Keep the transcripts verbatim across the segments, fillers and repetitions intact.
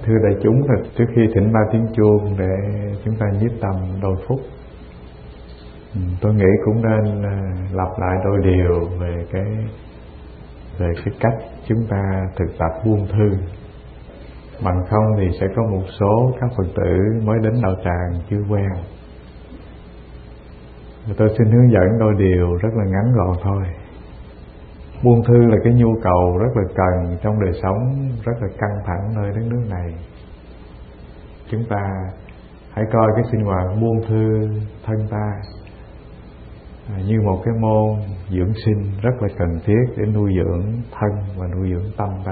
Thưa đại chúng, là trước khi thỉnh ba tiếng chuông để chúng ta nhiếp tâm đôi phút, tôi nghĩ cũng nên lặp lại đôi điều về cái về cái cách chúng ta thực tập buông thư. Bằng không thì sẽ có một số các Phật tử mới đến đạo tràng chưa quen. Tôi xin hướng dẫn đôi điều rất là ngắn gọn thôi. Buông thư là cái nhu cầu rất là cần trong đời sống rất là căng thẳng nơi đất nước này. Chúng ta hãy coi cái sinh hoạt buông thư thân ta như một cái môn dưỡng sinh rất là cần thiết để nuôi dưỡng thân và nuôi dưỡng tâm ta.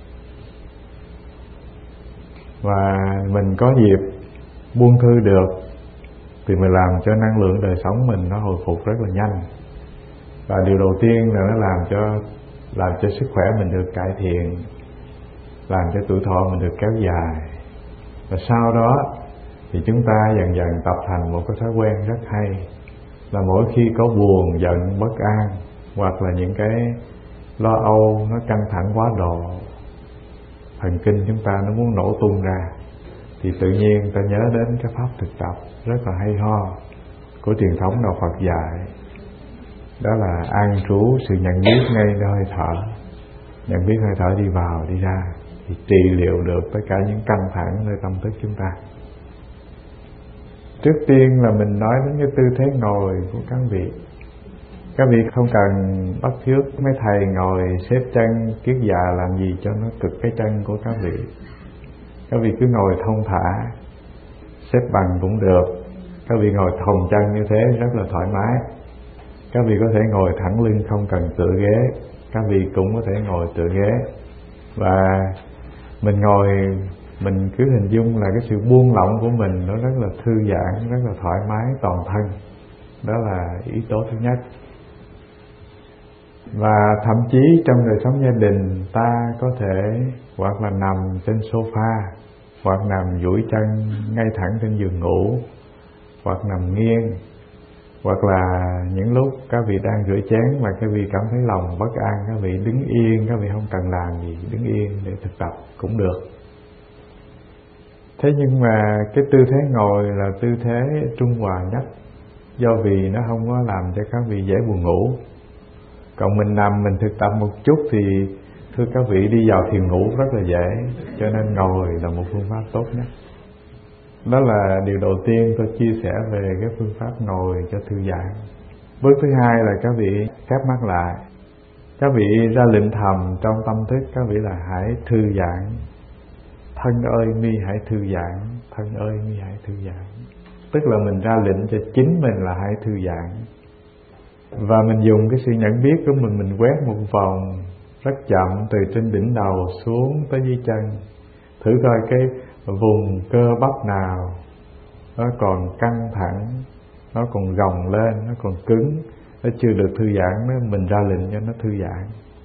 Và mình có dịp buông thư được thì mình làm cho năng lượng đời sống mình nó hồi phục rất là nhanh. Và điều đầu tiên là nó làm cho làm cho sức khỏe mình được cải thiện, làm cho tuổi thọ mình được kéo dài. Và sau đó thì chúng ta dần dần tập thành một cái thói quen rất hay, là mỗi khi có buồn, giận, bất an hoặc là những cái lo âu nó căng thẳng quá độ, thần kinh chúng ta nó muốn nổ tung ra, thì tự nhiên ta nhớ đến cái pháp thực tập rất là hay ho của truyền thống đạo Phật dạy. Đó là an trú sự nhận biết ngay nơi hơi thở, nhận biết hơi thở đi vào đi ra, thì trị liệu được tất cả những căng thẳng nơi tâm thức chúng ta. Trước tiên là mình nói đến cái tư thế ngồi của các vị. Các vị không cần bắt chước mấy thầy ngồi xếp chân kiết già làm gì cho nó cực cái chân của các vị. Các vị cứ ngồi thong thả, xếp bằng cũng được. Các vị ngồi thòng chân như thế rất là thoải mái. Các vị có thể ngồi thẳng lưng không cần tựa ghế. Các vị cũng có thể ngồi tựa ghế. Và mình ngồi, mình cứ hình dung là cái sự buông lỏng của mình nó rất là thư giãn, rất là thoải mái toàn thân. Đó là yếu tố thứ nhất. Và thậm chí trong đời sống gia đình, ta có thể hoặc là nằm trên sofa, hoặc nằm duỗi chân ngay thẳng trên giường ngủ, hoặc nằm nghiêng, hoặc là những lúc các vị đang rửa chén mà các vị cảm thấy lòng bất an, các vị đứng yên, các vị không cần làm gì, đứng yên để thực tập cũng được. Thế nhưng mà cái tư thế ngồi là tư thế trung hòa nhất, do vì nó không có làm cho các vị dễ buồn ngủ. Còn mình nằm mình thực tập một chút thì thưa các vị đi vào thiền ngủ rất là dễ, cho nên ngồi là một phương pháp tốt nhất. Đó là điều đầu tiên tôi chia sẻ về cái phương pháp ngồi cho thư giãn. Bước thứ hai là các vị khép mắt lại. Các vị ra lệnh thầm trong tâm thức các vị là hãy thư giãn. Thân ơi mi hãy thư giãn, thân ơi mi hãy thư giãn. Tức là mình ra lệnh cho chính mình là hãy thư giãn. Và mình dùng cái sự nhận biết của mình, mình quét một vòng rất chậm từ trên đỉnh đầu xuống tới dưới chân. Thử coi cái vùng cơ bắp nào nó còn căng thẳng, nó còn gồng lên, nó còn cứng, nó chưa được thư giãn, đó mình ra lệnh cho nó thư giãn.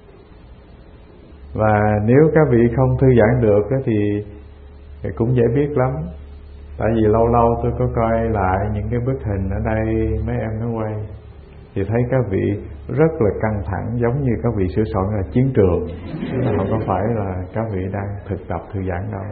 Và nếu các vị không thư giãn được thì, thì cũng dễ biết lắm. Tại vì lâu lâu tôi có coi lại những cái bức hình ở đây mấy em nó quay, thì thấy các vị rất là căng thẳng, giống như các vị sửa soạn là chiến trường, chứ không có phải là các vị đang thực tập thư giãn đâu.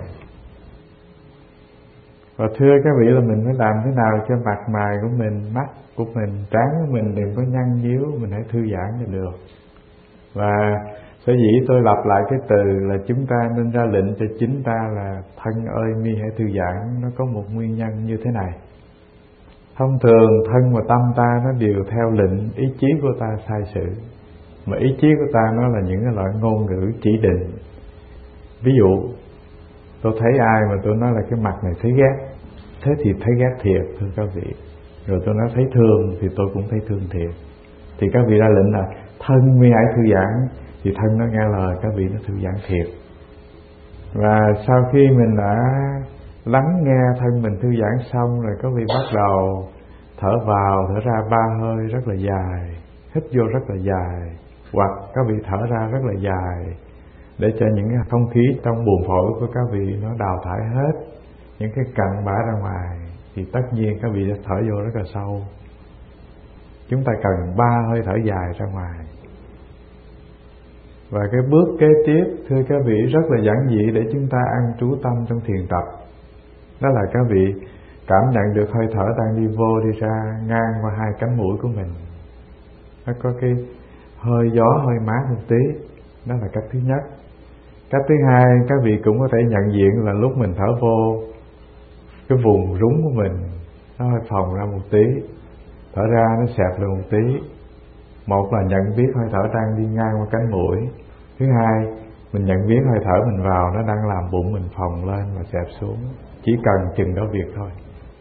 Và thưa các vị là mình phải làm thế nào cho mặt mày của mình, mắt của mình, trán của mình đừng có nhăn nhíu, mình hãy thư giãn cho được. Và sở dĩ tôi lặp lại cái từ là chúng ta nên ra lệnh cho chính ta là thân ơi mi hãy thư giãn, nó có một nguyên nhân như thế này. Thông thường thân và tâm ta nó đều theo lệnh ý chí của ta sai sự. Mà ý chí của ta nó là những cái loại ngôn ngữ chỉ định. Ví dụ tôi thấy ai mà tôi nói là cái mặt này thấy ghét, thế thì thấy ghét thiệt thưa các vị. Rồi tôi nói thấy thương thì tôi cũng thấy thương thiệt. Thì các vị ra lệnh là thân mi hãy thư giãn, thì thân nó nghe lời các vị nó thư giãn thiệt. Và sau khi mình đã lắng nghe thân mình thư giãn xong rồi, các vị bắt đầu thở vào thở ra ba hơi rất là dài, hít vô rất là dài, hoặc các vị thở ra rất là dài, để cho những cái không khí trong buồng phổi của các vị nó đào thải hết những cái cặn bã ra ngoài, thì tất nhiên các vị sẽ thở vô rất là sâu. Chúng ta cần ba hơi thở dài ra ngoài. Và cái bước kế tiếp, thưa các vị, rất là giản dị để chúng ta an trú tâm trong thiền tập. Đó là các vị cảm nhận được hơi thở đang đi vô đi ra ngang qua hai cánh mũi của mình. Nó có cái hơi gió hơi mát một tí. Đó là cách thứ nhất. Cách thứ hai, các vị cũng có thể nhận diện là lúc mình thở vô, cái vùng rúng của mình nó hơi phồng ra một tí, thở ra nó xẹp lên một tí. Một là nhận biết hơi thở đang đi ngang qua cánh mũi. Thứ hai, mình nhận biết hơi thở mình vào nó đang làm bụng mình phồng lên và xẹp xuống. Chỉ cần chừng đó việc thôi.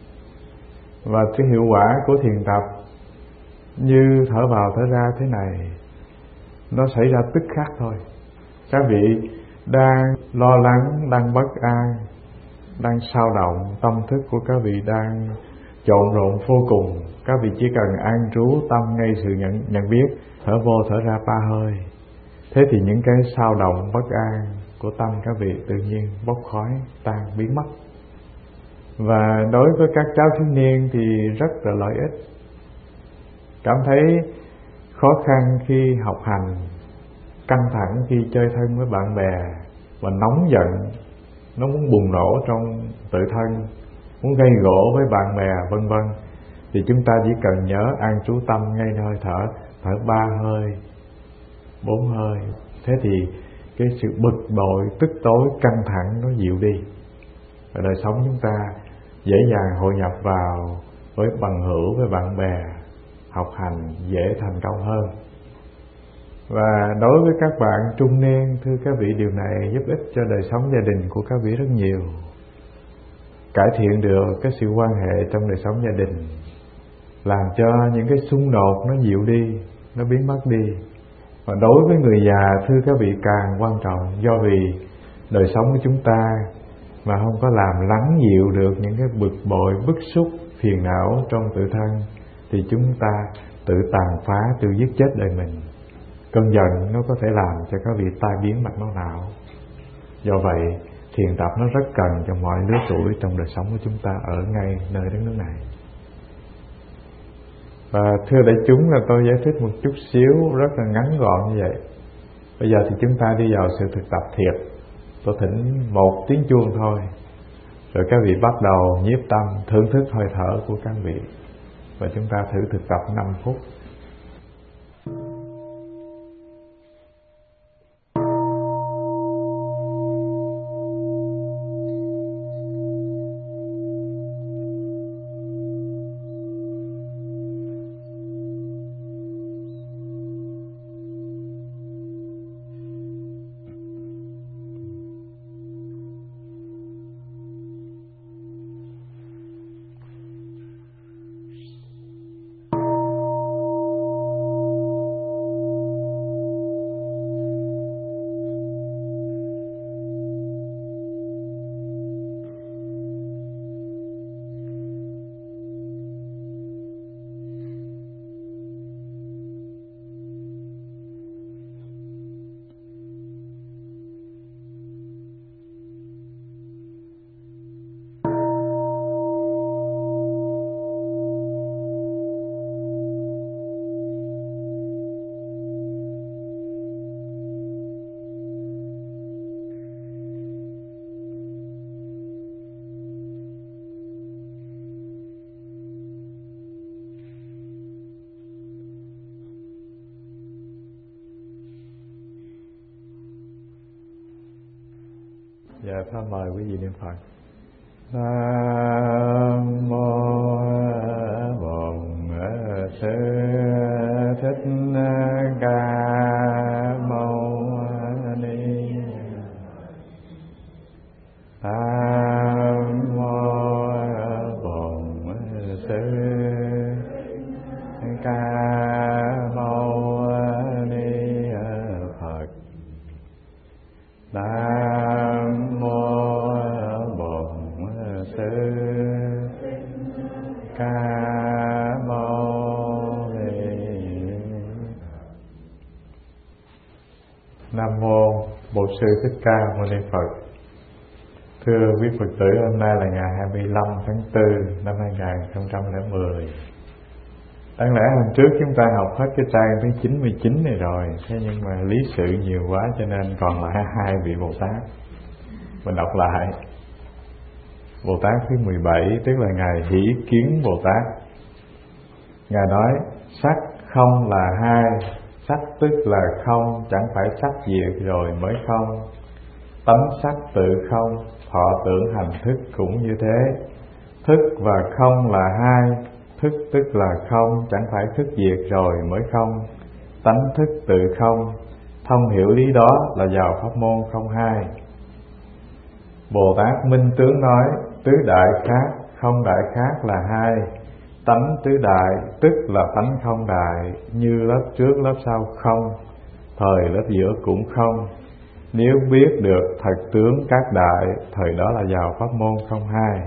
Và cái hiệu quả của thiền tập như thở vào thở ra thế này, nó xảy ra tức khắc thôi. Các vị đang lo lắng, đang bất an, đang sao động, tâm thức của các vị đang trộn rộn vô cùng. Các vị chỉ cần an trú tâm ngay sự nhận, nhận biết, thở vô thở ra ba hơi. Thế thì những cái sao động bất an của tâm các vị tự nhiên bốc khói, tan, biến mất. Và đối với các cháu thiếu niên thì rất là lợi ích. Cảm thấy khó khăn khi học hành, căng thẳng khi chơi thân với bạn bè, và nóng giận, nó muốn bùng nổ trong tự thân, muốn gây gổ với bạn bè vân vân, thì chúng ta chỉ cần nhớ an trú tâm ngay nơi hơi thở, thở ba hơi, bốn hơi. Thế thì cái sự bực bội, tức tối, căng thẳng nó dịu đi. Và đời sống chúng ta dễ dàng hội nhập vào với bằng hữu, với bạn bè, học hành dễ thành công hơn. Và đối với các bạn trung niên, thưa các vị, điều này giúp ích cho đời sống gia đình của các vị rất nhiều. Cải thiện được cái sự quan hệ trong đời sống gia đình, làm cho những cái xung đột nó dịu đi, nó biến mất đi. Và đối với người già, thưa các vị, càng quan trọng, do vì đời sống của chúng ta mà không có làm lắng dịu được những cái bực bội, bức xúc, phiền não trong tự thân, thì chúng ta tự tàn phá, tự giết chết đời mình. Cơn giận nó có thể làm cho các vị tai biến mạch máu não. Do vậy, thiền tập nó rất cần cho mọi lứa tuổi trong đời sống của chúng ta ở ngay nơi đất nước này. Và thưa đại chúng, là tôi giải thích một chút xíu rất là ngắn gọn như vậy. Bây giờ thì chúng ta đi vào sự thực tập thiệt. Tôi thỉnh một tiếng chuông thôi, rồi các vị bắt đầu nhiếp tâm thưởng thức hơi thở của các vị. Và chúng ta thử thực tập năm phút. Dạ, thôi mời quý vị niệm Phật. Nam mô Bổn Sư Thích Ca Mâu Ni. Nam mô Bổn Sư Ca Mâu Ni Phật. Nam mô Bổn Sư Ca Mâu Ni. Nam mô Bổn Sư Thích Ca Mâu Ni Phật. Thưa quý Phật tử, hôm nay là ngày hai mươi lăm tháng tư năm hai nghìn không trăm lẻ mười. Đáng lẽ hôm trước chúng ta học hết cái trang thứ chín mươi chín này rồi, thế nhưng mà lý sự nhiều quá cho nên còn lại hai vị Bồ Tát. Mình đọc lại. Bồ Tát thứ mười bảy tức là Ngài Hỷ Kiến Bồ Tát. Ngài nói sắc không là hai, sắc tức là không, chẳng phải sắc diệt rồi mới không. Tánh sắc tự không, thọ tưởng hành thức cũng như thế. Thức và không là hai, thức tức là không, chẳng phải thức diệt rồi mới không. Tánh thức tự không, thông hiểu lý đó là vào pháp môn không hai. Bồ Tát Minh Tướng nói tứ đại khác, không đại khác là hai. Tánh tứ đại tức là tánh không đại, như lớp trước lớp sau không, thời lớp giữa cũng không. Nếu biết được thật tướng các đại, thời đó là vào pháp môn không hai.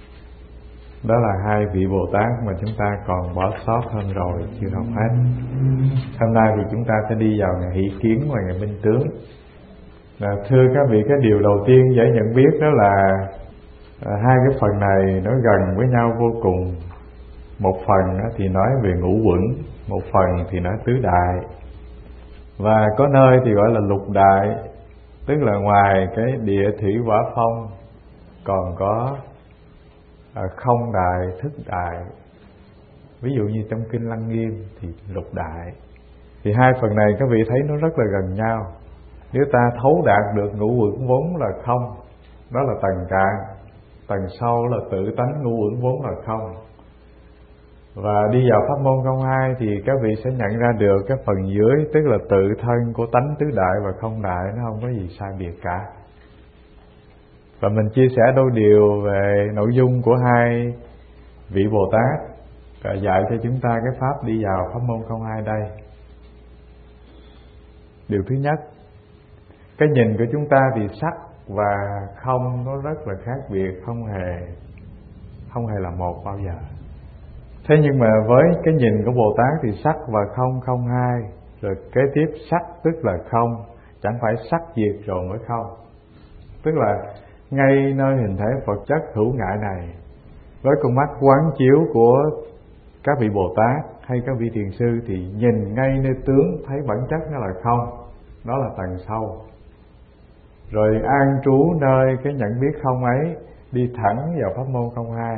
Đó là hai vị Bồ Tát mà chúng ta còn bỏ sót hơn rồi, chưa học hết. Hôm nay thì chúng ta sẽ đi vào Ngày Hỷ Kiến và Ngày Minh Tướng. Là, thưa các vị, cái điều đầu tiên dễ nhận biết đó là à, hai cái phần này nó gần với nhau vô cùng. Một phần thì nói về ngũ quẩn, một phần thì nói tứ đại. Và có nơi thì gọi là lục đại, tức là ngoài cái địa thủy hỏa phong còn có à, không đại, thức đại. Ví dụ như trong kinh Lăng Nghiêm thì lục đại. Thì hai phần này các vị thấy nó rất là gần nhau. Nếu ta thấu đạt được ngũ uẩn vốn là không, đó là tầng cạn. Tầng sâu là tự tánh ngũ uẩn vốn là không. Và đi vào pháp môn không hai thì các vị sẽ nhận ra được cái phần dưới, tức là tự thân của tánh tứ đại và không đại, nó không có gì sai biệt cả. Và mình chia sẻ đôi điều về nội dung của hai vị Bồ Tát và dạy cho chúng ta cái pháp đi vào pháp môn không hai đây. Điều thứ nhất, cái nhìn của chúng ta thì sắc và không nó rất là khác biệt, không hề không hề là một bao giờ. Thế nhưng mà với cái nhìn của Bồ Tát thì sắc và không không hai, rồi kế tiếp sắc tức là không, chẳng phải sắc diệt rồi mới không. Tức là ngay nơi hình thể vật chất hữu ngại này, với con mắt quán chiếu của các vị Bồ Tát hay các vị thiền sư thì nhìn ngay nơi tướng thấy bản chất nó là không, đó là tầng sâu. Rồi an trú nơi cái nhận biết không ấy, đi thẳng vào pháp môn không hai.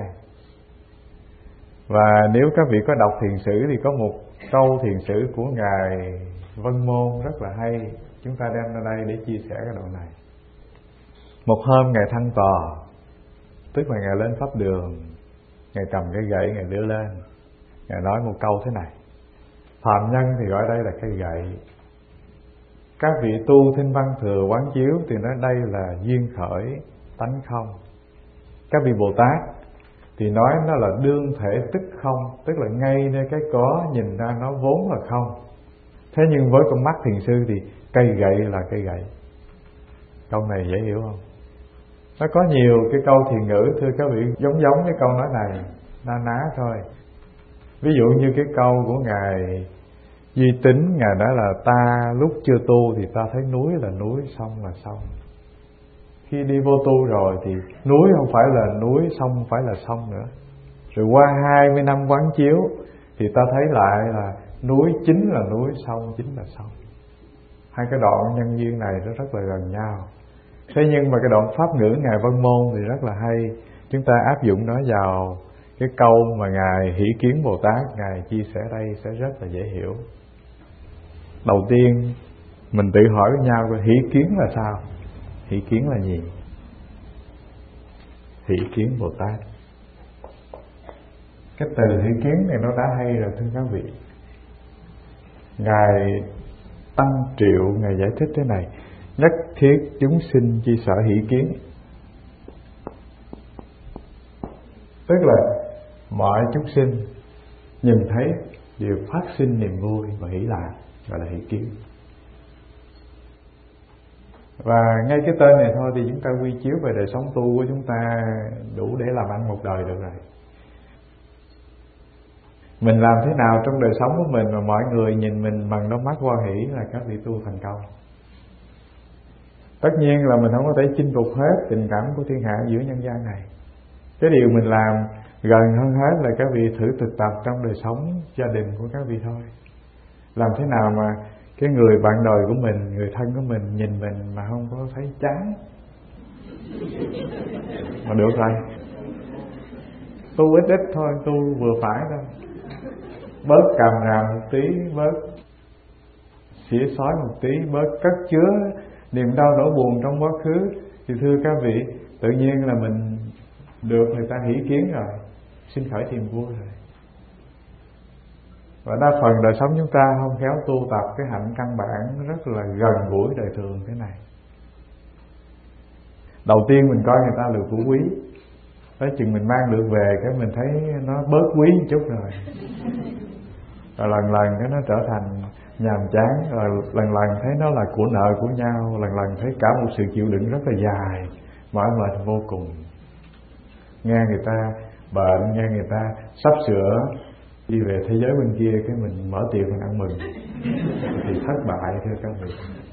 Và nếu các vị có đọc thiền sử thì có một câu thiền sử của Ngài Vân Môn rất là hay, chúng ta đem ra đây để chia sẻ cái đoạn này. Một hôm Ngài thăng tòa, tức là Ngài lên pháp đường, Ngài cầm cái gậy Ngài đưa lên, Ngài nói một câu thế này: phàm nhân thì gọi đây là cây gậy, các vị tu Thinh Văn Thừa quán chiếu thì nói đây là duyên khởi tánh không. Các vị Bồ Tát thì nói nó là đương thể tức không, tức là ngay nơi cái có nhìn ra nó vốn là không. Thế nhưng với con mắt thiền sư thì cây gậy là cây gậy. Câu này dễ hiểu không? Nó có nhiều cái câu thiền ngữ thưa các vị giống giống cái câu nói này, na ná thôi. Ví dụ như cái câu của Ngài Duy Tín, Ngài nói là ta lúc chưa tu thì ta thấy núi là núi, sông là sông. Khi đi vô tu rồi thì núi không phải là núi, sông không phải là sông nữa. Rồi qua hai mươi năm quán chiếu thì ta thấy lại là núi chính là núi, sông chính là sông. Hai cái đoạn nhân duyên này nó rất là gần nhau. Thế nhưng mà cái đoạn pháp ngữ Ngài Vân Môn thì rất là hay. Chúng ta áp dụng nó vào cái câu mà Ngài Hỷ Kiến Bồ Tát Ngài chia sẻ đây sẽ rất là dễ hiểu. Đầu tiên mình tự hỏi với nhau là hỷ kiến là sao? Hỷ kiến là gì? Hỷ kiến Bồ Tát. Cái từ hỷ kiến này nó đã hay rồi thưa các vị. Ngài Tăng Triệu Ngài giải thích thế này: nhất thiết chúng sinh chi sở hỷ kiến. Tức là mọi chúng sinh nhìn thấy đều phát sinh niềm vui và hỷ lạc, gọi là hỷ kiến. Và ngay cái tên này thôi thì chúng ta quy chiếu về đời sống tu của chúng ta đủ để làm ăn một đời được rồi. Mình làm thế nào trong đời sống của mình mà mọi người nhìn mình bằng đôi mắt hoan hỷ là các vị tu thành công. Tất nhiên là mình không có thể chinh phục hết tình cảm của thiên hạ giữa nhân gian này. Cái điều mình làm, Gần hơn hết là các vị thử thực tập trong đời sống gia đình của các vị thôi. Làm thế nào mà cái người bạn đời của mình, người thân của mình nhìn mình mà không có thấy chán mà được rồi. Tu ít ít thôi, tu vừa phải thôi, bớt càm ràm một tí, bớt xỉa xói một tí, bớt cất chứa niềm đau nỗi buồn trong quá khứ, thì thưa các vị, tự nhiên là mình được người ta hỷ kiến rồi, xin khởi niềm vui rồi. Và đa phần đời sống chúng ta không khéo tu tập cái hạnh căn bản rất là gần gũi đời thường thế này. Đầu tiên mình coi người ta là của quý, tới chừng mình mang được về cái mình thấy nó bớt quý một chút rồi, rồi lần lần cái nó trở thành nhàm chán, rồi lần lần thấy nó là của nợ của nhau, lần lần thấy cả một sự chịu đựng rất là dài, mỏi mệt vô cùng. Nghe người ta bệnh, nghe người ta sắp sửa đi về thế giới bên kia, cái mình mở tiệc mình ăn mừng thì thất bại thưa các vị.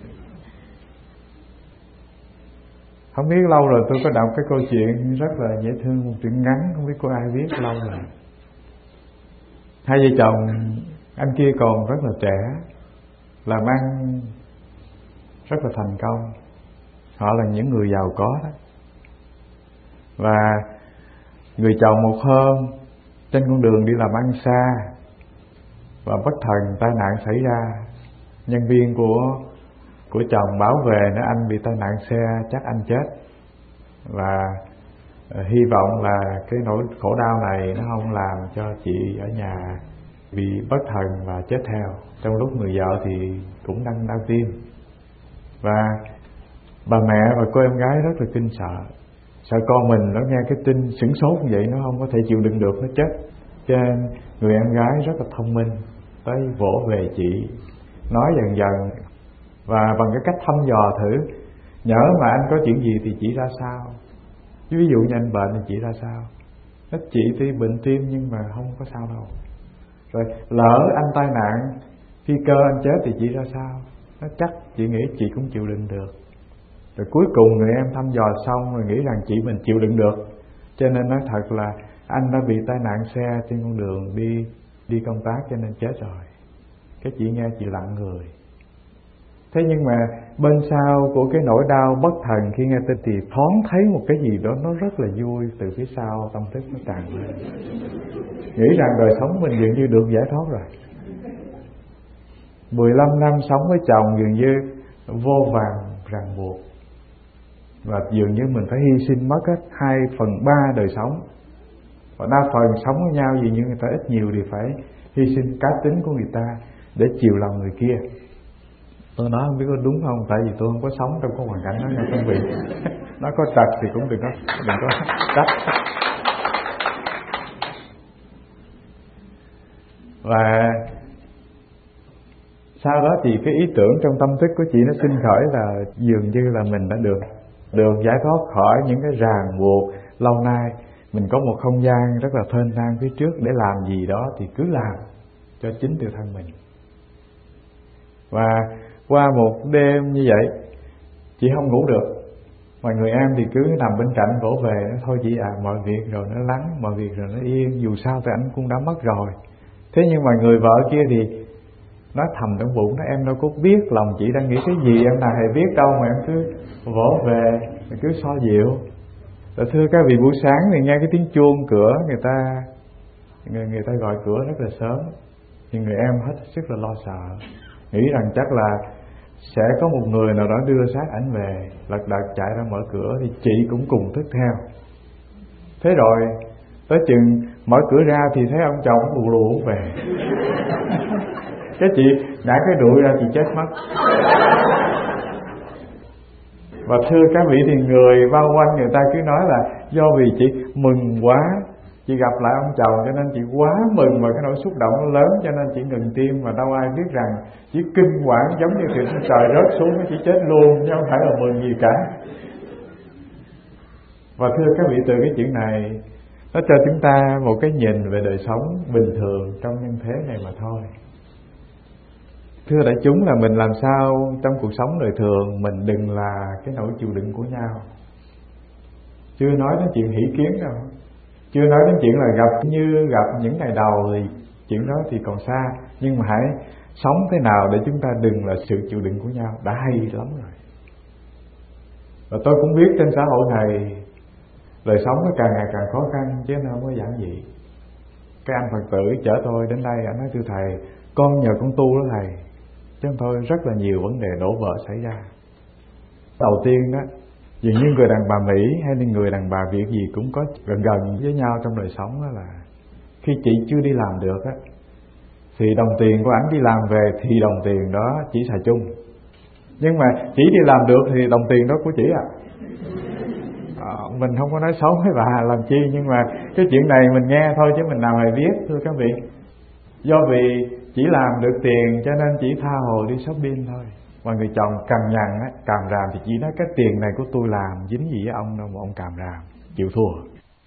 Không biết lâu rồi tôi có đọc cái câu chuyện rất là dễ thương, một chuyện ngắn, không biết có ai biết lâu rồi. Hai vợ chồng, anh kia còn rất là trẻ, làm ăn rất là thành công, họ là những người giàu có đó. Và người chồng một hôm trên con đường đi làm ăn xa, và bất thần tai nạn xảy ra. Nhân viên của của chồng báo về nói anh bị tai nạn xe, chắc anh chết, và uh, hy vọng là cái nỗi khổ đau này nó không làm cho chị ở nhà bị bất thần và chết theo. Trong lúc người vợ thì cũng đang đau tim, và bà mẹ và cô em gái rất là kinh sợ, sợ con mình nó nghe cái tin sửng sốt như vậy nó không có thể chịu đựng được, nó chết. Cho nên người em gái rất là thông minh, tới vỗ về chị, nói dần dần và bằng cái cách thăm dò thử, nhỡ mà anh có chuyện gì thì chị ra sao, ví dụ như anh bệnh thì chị ra sao. Ít chị thì bệnh tim nhưng mà không có sao đâu. Rồi lỡ anh tai nạn phi cơ anh chết thì chị ra sao, nó chắc chị nghĩ chị cũng chịu đựng được. Rồi cuối cùng người em thăm dò xong rồi nghĩ rằng chị mình chịu đựng được, cho nên nói thật là anh đã bị tai nạn xe trên con đường đi đi công tác cho nên chết rồi. Cái chị nghe chị lặng người. Thế nhưng mà bên sau của cái nỗi đau bất thần khi nghe tin thì thoáng thấy một cái gì đó nó rất là vui từ phía sau, tâm thức nó tràn lên, nghĩ rằng đời sống mình dường như được giải thoát rồi. mười lăm năm sống với chồng dường như vô vàn ràng buộc, và dường như mình phải hy sinh mất hết hai phần ba đời sống. Và đa phần sống với nhau dường như người ta ít nhiều thì phải hy sinh cá tính của người ta để chiều lòng người kia. Tôi nói không biết có đúng không, tại vì tôi không có sống trong cái hoàn cảnh đó nha các vị. Nó có trật thì cũng đừng có đừng có trách. Và sau đó thì cái ý tưởng trong tâm thức của chị nó sinh khởi là dường như là mình đã được được giải thoát khỏi những cái ràng buộc lâu nay. Mình có một không gian rất là thênh thang phía trước để làm gì đó thì cứ làm cho chính tự thân mình. Và qua một đêm như vậy, chị không ngủ được, mà người em thì cứ nằm bên cạnh vỗ về, nói thôi chị à, mọi việc rồi nó lắng, mọi việc rồi nó yên, dù sao thì anh cũng đã mất rồi. Thế nhưng mà người vợ kia thì nói thầm trong bụng, nói em đâu có biết lòng chị đang nghĩ cái gì, em nào hề biết đâu mà em cứ vỗ về, cứ so dịu. Rồi thưa các vị, buổi sáng thì nghe cái tiếng chuông cửa, người ta người, người ta gọi cửa rất là sớm, thì người em hết sức là lo sợ, nghĩ rằng chắc là sẽ có một người nào đó đưa xác ảnh về, lật đật chạy ra mở cửa, thì chị cũng cùng thức theo. Thế rồi tới chừng mở cửa ra thì thấy ông chồng lù lù về. Cái chị ngã cái đuổi ra thì chết mất. Và thưa các vị, thì người bao quanh người ta cứ nói là do vì chị mừng quá, chị gặp lại ông chồng cho nên chị quá mừng, và cái nỗi xúc động nó lớn cho nên chị ngừng tim, và đâu ai biết rằng chỉ kinh quản giống như kiểu trời rớt xuống nó chỉ chết luôn, chứ không phải là mừng gì cả. Và thưa các vị, từ cái chuyện này nó cho chúng ta một cái nhìn về đời sống bình thường trong nhân thế này mà thôi. Thưa đại chúng, là mình làm sao trong cuộc sống đời thường mình đừng là cái nỗi chịu đựng của nhau. Chưa nói đến chuyện hỷ kiến đâu, Chưa nói đến chuyện là gặp như gặp những ngày đầu thì chuyện đó thì còn xa, nhưng mà hãy sống thế nào để chúng ta đừng là sự chịu đựng của nhau đã hay lắm rồi. Và tôi cũng biết trên xã hội này đời sống nó càng ngày càng khó khăn chứ nó không có giản dị. Cái anh Phật tử chở tôi đến đây, anh nói thưa thầy, con nhờ con tu đó thầy, chứ không thôi rất là nhiều vấn đề đổ vỡ xảy ra. Đầu tiên đó, dường như người đàn bà Mỹ hay là người đàn bà Việt gì cũng có gần gần với nhau trong đời sống, đó là khi chị chưa đi làm được á, thì đồng tiền của ảnh đi làm về thì đồng tiền đó chỉ xài chung. Nhưng mà chỉ đi làm được thì đồng tiền đó của chị à. à Mình không có nói xấu với bà làm chi, nhưng mà cái chuyện này mình nghe thôi chứ mình nào hề biết, thưa các vị. Do vì chỉ làm được tiền cho nên chỉ tha hồ đi shopping thôi. Mà người chồng cằn nhằn á, càm ràm thì chỉ nói cái tiền này của tôi làm dính gì với ông đâu mà ông càm ràm, chịu thua.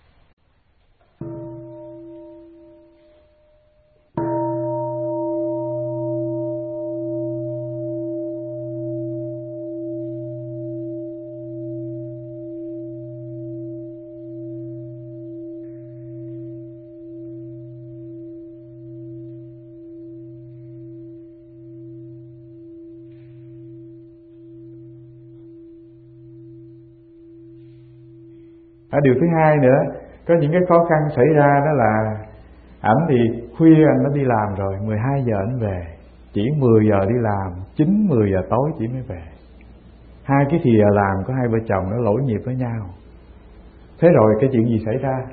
Ở điều thứ hai nữa, có những cái khó khăn xảy ra đó là ảnh thì khuya anh đã đi làm rồi, mười hai giờ anh về, chỉ mười giờ đi làm, chín mười giờ tối chỉ mới về. Hai cái thì giờ làm có hai vợ chồng nó lỗi nhịp với nhau. Thế rồi cái chuyện gì xảy ra?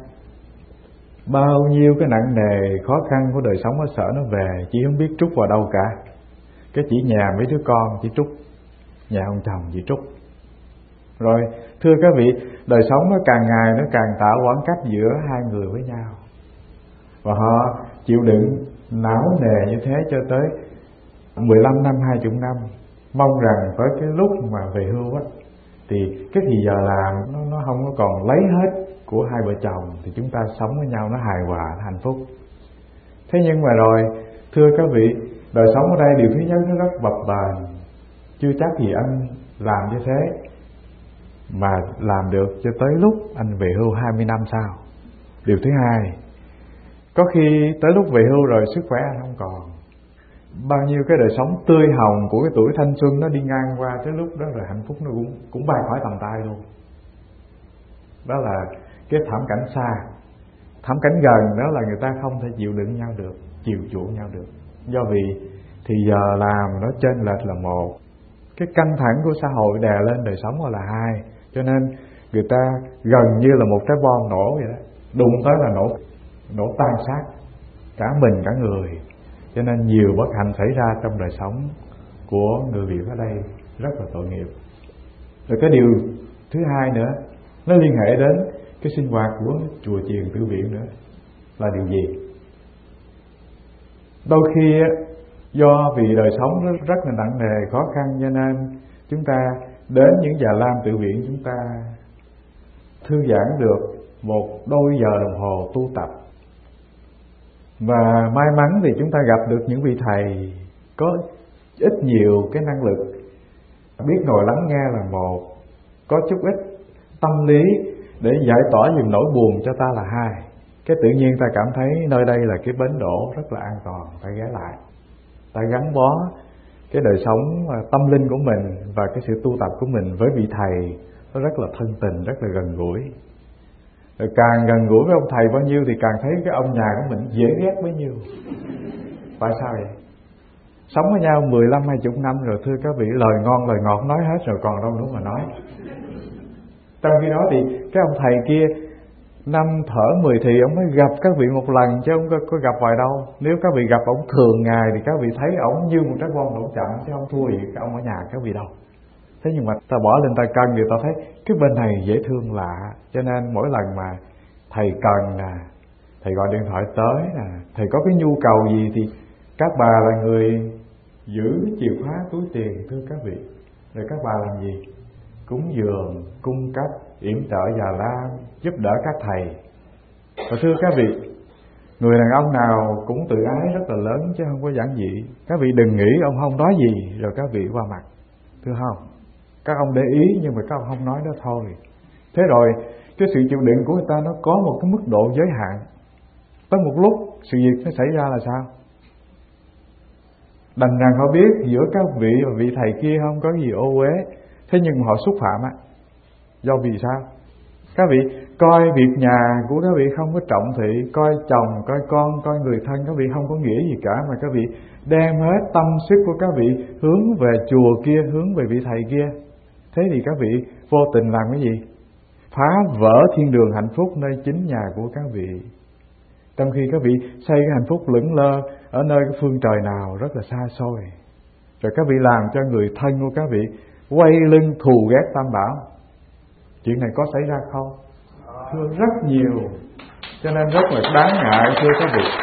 Bao nhiêu cái nặng nề khó khăn của đời sống ở sở nó về, chỉ không biết trút vào đâu cả. Cái chỉ nhà mấy đứa con chỉ trút, nhà ông chồng chỉ trút. Rồi thưa các vị, đời sống nó càng ngày nó càng tạo khoảng cách giữa hai người với nhau, và họ chịu đựng não nề như thế cho tới mười lăm năm, hai mươi năm. Mong rằng tới cái lúc mà về hưu á, thì cái thì giờ làm nó, nó không có còn lấy hết của hai vợ chồng, thì chúng ta sống với nhau nó hài hòa, nó hạnh phúc. Thế nhưng mà rồi, thưa các vị, đời sống ở đây điều thứ nhất nó rất bập bềnh. Chưa chắc gì anh làm như thế mà làm được cho tới lúc anh về hưu hai mươi năm sau. Điều thứ hai, có khi tới lúc về hưu rồi sức khỏe anh không còn. Bao nhiêu cái đời sống tươi hồng của cái tuổi thanh xuân nó đi ngang qua, tới lúc đó rồi hạnh phúc nó cũng cũng bay khỏi tầm tay luôn. Đó là cái thảm cảnh xa. Thảm cảnh gần đó là người ta không thể chịu đựng nhau được, chiều chuộng nhau được. Do vì thì giờ làm nó chênh lệch là một, cái căng thẳng của xã hội đè lên đời sống là hai, cho nên người ta gần như là một trái bom nổ vậy đó, đụng tới là nổ nổ tan xác cả mình cả người. Cho nên nhiều bất hạnh xảy ra trong đời sống của người Việt ở đây rất là tội nghiệp. Rồi cái điều thứ hai nữa, nó liên hệ đến cái sinh hoạt của chùa chiền tử viện nữa, là điều gì? Đôi khi do vì đời sống nó rất là nặng nề, khó khăn, cho nên chúng ta đến những già lam tự viện, chúng ta thư giãn được một đôi giờ đồng hồ tu tập. Và may mắn thì chúng ta gặp được những vị thầy có ít nhiều cái năng lực, biết ngồi lắng nghe là một, có chút ít tâm lý để giải tỏa những nỗi buồn cho ta là hai. Cái tự nhiên ta cảm thấy nơi đây là cái bến đỗ rất là an toàn, ta ghé lại, ta gắn bó cái đời sống tâm linh của mình và cái sự tu tập của mình với vị thầy nó rất là thân tình, rất là gần gũi. Rồi càng gần gũi với ông thầy bao nhiêu thì càng thấy cái ông nhà của mình dễ ghét bấy nhiêu. Tại sao vậy? Sống với nhau mười lăm hai mươi năm rồi, thưa các vị, lời ngon lời ngọt nói hết rồi, còn đâu nữa mà nói. Trong khi đó thì cái ông thầy kia năm thở mười thì ông mới gặp các vị một lần, chứ ông có, có gặp vài đâu. Nếu các vị gặp ông thường ngày thì các vị thấy ông như một trái bom nổ chậm, chứ không thua gì cái ông ở nhà các vị đâu. Thế nhưng mà ta bỏ lên ta cân thì ta thấy cái bên này dễ thương lạ, cho nên mỗi lần mà thầy cần nè, thầy gọi điện thoại tới nè, thầy có cái nhu cầu gì thì các bà là người giữ chìa khóa túi tiền, thưa các vị. Rồi các bà làm gì? Cúng dường, cung cấp, yểm trợ già lam, giúp đỡ các thầy. Và thưa các vị, người đàn ông nào cũng tự ái rất là lớn chứ không có giản dị. Các vị đừng nghĩ ông không nói gì rồi các vị qua mặt, thưa không? Các ông để ý nhưng mà các ông không nói đó thôi. Thế rồi cái sự chịu đựng của người ta nó có một cái mức độ giới hạn. Tới một lúc sự việc nó xảy ra là sao? Đành rằng họ biết giữa các vị và vị thầy kia không có gì ô uế, thế nhưng mà họ xúc phạm á. Do vì sao? Các vị coi việc nhà của các vị không có trọng thị, coi chồng, coi con, coi người thân các vị không có nghĩa gì cả, mà các vị đem hết tâm sức của các vị hướng về chùa kia, hướng về vị thầy kia. Thế thì các vị vô tình làm cái gì? Phá vỡ thiên đường hạnh phúc nơi chính nhà của các vị. Trong khi các vị xây cái hạnh phúc lững lơ ở nơi cái phương trời nào rất là xa xôi, rồi các vị làm cho người thân của các vị quay lưng thù ghét Tam Bảo. Chuyện này có xảy ra không? Thưa, rất nhiều. Cho nên rất là đáng ngại thưa các vị.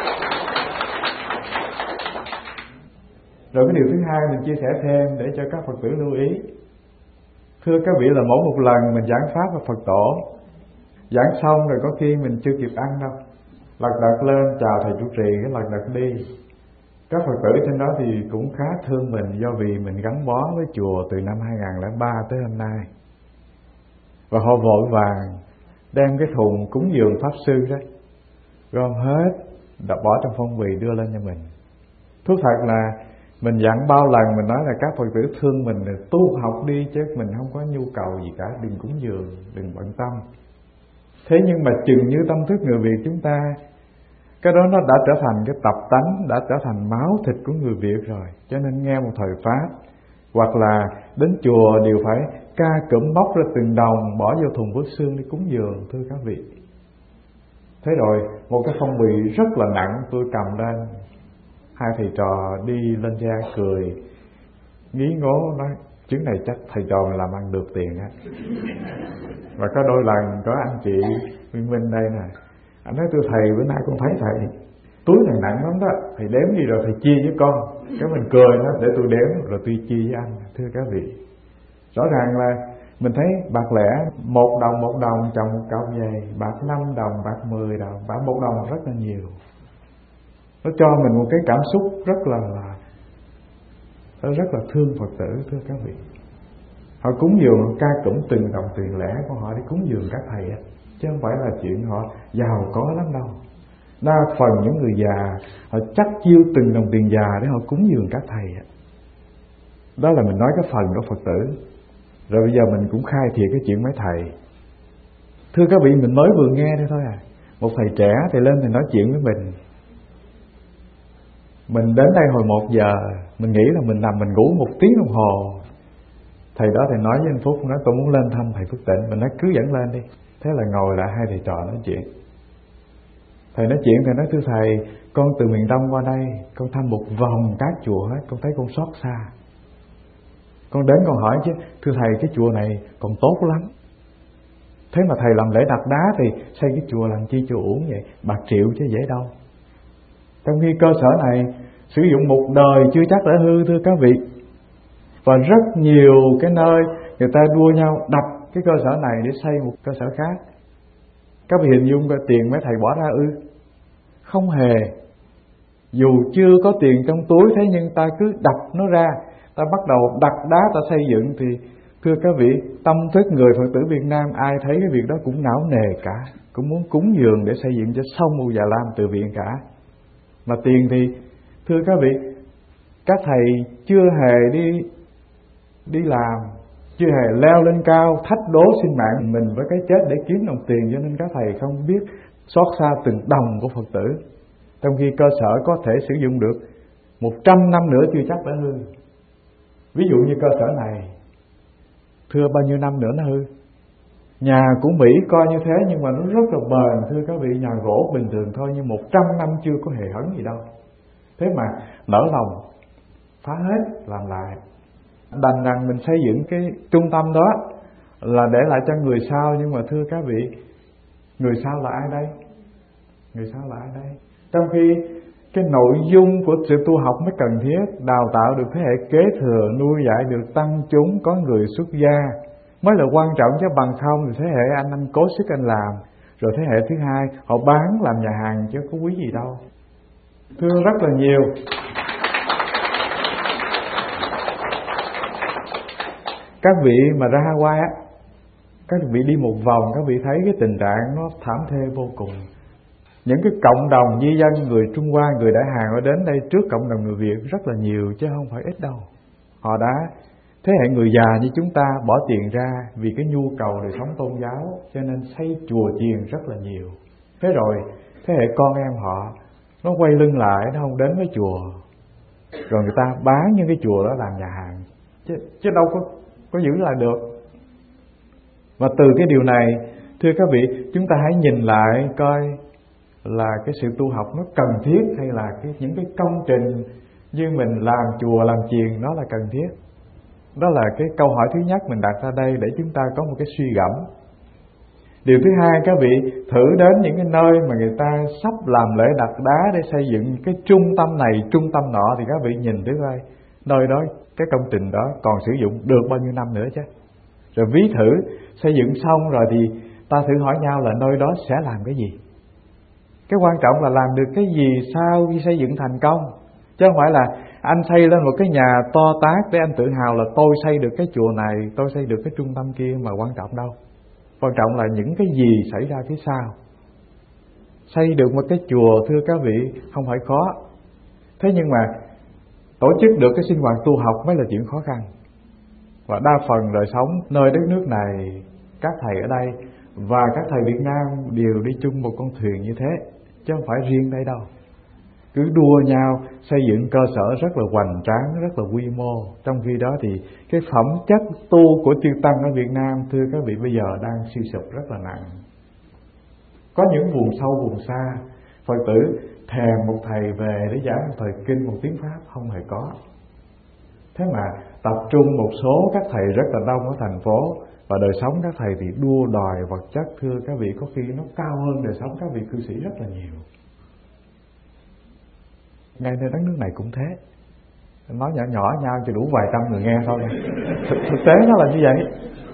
Rồi cái điều thứ hai mình chia sẻ thêm để cho các Phật tử lưu ý. Thưa các vị, là mỗi một lần mình giảng pháp và Phật tổ, giảng xong rồi có khi mình chưa kịp ăn đâu, lật đật lên chào thầy chủ trì, cái lật đật đi. Các Phật tử trên đó thì cũng khá thương mình, do vì mình gắn bó với chùa từ năm hai không không ba tới hôm nay. Và họ vội vàng đem cái thùng cúng dường Pháp Sư đó, gom hết, đập bỏ trong phong bì đưa lên cho mình. Thú thật là mình dặn bao lần mình nói là các Phật tử thương mình là tu học đi, chứ mình không có nhu cầu gì cả, đừng cúng dường, đừng bận tâm. Thế nhưng mà chừng như tâm thức người Việt chúng ta, cái đó nó đã trở thành cái tập tánh, đã trở thành máu thịt của người Việt rồi. Cho nên nghe một thời Pháp, hoặc là đến chùa đều phải ca cụm bóc ra từng đồng, bỏ vô thùng vớt xương đi cúng dường, thưa các vị. Thế rồi một cái phong bì rất là nặng tôi cầm lên, hai thầy trò đi lên xe cười ngí ngố nói chuyến này chắc thầy trò mình làm ăn được tiền á. Và có đôi lần có anh chị Minh Minh đây nè, anh nói tôi thầy bữa nay con thấy thầy túi này nặng lắm đó, thầy đếm đi rồi thầy chia với con. Cái mình cười nó để tôi đếm rồi tôi chia với anh. Thưa các vị, rõ ràng là mình thấy bạc lẻ một đồng một đồng trồng một cọng dày, bạc năm đồng, bạc mười đồng, bạc một đồng rất là nhiều. Nó cho mình một cái cảm xúc rất là là rất là thương Phật tử, thưa các vị. Họ cúng dường, họ ca cụm từng đồng tiền lẻ của họ đi cúng dường các thầy á, chứ không phải là chuyện họ giàu có lắm đâu. Đa phần những người già họ chắc chiêu từng đồng tiền già để họ cúng dường các thầy á. Đó là mình nói cái phần của Phật tử. Rồi bây giờ mình cũng khai thiệt cái chuyện mấy thầy. Thưa các vị, mình mới vừa nghe đây thôi à. Một thầy trẻ thì lên thì nói chuyện với mình. Mình đến đây hồi một giờ, mình nghĩ là mình nằm mình ngủ một tiếng đồng hồ. Thầy đó thầy nói với anh Phúc, nói tôi muốn lên thăm thầy Phước Tịnh. Mình nói cứ dẫn lên đi. Thế là ngồi lại hai thầy trò nói chuyện. Thầy nói chuyện, thầy nói thưa thầy, con từ miền Đông qua đây, con thăm một vòng các chùa hết, con thấy con xót xa. Con đến con hỏi chứ, thưa thầy cái chùa này còn tốt lắm. Thế mà thầy làm lễ đặt đá thì xây cái chùa làm chi chùa uổng vậy, bạc triệu chứ dễ đâu. Trong khi cơ sở này sử dụng một đời chưa chắc đã hư, thưa các vị. Và rất nhiều cái nơi người ta đua nhau đập cái cơ sở này để xây một cơ sở khác. Các vị hình dung coi tiền mấy thầy bỏ ra ư? Không hề. Dù chưa có tiền trong túi, thế nhưng ta cứ đập nó ra, ta bắt đầu đặt đá ta xây dựng, thì thưa các vị, tâm thức người Phật tử Việt Nam ai thấy cái việc đó cũng não nề cả, cũng muốn cúng dường để xây dựng cho xong một Già Lam Từ Viện cả. Mà tiền thì thưa các vị, các thầy chưa hề đi đi làm, chưa hề leo lên cao thách đố sinh mạng mình với cái chết để kiếm đồng tiền, cho nên các thầy không biết xót xa từng đồng của Phật tử. Trong khi cơ sở có thể sử dụng được một trăm năm nữa chưa chắc đã hư. Ví dụ như cơ sở này, thưa bao nhiêu năm nữa nó hư. Nhà của Mỹ coi như thế nhưng mà nó rất là bền, thưa các vị, nhà gỗ bình thường thôi nhưng một trăm năm chưa có hề hấn gì đâu. Thế mà nỡ lòng phá hết làm lại. Đành rằng mình xây dựng cái trung tâm đó là để lại cho người sau, nhưng mà thưa các vị, người sau là ai đây? Người sau là ai đây? Trong khi cái nội dung của sự tu học mới cần thiết, đào tạo được thế hệ kế thừa, nuôi dạy được tăng chúng có người xuất gia mới là quan trọng, chứ bằng không thì thế hệ anh anh cố sức anh làm, rồi thế hệ thứ hai họ bán làm nhà hàng chứ có quý gì đâu. Thưa rất là nhiều. Các vị mà ra Hawaii á, Các vị đi một vòng, các vị thấy cái tình trạng nó thảm thê vô cùng. Những cái cộng đồng di dân người Trung Hoa, người Đại Hàn ở đến đây trước cộng đồng người Việt rất là nhiều chứ không phải ít đâu. Họ đã, thế hệ người già như chúng ta bỏ tiền ra vì cái nhu cầu đời sống tôn giáo, cho nên xây chùa chiền rất là nhiều. Thế rồi thế hệ con em họ nó quay lưng lại, nó không đến với chùa, rồi người ta bán những cái chùa đó làm nhà hàng, chứ, chứ đâu có, có giữ lại được. Và từ cái điều này, thưa các vị, chúng ta hãy nhìn lại coi là cái sự tu học nó cần thiết, hay là cái, những cái công trình như mình làm chùa, làm chiền nó là cần thiết. Đó là cái câu hỏi thứ nhất mình đặt ra đây để chúng ta có một cái suy gẫm. Điều thứ hai, các vị thử đến những cái nơi mà người ta sắp làm lễ đặt đá để xây dựng cái trung tâm này, trung tâm nọ, thì các vị nhìn thử coi nơi đó, cái công trình đó còn sử dụng được bao nhiêu năm nữa chứ. Rồi ví thử xây dựng xong rồi thì ta thử hỏi nhau là nơi đó sẽ làm cái gì. Cái quan trọng là làm được cái gì sau khi xây dựng thành công, chứ không phải là anh xây lên một cái nhà to tát để anh tự hào là tôi xây được cái chùa này, tôi xây được cái trung tâm kia, mà quan trọng đâu. Quan trọng là những cái gì xảy ra phía sau. Xây được một cái chùa, thưa các vị, không phải khó. Thế nhưng mà tổ chức được cái sinh hoạt tu học mới là chuyện khó khăn. Và đa phần đời sống nơi đất nước này, các thầy ở đây và các thầy Việt Nam đều đi chung một con thuyền như thế, chứ không phải riêng đây đâu. Cứ đua nhau xây dựng cơ sở rất là hoành tráng, rất là quy mô. Trong khi đó thì cái phẩm chất tu của chư Tăng ở Việt Nam, thưa các vị, bây giờ đang suy sụp rất là nặng. Có những vùng sâu, vùng xa, Phật tử thèm một thầy về để giảng một thời kinh, một tiếng Pháp, không hề có. Thế mà tập trung một số các thầy rất là đông ở thành phố, và đời sống các thầy thì đua đòi vật chất, thưa các vị, có khi nó cao hơn đời sống các vị cư sĩ rất là nhiều. Ngay nơi đất nước này cũng thế. Nói nhỏ nhỏ nhau cho đủ vài trăm người nghe thôi. Thực, thực tế nó là như vậy.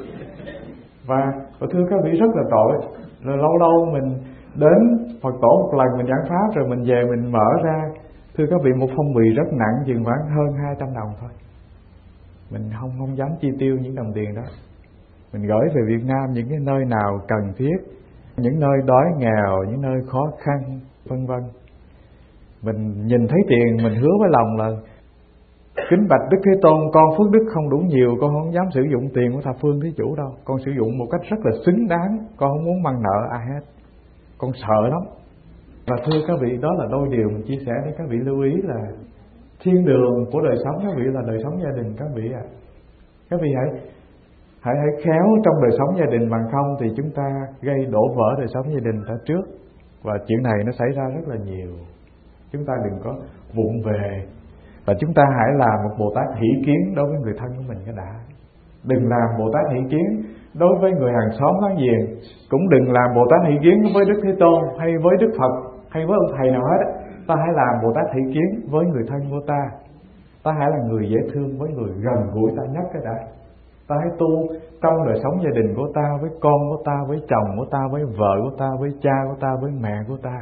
Và thưa các vị, rất là tội. Rồi lâu lâu mình đến Phật tổ một lần mình giảng pháp, rồi mình về mình mở ra, thưa các vị, một phong bì rất nặng, chừng khoảng hơn hai trăm đồng thôi. Mình không không dám chi tiêu những đồng tiền đó. Mình gửi về Việt Nam những cái nơi nào cần thiết, những nơi đói nghèo, những nơi khó khăn, vân vân. Mình nhìn thấy tiền, mình hứa với lòng là kính bạch Đức Thế Tôn, con phước đức không đủ nhiều, con không dám sử dụng tiền của thập phương thí chủ đâu. Con sử dụng một cách rất là xứng đáng, con không muốn mang nợ ai hết. Con sợ lắm. Và thưa các vị, đó là đôi điều mình chia sẻ để các vị lưu ý là thiên đường của đời sống các vị là đời sống gia đình các vị ạ. À. Các vị hãy hãy hãy khéo trong đời sống gia đình, bằng không thì chúng ta gây đổ vỡ đời sống gia đình ta trước. Và chuyện này nó xảy ra rất là nhiều. Chúng ta đừng có vụng về. Và chúng ta hãy làm một Bồ Tát hỷ kiến đối với người thân của mình cái đã. Đừng làm Bồ Tát hỷ kiến đối với người hàng xóm láng giềng. Cũng đừng làm Bồ Tát hỷ kiến với Đức Thế Tôn, hay với Đức Phật, hay với ông thầy nào hết. Ta hãy làm Bồ Tát hỷ kiến với người thân của ta. Ta hãy là người dễ thương với người gần gũi ta nhất cái đã. Ta hãy tu trong đời sống gia đình của ta, với con của ta, với chồng của ta, với vợ của ta, với cha của ta, với mẹ của ta.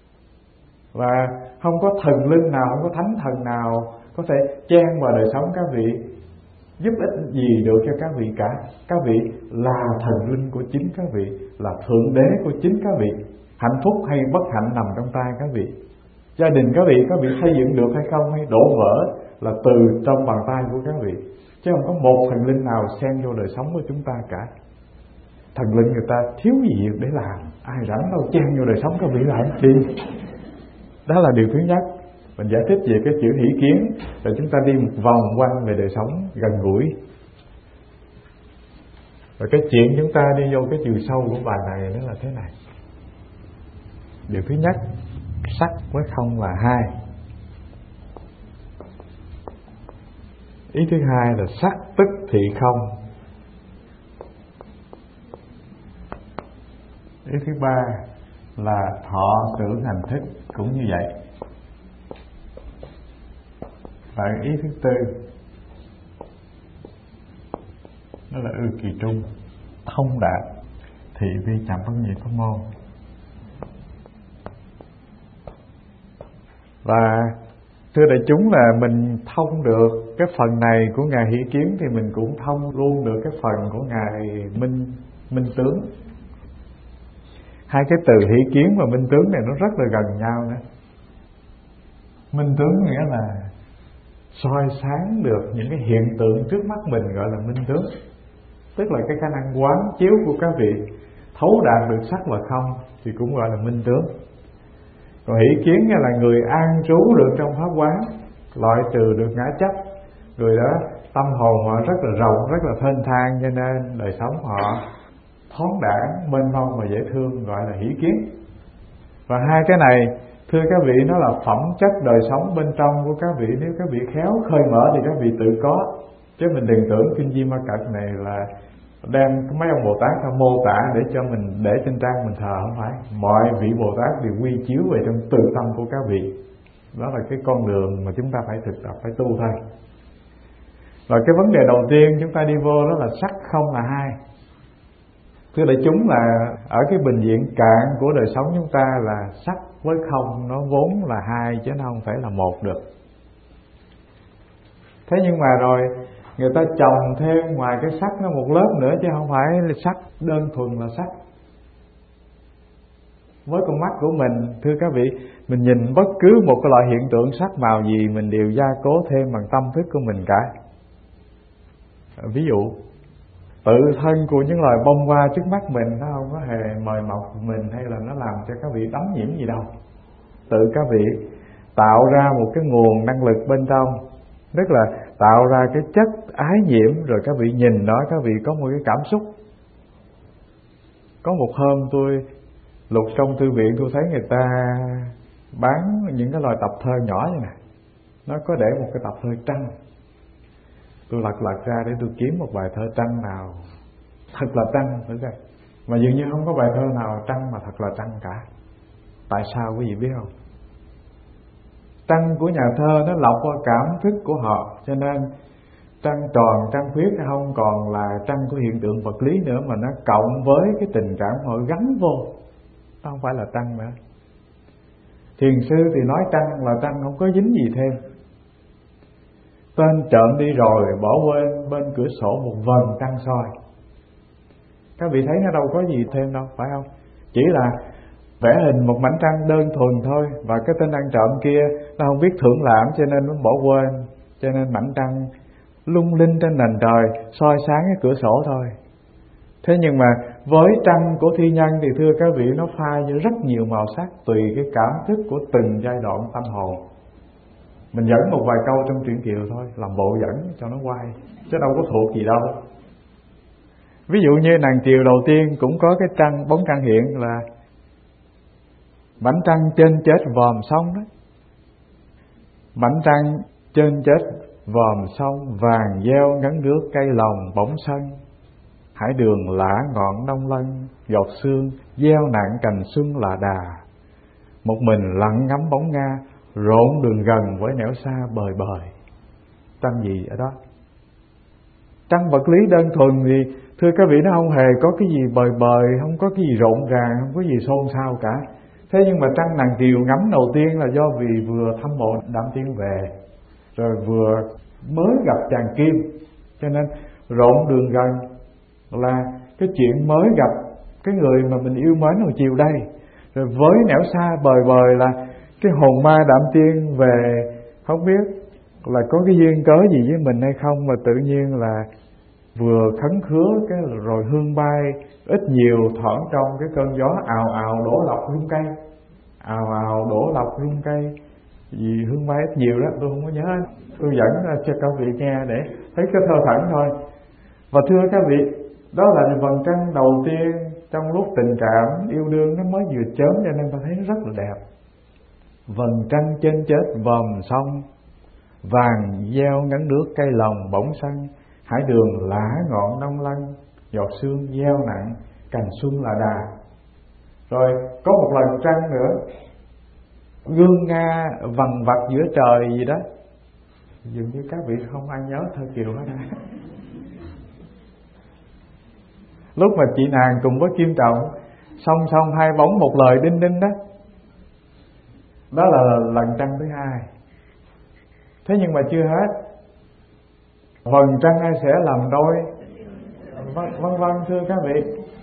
Và không có thần linh nào, không có thánh thần nào có thể chen vào đời sống các vị, giúp ích gì được cho các vị cả. Các vị là thần linh của chính các vị, là thượng đế của chính các vị. Hạnh phúc hay bất hạnh nằm trong tay các vị. Gia đình các vị, các vị xây dựng được hay không, hay đổ vỡ là từ trong bàn tay của các vị, chứ không có một thần linh nào xen vô đời sống của chúng ta cả. Thần linh người ta thiếu gì việc để làm, ai rảnh đâu chen vô đời sống các vị làm chi. Đó là điều thứ nhất. Mình giải thích về cái chữ hỷ kiến, rồi chúng ta đi một vòng quanh về đời sống gần gũi. Và cái chuyện chúng ta đi vô cái chiều sâu của bài này đó là thế này. Điều thứ nhất, sắc với không là hai. Ý thứ hai là sắc tức thị không. Ý thứ ba là thọ tưởng hành thức cũng như vậy. Và ý thứ tư đó là ư kỳ trung, thông đạt, thị vi chạm phân nhị pháp môn. Và thưa đại chúng, là mình thông được cái phần này của Ngài Hỷ Kiến thì mình cũng thông luôn được cái phần của Ngài Minh minh tướng. Hai cái từ hỷ kiến và minh tướng này nó rất là gần nhau nữa. Minh tướng nghĩa là soi sáng được những cái hiện tượng trước mắt mình, gọi là minh tướng. Tức là cái khả năng quán chiếu của các vị thấu đạt được sắc và không thì cũng gọi là minh tướng. Còn hỷ kiến là người an trú được trong pháp quán, loại trừ được ngã chấp. Người đó tâm hồn họ rất là rộng, rất là thênh thang, cho nên đời sống họ thoáng đãng, mênh mông và dễ thương, gọi là hỷ kiến. Và hai cái này thưa các vị, nó là phẩm chất đời sống bên trong của các vị. Nếu các vị khéo khơi mở thì các vị tự có, chứ mình đừng tưởng kinh Di Ma Cật này là đem mấy ông Bồ Tát ra mô tả để cho mình để trên trang mình thờ. Không phải, mọi vị Bồ Tát đều quy chiếu về trong tự tâm của các vị. Đó là cái con đường mà chúng ta phải thực tập, phải tu thôi. Rồi cái vấn đề đầu tiên chúng ta đi vô đó là sắc không là hai. Thưa đại chúng, là ở cái bình diện cạn của đời sống chúng ta là sắc với không nó vốn là hai, chứ nó không phải là một được. Thế nhưng mà rồi người ta trồng thêm ngoài cái sắc nó một lớp nữa, chứ không phải là sắc đơn thuần là sắc. Với con mắt của mình, thưa các vị, mình nhìn bất cứ một cái loại hiện tượng sắc màu gì mình đều gia cố thêm bằng tâm thức của mình cả. Ví dụ tự thân của những loài bông hoa trước mắt mình nó không có hề mời mọc mình, hay là nó làm cho các vị đắm nhiễm gì đâu. Tự các vị tạo ra một cái nguồn năng lực bên trong, tức là tạo ra cái chất ái nhiễm, rồi các vị nhìn đó các vị có một cái cảm xúc. Có một hôm tôi lục trong thư viện, tôi thấy người ta bán những cái loài tập thơ nhỏ như này, nó có để một cái tập thơ trăng. Tôi lật lật ra để tôi kiếm một bài thơ trăng nào thật là trăng thử coi, mà dường như không có bài thơ nào trăng mà thật là trăng cả. Tại sao quý vị biết không? Trăng của nhà thơ nó lọc qua cảm thức của họ, cho nên trăng tròn, trăng khuyết không còn là trăng của hiện tượng vật lý nữa, mà nó cộng với cái tình cảm họ gắn vô, nó không phải là trăng nữa. Thiền sư thì nói trăng là trăng, không có dính gì thêm. Tên trộm đi rồi bỏ quên bên cửa sổ một vầng trăng soi. Các vị thấy nó đâu có gì thêm đâu, phải không? Chỉ là vẽ hình một mảnh trăng đơn thuần thôi, và cái tên ăn trộm kia nó không biết thưởng lãm cho nên nó bỏ quên, cho nên mảnh trăng lung linh trên nền trời soi sáng cái cửa sổ thôi. Thế nhưng mà với trăng của thi nhân thì thưa các vị, nó pha như rất nhiều màu sắc tùy cái cảm thức của từng giai đoạn tâm hồn. Mình dẫn một vài câu trong truyện Kiều thôi, làm bộ dẫn cho nó quay, chứ đâu có thuộc gì đâu. Ví dụ như nàng Kiều đầu tiên cũng có cái trăng, bóng trăng hiện là mảnh trăng trên chết vòm sông đó. Mảnh trăng trên chết vòm sông, vàng gieo ngấn nước cây lòng bóng sân. Hải đường lã ngọn đông lân, giọt sương gieo nặng cành xuân là đà. Một mình lặng ngắm bóng Nga, rộn đường gần với nẻo xa bời bời. Trăng gì ở đó? Trăng vật lý đơn thuần thì thưa các vị, nó không hề có cái gì bời bời, không có cái gì rộn ràng, không có gì xôn xao cả. Thế nhưng mà trăng nàng Kiều ngắm đầu tiên là do vì vừa thăm mộ Đạm Tiên về, rồi vừa mới gặp chàng Kim, cho nên rộn đường gần là cái chuyện mới gặp cái người mà mình yêu mến hồi chiều đây. Rồi với nẻo xa bời bời là cái hồn ma Đạm Tiên về, không biết là có cái duyên cớ gì với mình hay không, mà tự nhiên là vừa khấn khứa cái rồi hương bay ít nhiều thoảng trong cái cơn gió ào ào đổ lọc hương cây, ào ào đổ lọc hương cây, vì hương bay ít nhiều đó tôi không có nhớ, tôi dẫn cho các vị nghe để thấy cái thơ thẩn thôi. Và thưa các vị, đó là vầng trăng đầu tiên trong lúc tình cảm yêu đương nó mới vừa chớm, cho nên ta thấy nó rất là đẹp. Vầng trăng trên chết vòm sông, vàng gieo ngấn nước cây lòng bỗng xanh. Hải đường lã ngọn đông lân, giọt sương gieo nặng cành xuân là đà. Rồi có một lần trăng nữa, gương Nga vằn vặt giữa trời gì đó. Dường như các vị không ai nhớ thơ Kiều hết á. Lúc mà chị nàng cùng với Kim Trọng song song hai bóng một lời đinh đinh đó, đó là lần trăng thứ hai. Thế nhưng mà chưa hết, vầng trăng ai sẽ làm đôi, vân vân vân thưa các vị.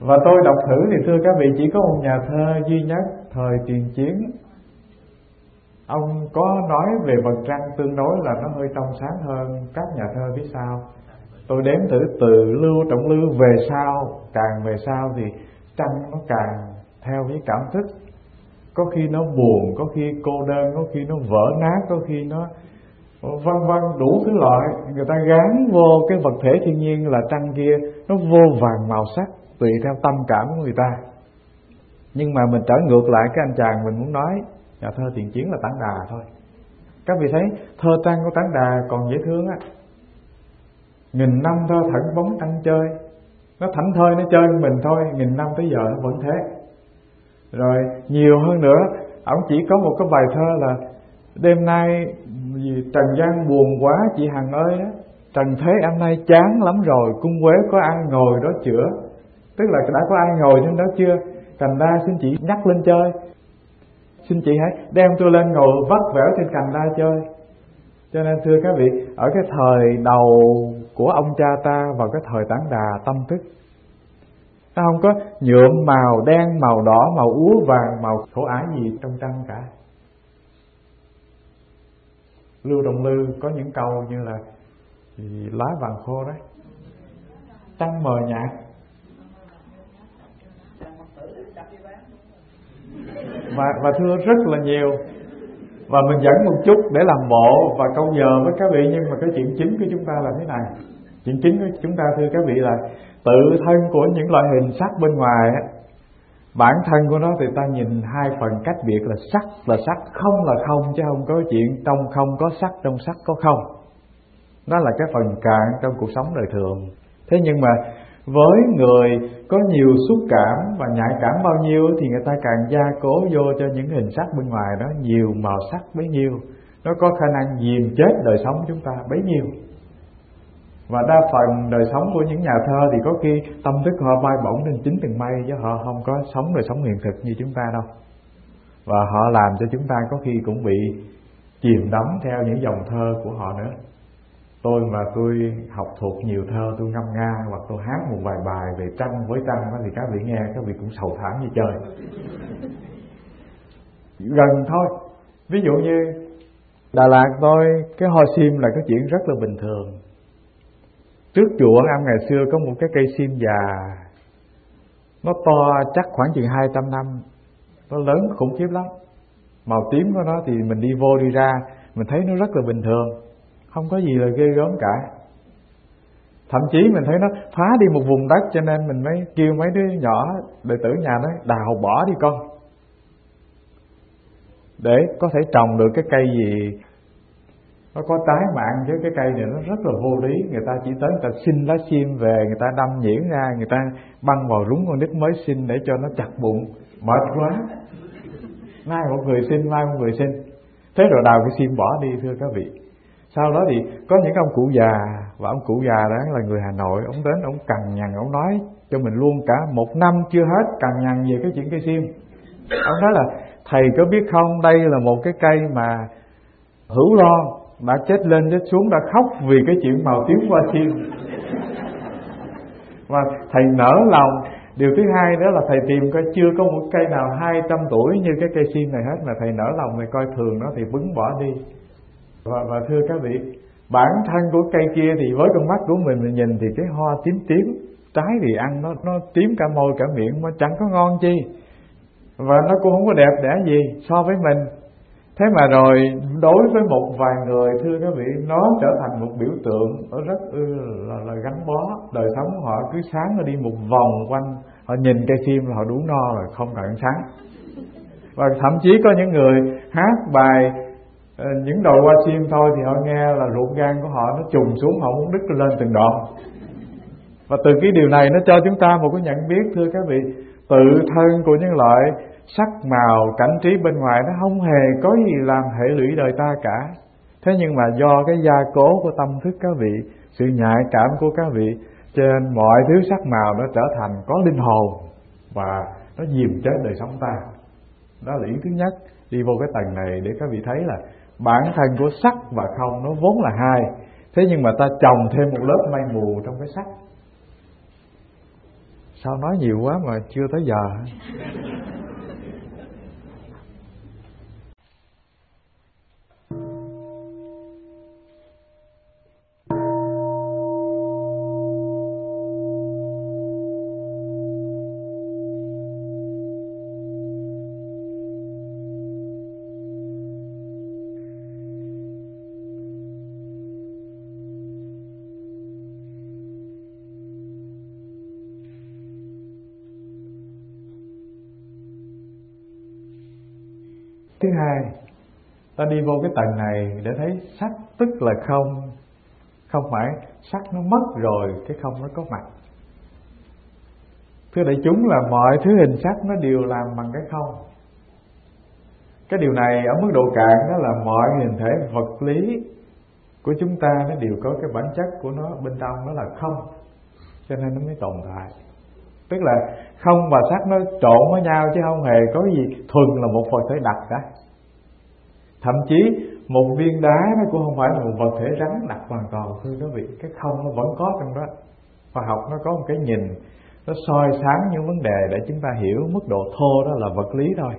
Và tôi đọc thử thì thưa các vị, chỉ có một nhà thơ duy nhất thời tiền chiến, ông có nói về vật trăng tương đối là nó hơi trong sáng hơn các nhà thơ phía sau. Tôi đếm thử từ Lưu Trọng Lưu về sau, càng về sau thì trăng nó càng theo cái cảm thức. Có khi nó buồn, có khi cô đơn, có khi nó vỡ nát, có khi nó vân vân đủ thứ loại. Người ta gán vô cái vật thể thiên nhiên là trăng kia, nó vô vàng màu sắc tùy theo tâm cảm của người ta. Nhưng mà mình trở ngược lại cái anh chàng mình muốn nói, nhà thơ tiền chiến là Tản Đà thôi. Các vị thấy thơ trăng của Tản Đà còn dễ thương á. Nghìn năm thơ thẫn bóng trăng chơi, nó thảnh thơi nó chơi mình thôi, nghìn năm tới giờ nó vẫn thế. Rồi nhiều hơn nữa, ổng chỉ có một cái bài thơ là đêm nay vì trần gian buồn quá chị Hằng ơi đó, trần thế năm nay chán lắm rồi, cung Quế có ai ngồi đó chữa. Tức là đã có ai ngồi trên đó chưa? Cành đa xin chị nhắc lên chơi, xin chị hãy đem tôi lên ngồi vắt vẻo trên cành đa chơi. Cho nên thưa các vị, ở cái thời đầu của ông cha ta vào cái thời Tản Đà tâm thức, nó không có nhuộm màu đen, màu đỏ, màu úa vàng, màu khổ ải gì trong trăng cả. Lưu Trọng Lưu có những câu như là lá vàng khô đấy, trăng mờ nhạt. Và, và thưa rất là nhiều. Và mình dẫn một chút để làm bộ và câu giờ với các vị. Nhưng mà cái chuyện chính của chúng ta là thế này. Chuyện chính của chúng ta thưa các vị là tự thân của những loại hình sắc bên ngoài á, bản thân của nó thì ta nhìn hai phần cách biệt là sắc là sắc, không là không, chứ không có chuyện trong không có sắc, trong sắc có không. Đó là cái phần cạn trong cuộc sống đời thường. Thế nhưng mà với người có nhiều xúc cảm và nhạy cảm bao nhiêu thì người ta càng gia cố vô cho những hình sắc bên ngoài đó nhiều màu sắc bấy nhiêu. Nó có khả năng diềm chết đời sống chúng ta bấy nhiêu. Và đa phần đời sống của những nhà thơ thì có khi tâm thức họ bay bổng lên chín tầng mây, chứ họ không có sống đời sống hiện thực như chúng ta đâu. Và họ làm cho chúng ta có khi cũng bị chìm đắm theo những dòng thơ của họ nữa. Tôi mà tôi học thuộc nhiều thơ, tôi ngâm nga hoặc tôi hát một vài bài về trăng với trăng đó, thì các vị nghe các vị cũng sầu thảm như trời. Gần thôi. Ví dụ như Đà Lạt tôi, cái hoa sim là cái chuyện rất là bình thường. Trước chùa Am ngày xưa có một cái cây sim già, nó to chắc khoảng chừng hai trăm năm, nó lớn khủng khiếp lắm. Màu tím của nó thì mình đi vô đi ra mình thấy nó rất là bình thường, không có gì là ghê gớm cả. Thậm chí mình thấy nó phá đi một vùng đất, cho nên mình mới kêu mấy đứa nhỏ đệ tử nhà nói đào bỏ đi con, để có thể trồng được cái cây gì nó có trái mạn. Với cái cây này nó rất là vô lý. Người ta chỉ tới người ta xin lá sim về, người ta đâm nhuyễn ra, người ta băng vào rúng con nít mới sinh để cho nó chặt bụng, mệt quá. Nay một người xin, mai một người xin, thế rồi đào cái sim bỏ đi thưa các vị. Sau đó thì có những ông cụ già, và ông cụ già đó là người Hà Nội, ông đến ông cằn nhằn, ông nói cho mình luôn cả một năm chưa hết cằn nhằn về cái chuyện cây sim. Ông nói là thầy có biết không, đây là một cái cây mà Hữu Loan đã chết lên chết xuống, đã khóc vì cái chuyện màu tím hoa sim. Và thầy nỡ lòng. Điều thứ hai đó là thầy tìm coi chưa có một cây nào hai trăm tuổi như cái cây sim này hết, mà thầy nỡ lòng này coi thường nó thì bứng bỏ đi. Và, và thưa các vị, bản thân của cây kia thì với con mắt của mình mình nhìn thì cái hoa tím tím, trái thì ăn nó nó tím cả môi cả miệng mà chẳng có ngon chi, và nó cũng không có đẹp đẽ gì so với mình. Thế mà rồi đối với một vài người thưa các vị, nó trở thành một biểu tượng, nó rất ư là, là gắn bó. Đời sống của họ cứ sáng nó đi một vòng quanh, họ nhìn cây sim là họ đủ no rồi, không cần ăn sáng. Và thậm chí có những người hát bài những đồi hoa sim thôi thì họ nghe là ruột gan của họ nó trùng xuống, họ muốn đứt lên từng đoạn. Và từ cái điều này nó cho chúng ta một cái nhận biết thưa các vị, tự thân của những loại sắc màu cảnh trí bên ngoài nó không hề có gì làm hệ lụy đời ta cả. Thế nhưng mà do cái gia cố của tâm thức các vị, sự nhạy cảm của các vị, cho nên mọi thứ sắc màu nó trở thành có linh hồn và nó diềm chết đời sống ta. Đó là ý thứ nhất, đi vô cái tầng này để các vị thấy là bản thân của sắc và không nó vốn là hai. Thế nhưng mà ta trồng thêm một lớp mây mù trong cái sắc. Sao nói nhiều quá mà chưa tới giờ. Thứ hai, ta đi vô cái tầng này để thấy sắc tức là không. Không phải sắc nó mất rồi cái không nó có mặt. Thưa đại chúng, là mọi thứ hình sắc nó đều làm bằng cái không. Cái điều này ở mức độ cạn đó là mọi hình thể vật lý của chúng ta nó đều có cái bản chất của nó bên trong, đó là không, cho nên nó mới tồn tại. Tức là không và sắc nó trộn với nhau chứ không hề có gì thuần là một vật thể đặc cả. Thậm chí một viên đá nó cũng không phải là một vật thể rắn đặc hoàn toàn. Thưa quý vị, cái không nó vẫn có trong đó. Khoa học nó có một cái nhìn, nó soi sáng những vấn đề để chúng ta hiểu mức độ thô đó là vật lý thôi.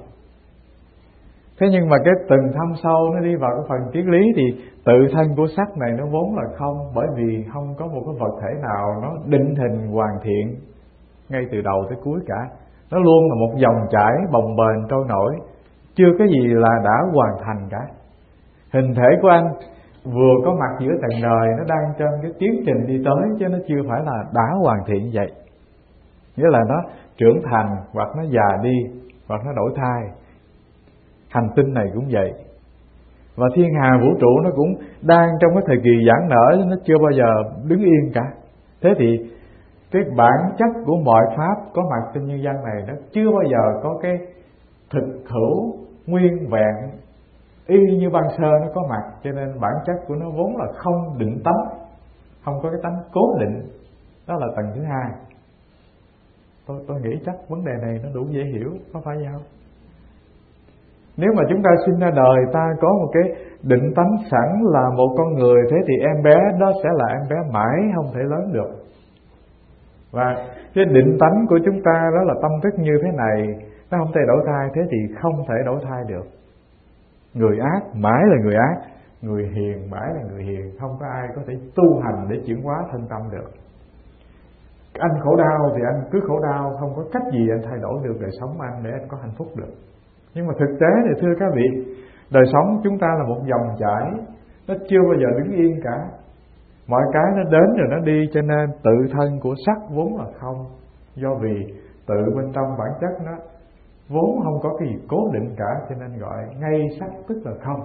Thế nhưng mà cái từng thâm sâu nó đi vào cái phần triết lý thì tự thân của sắc này nó vốn là không, bởi vì không có một cái vật thể nào nó định hình hoàn thiện ngay từ đầu tới cuối cả. Nó luôn là một dòng chảy bồng bềnh trôi nổi, chưa có gì là đã hoàn thành cả. Hình thể của anh vừa có mặt giữa tầng đời, nó đang trên cái tiến trình đi tới, chứ nó chưa phải là đã hoàn thiện vậy. Nghĩa là nó trưởng thành, hoặc nó già đi, hoặc nó đổi thay. Hành tinh này cũng vậy. Và thiên hà vũ trụ nó cũng đang trong cái thời kỳ giãn nở, nó chưa bao giờ đứng yên cả. Thế thì cái bản chất của mọi pháp có mặt trên nhân gian này nó chưa bao giờ có cái thực hữu nguyên vẹn y như băng sơ nó có mặt. Cho nên bản chất của nó vốn là không định tánh, không có cái tánh cố định. Đó là tầng thứ hai. Tôi, tôi nghĩ chắc vấn đề này nó đủ dễ hiểu, có phải vậy không? Nếu mà chúng ta sinh ra đời, ta có một cái định tánh sẵn là một con người, thế thì em bé đó sẽ là em bé mãi, không thể lớn được. Và cái định tánh của chúng ta đó là tâm thức như thế này, nó không thể đổi thay, thế thì không thể đổi thay được. Người ác mãi là người ác, người hiền mãi là người hiền. Không có ai có thể tu hành để chuyển hóa thân tâm được. Anh khổ đau thì anh cứ khổ đau, không có cách gì anh thay đổi được đời sống anh để anh có hạnh phúc được. Nhưng mà thực tế thì thưa các vị, đời sống chúng ta là một dòng chảy, nó chưa bao giờ đứng yên cả. Mọi cái nó đến rồi nó đi, cho nên tự thân của sắc vốn là không. Do vì tự bên trong bản chất nó vốn không có cái gì cố định cả, cho nên gọi ngay sắc tức là không.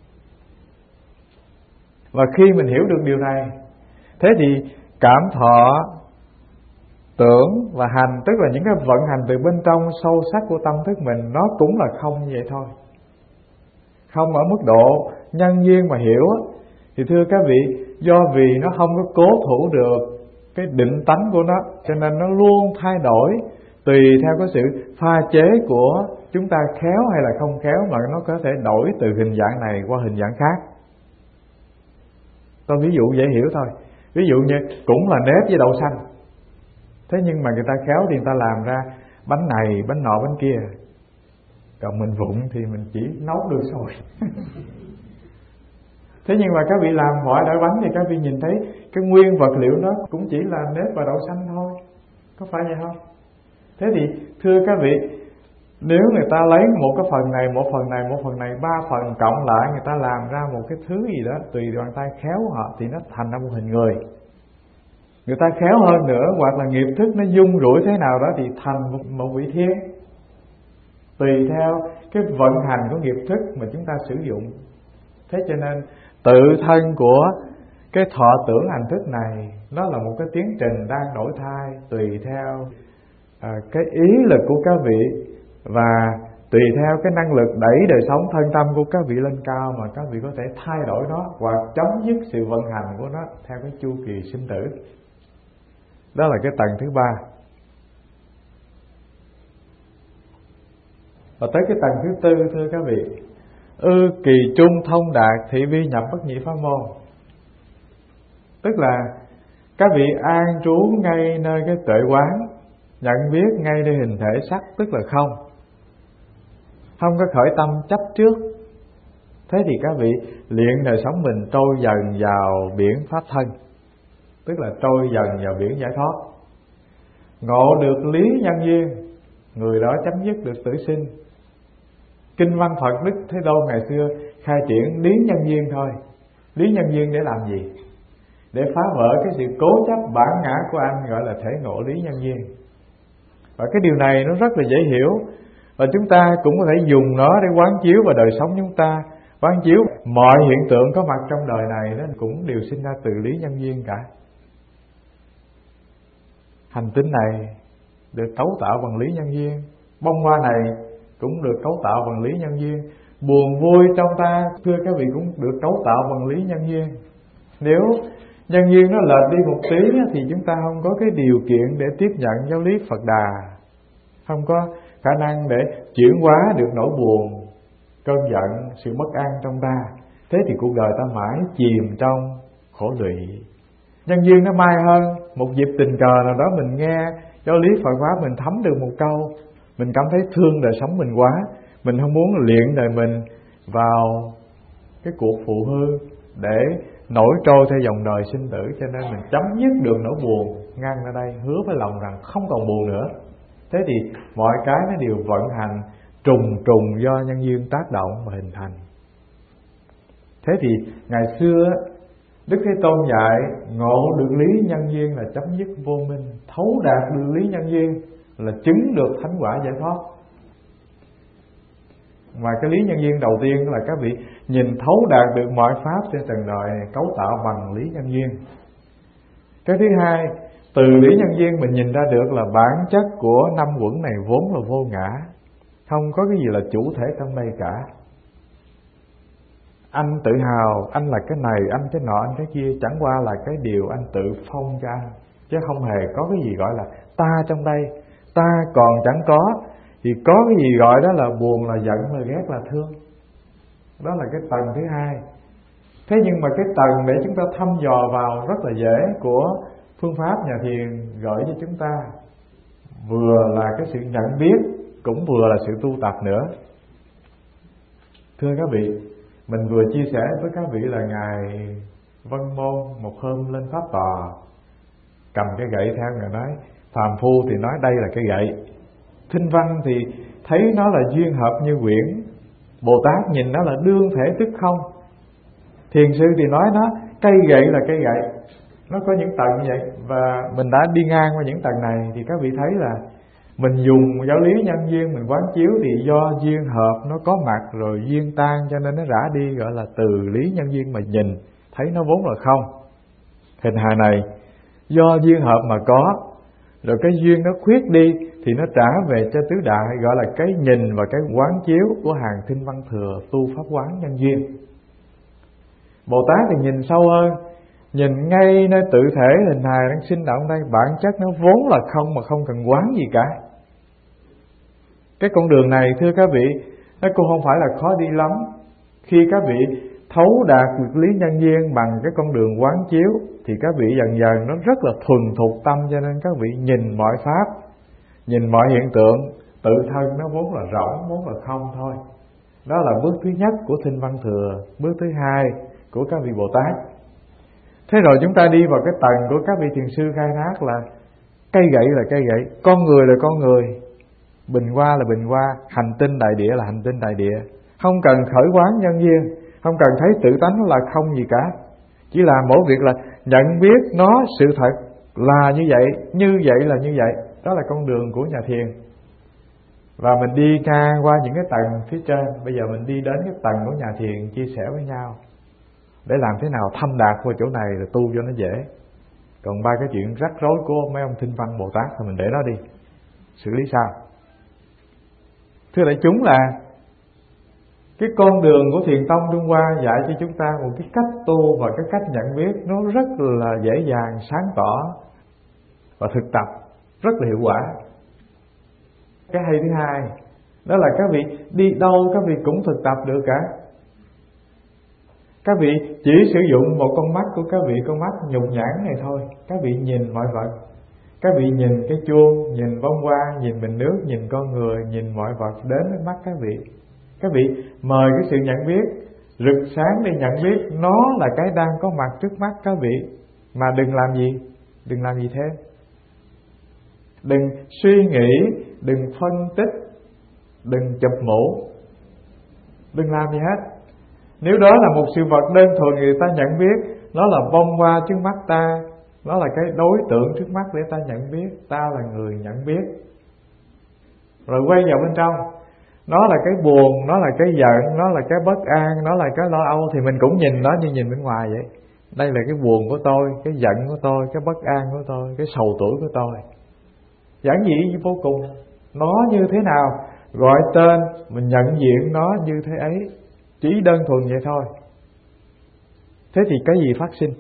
Và khi mình hiểu được điều này, thế thì cảm thọ, tưởng và hành, tức là những cái vận hành từ bên trong sâu sắc của tâm thức mình, nó cũng là không như vậy thôi. Không ở mức độ nhân duyên mà hiểu thì thưa các vị, do vì nó không có cố thủ được cái định tánh của nó, cho nên nó luôn thay đổi tùy theo cái sự pha chế của chúng ta khéo hay là không khéo, mà nó có thể đổi từ hình dạng này qua hình dạng khác. Tôi ví dụ dễ hiểu thôi. Ví dụ như cũng là nếp với đậu xanh, thế nhưng mà người ta khéo thì người ta làm ra bánh này, bánh nọ, bánh kia. Còn mình vụng thì mình chỉ nấu được rồi. Thế nhưng mà các vị làm mọi loại bánh thì các vị nhìn thấy cái nguyên vật liệu đó cũng chỉ là nếp và đậu xanh thôi. Có phải vậy không? Thế thì thưa các vị, nếu người ta lấy một cái phần này, một phần này, một phần này, ba phần cộng lại, người ta làm ra một cái thứ gì đó tùy bàn tay khéo của họ thì nó thành ra một hình người. Người ta khéo hơn nữa, hoặc là nghiệp thức nó dung rủi thế nào đó thì thành một, một vị thiên. Tùy theo cái vận hành của nghiệp thức mà chúng ta sử dụng. Thế cho nên tự thân của cái thọ tưởng hành thức này, nó là một cái tiến trình đang đổi thay tùy theo à, cái ý lực của các vị, và tùy theo cái năng lực đẩy đời sống thân tâm của các vị lên cao, mà các vị có thể thay đổi nó hoặc chấm dứt sự vận hành của nó theo cái chu kỳ sinh tử. Đó là cái tầng thứ ba. Và tới cái tầng thứ tư thưa các vị, ư kỳ trung thông đạt thị vi nhập bất nhị pháp môn. Tức là các vị an trú ngay nơi cái tuệ quán, nhận biết ngay nơi hình thể sắc, tức là không. Không có khởi tâm chấp trước. Thế thì các vị luyện đời sống mình trôi dần vào biển pháp thân, tức là trôi dần vào biển giải thoát. Ngộ được lý nhân duyên, người đó chấm dứt được tử sinh. Kinh văn Phật Đức Thế Tôn ngày xưa khai triển lý nhân duyên thôi. Lý nhân duyên để làm gì? Để phá vỡ cái sự cố chấp bản ngã của anh, gọi là thể ngộ lý nhân duyên. Và cái điều này nó rất là dễ hiểu, và chúng ta cũng có thể dùng nó để quán chiếu vào đời sống chúng ta. Quán chiếu mọi hiện tượng có mặt trong đời này nó cũng đều sinh ra từ lý nhân duyên cả. Hành tinh này được cấu tạo bằng lý nhân duyên, bông hoa này cũng được cấu tạo bằng lý nhân duyên, buồn vui trong ta thưa các vị cũng được cấu tạo bằng lý nhân duyên. Nếu nhân duyên nó lệch đi một tí thì chúng ta không có cái điều kiện để tiếp nhận giáo lý Phật Đà, không có khả năng để chuyển hóa được nỗi buồn, cơn giận, sự bất an trong ta. Thế thì cuộc đời ta mãi chìm trong khổ lụy. Nhân duyên nó mai hơn, một dịp tình cờ nào đó mình nghe giáo lý Phật pháp, mình thấm được một câu, mình cảm thấy thương đời sống mình quá, mình không muốn luyện đời mình vào cái cuộc phụ hư để nổi trôi theo dòng đời sinh tử, cho nên mình chấm dứt được nỗi buồn, ngăn ở đây, hứa với lòng rằng không còn buồn nữa. Thế thì mọi cái nó đều vận hành trùng trùng do nhân duyên tác động và hình thành. Thế thì ngày xưa Đức Thế Tôn dạy ngộ được lý nhân duyên là chấm dứt vô minh, thấu đạt được lý nhân duyên là chứng được thánh quả giải thoát. Mà cái lý nhân duyên đầu tiên là các vị nhìn thấu đạt được mọi pháp trên trần đời này cấu tạo bằng lý nhân duyên. Cái thứ hai, từ lý nhân duyên mình nhìn ra được là bản chất của năm uẩn này vốn là vô ngã, không có cái gì là chủ thể trong đây cả. Anh tự hào anh là cái này, anh cái nọ, anh cái kia, chẳng qua là cái điều anh tự phong cho anh, chứ không hề có cái gì gọi là ta trong đây. Ta còn chẳng có thì có cái gì gọi đó là buồn, là giận, là ghét, là thương. Đó là cái tầng thứ hai. Thế nhưng mà cái tầng để chúng ta thăm dò vào rất là dễ của phương pháp nhà thiền gợi cho chúng ta, vừa là cái sự nhận biết, cũng vừa là sự tu tập nữa. Thưa các vị, mình vừa chia sẻ với các vị là Ngài Vân Môn một hôm lên pháp tòa, cầm cái gậy theo Ngài nói, phàm phu thì nói đây là cái gậy, Thinh Văn thì thấy nó là duyên hợp như quyển, Bồ Tát nhìn nó là đương thể tức không, Thiền sư thì nói nó cây gậy là cây gậy. Nó có những tầng như vậy, và mình đã đi ngang qua những tầng này thì các vị thấy là mình dùng giáo lý nhân duyên mình quán chiếu thì do duyên hợp nó có mặt rồi duyên tan, cho nên nó rã đi, gọi là từ lý nhân duyên mà nhìn thấy nó vốn là không. Hình hài này do duyên hợp mà có, rồi cái duyên nó khuyết đi thì nó trả về cho tứ đại, gọi là cái nhìn và cái quán chiếu của hàng Thinh Văn Thừa tu pháp quán nhân duyên. Bồ Tát thì nhìn sâu hơn, nhìn ngay nơi tự thể hình hài đang sinh động đây, bản chất nó vốn là không mà không cần quán gì cả. Cái con đường này thưa các vị, nó cũng không phải là khó đi lắm. Khi các vị thấu đạt được lý nhân duyên bằng cái con đường quán chiếu thì các vị dần dần nó rất là thuần thục tâm, cho nên các vị nhìn mọi pháp, nhìn mọi hiện tượng, tự thân nó vốn là rỗng, vốn là không thôi. Đó là bước thứ nhất của Thinh Văn Thừa. Bước thứ hai của các vị Bồ Tát. Thế rồi chúng ta đi vào cái tầng của các vị thiền sư khai thác là cây gậy là cây gậy, con người là con người, bình hoa là bình hoa, hành tinh đại địa là hành tinh đại địa. Không cần khởi quán nhân duyên, không cần thấy tự tánh nó là không gì cả, chỉ là mỗi việc là nhận biết nó sự thật là như vậy, như vậy là như vậy. Đó là con đường của nhà thiền. Và mình đi ngang qua những cái tầng phía trên, bây giờ mình đi đến cái tầng của nhà thiền chia sẻ với nhau để làm thế nào thâm đạt qua chỗ này là tu cho nó dễ. Còn ba cái chuyện rắc rối của mấy ông Thinh Văn Bồ Tát thì mình để nó đi, xử lý sao? Thưa đại chúng, là cái con đường của Thiền Tông Trung Hoa dạy cho chúng ta một cái cách tu và cái cách nhận biết nó rất là dễ dàng, sáng tỏ và thực tập rất là hiệu quả. Cái hay thứ hai đó là các vị đi đâu các vị cũng thực tập được cả. Các vị chỉ sử dụng một con mắt của các vị, con mắt nhục nhãn này thôi, các vị nhìn mọi vật. Các vị nhìn cái chuông, nhìn bông hoa, nhìn bình nước, nhìn con người, nhìn mọi vật đến với mắt các vị. Các vị mời cái sự nhận biết rực sáng để nhận biết nó là cái đang có mặt trước mắt các vị. Mà đừng làm gì? Đừng làm gì thêm. Đừng suy nghĩ, đừng phân tích, đừng chụp mũ, đừng làm gì hết. Nếu đó là một sự vật đơn thuần người ta nhận biết, nó là bông hoa trước mắt ta, nó là cái đối tượng trước mắt để ta nhận biết. Ta là người nhận biết. Rồi quay vào bên trong, nó là cái buồn, nó là cái giận, nó là cái bất an, nó là cái lo âu, thì mình cũng nhìn nó như nhìn bên ngoài vậy. Đây là cái buồn của tôi, cái giận của tôi, cái bất an của tôi, cái sầu tuổi của tôi. Giản dị vô cùng. Nó như thế nào, gọi tên, mình nhận diện nó như thế ấy. Chỉ đơn thuần vậy thôi. Thế thì cái gì phát sinh?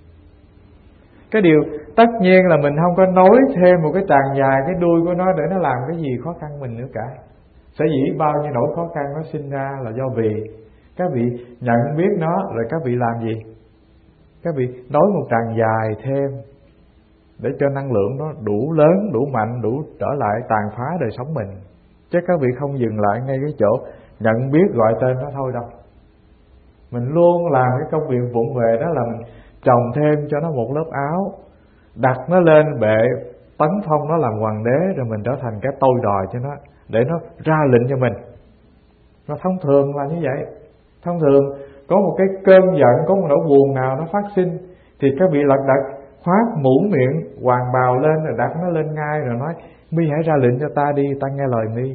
Cái điều tất nhiên là mình không có nối thêm một cái tràng dài cái đuôi của nó để nó làm cái gì khó khăn mình nữa cả. Sở dĩ bao nhiêu nỗi khó khăn nó sinh ra là do vì các vị nhận biết nó, rồi các vị làm gì? Các vị nối một tràng dài thêm để cho năng lượng nó đủ lớn, đủ mạnh, đủ trở lại tàn phá đời sống mình. Chứ các vị không dừng lại ngay cái chỗ nhận biết gọi tên nó thôi đâu. Mình luôn làm cái công việc vụng về đó là mình trồng thêm cho nó một lớp áo, đặt nó lên bệ, tấn phong nó làm hoàng đế, rồi mình trở thành cái tôi đòi cho nó, để nó ra lệnh cho mình. Nó thông thường là như vậy. Thông thường có một cái cơn giận, có một nỗi buồn nào nó phát sinh, thì các vị lật đật khoác mũ miệng hoàng bào lên, rồi đặt nó lên ngay, rồi nói mi hãy ra lệnh cho ta đi, ta nghe lời mi.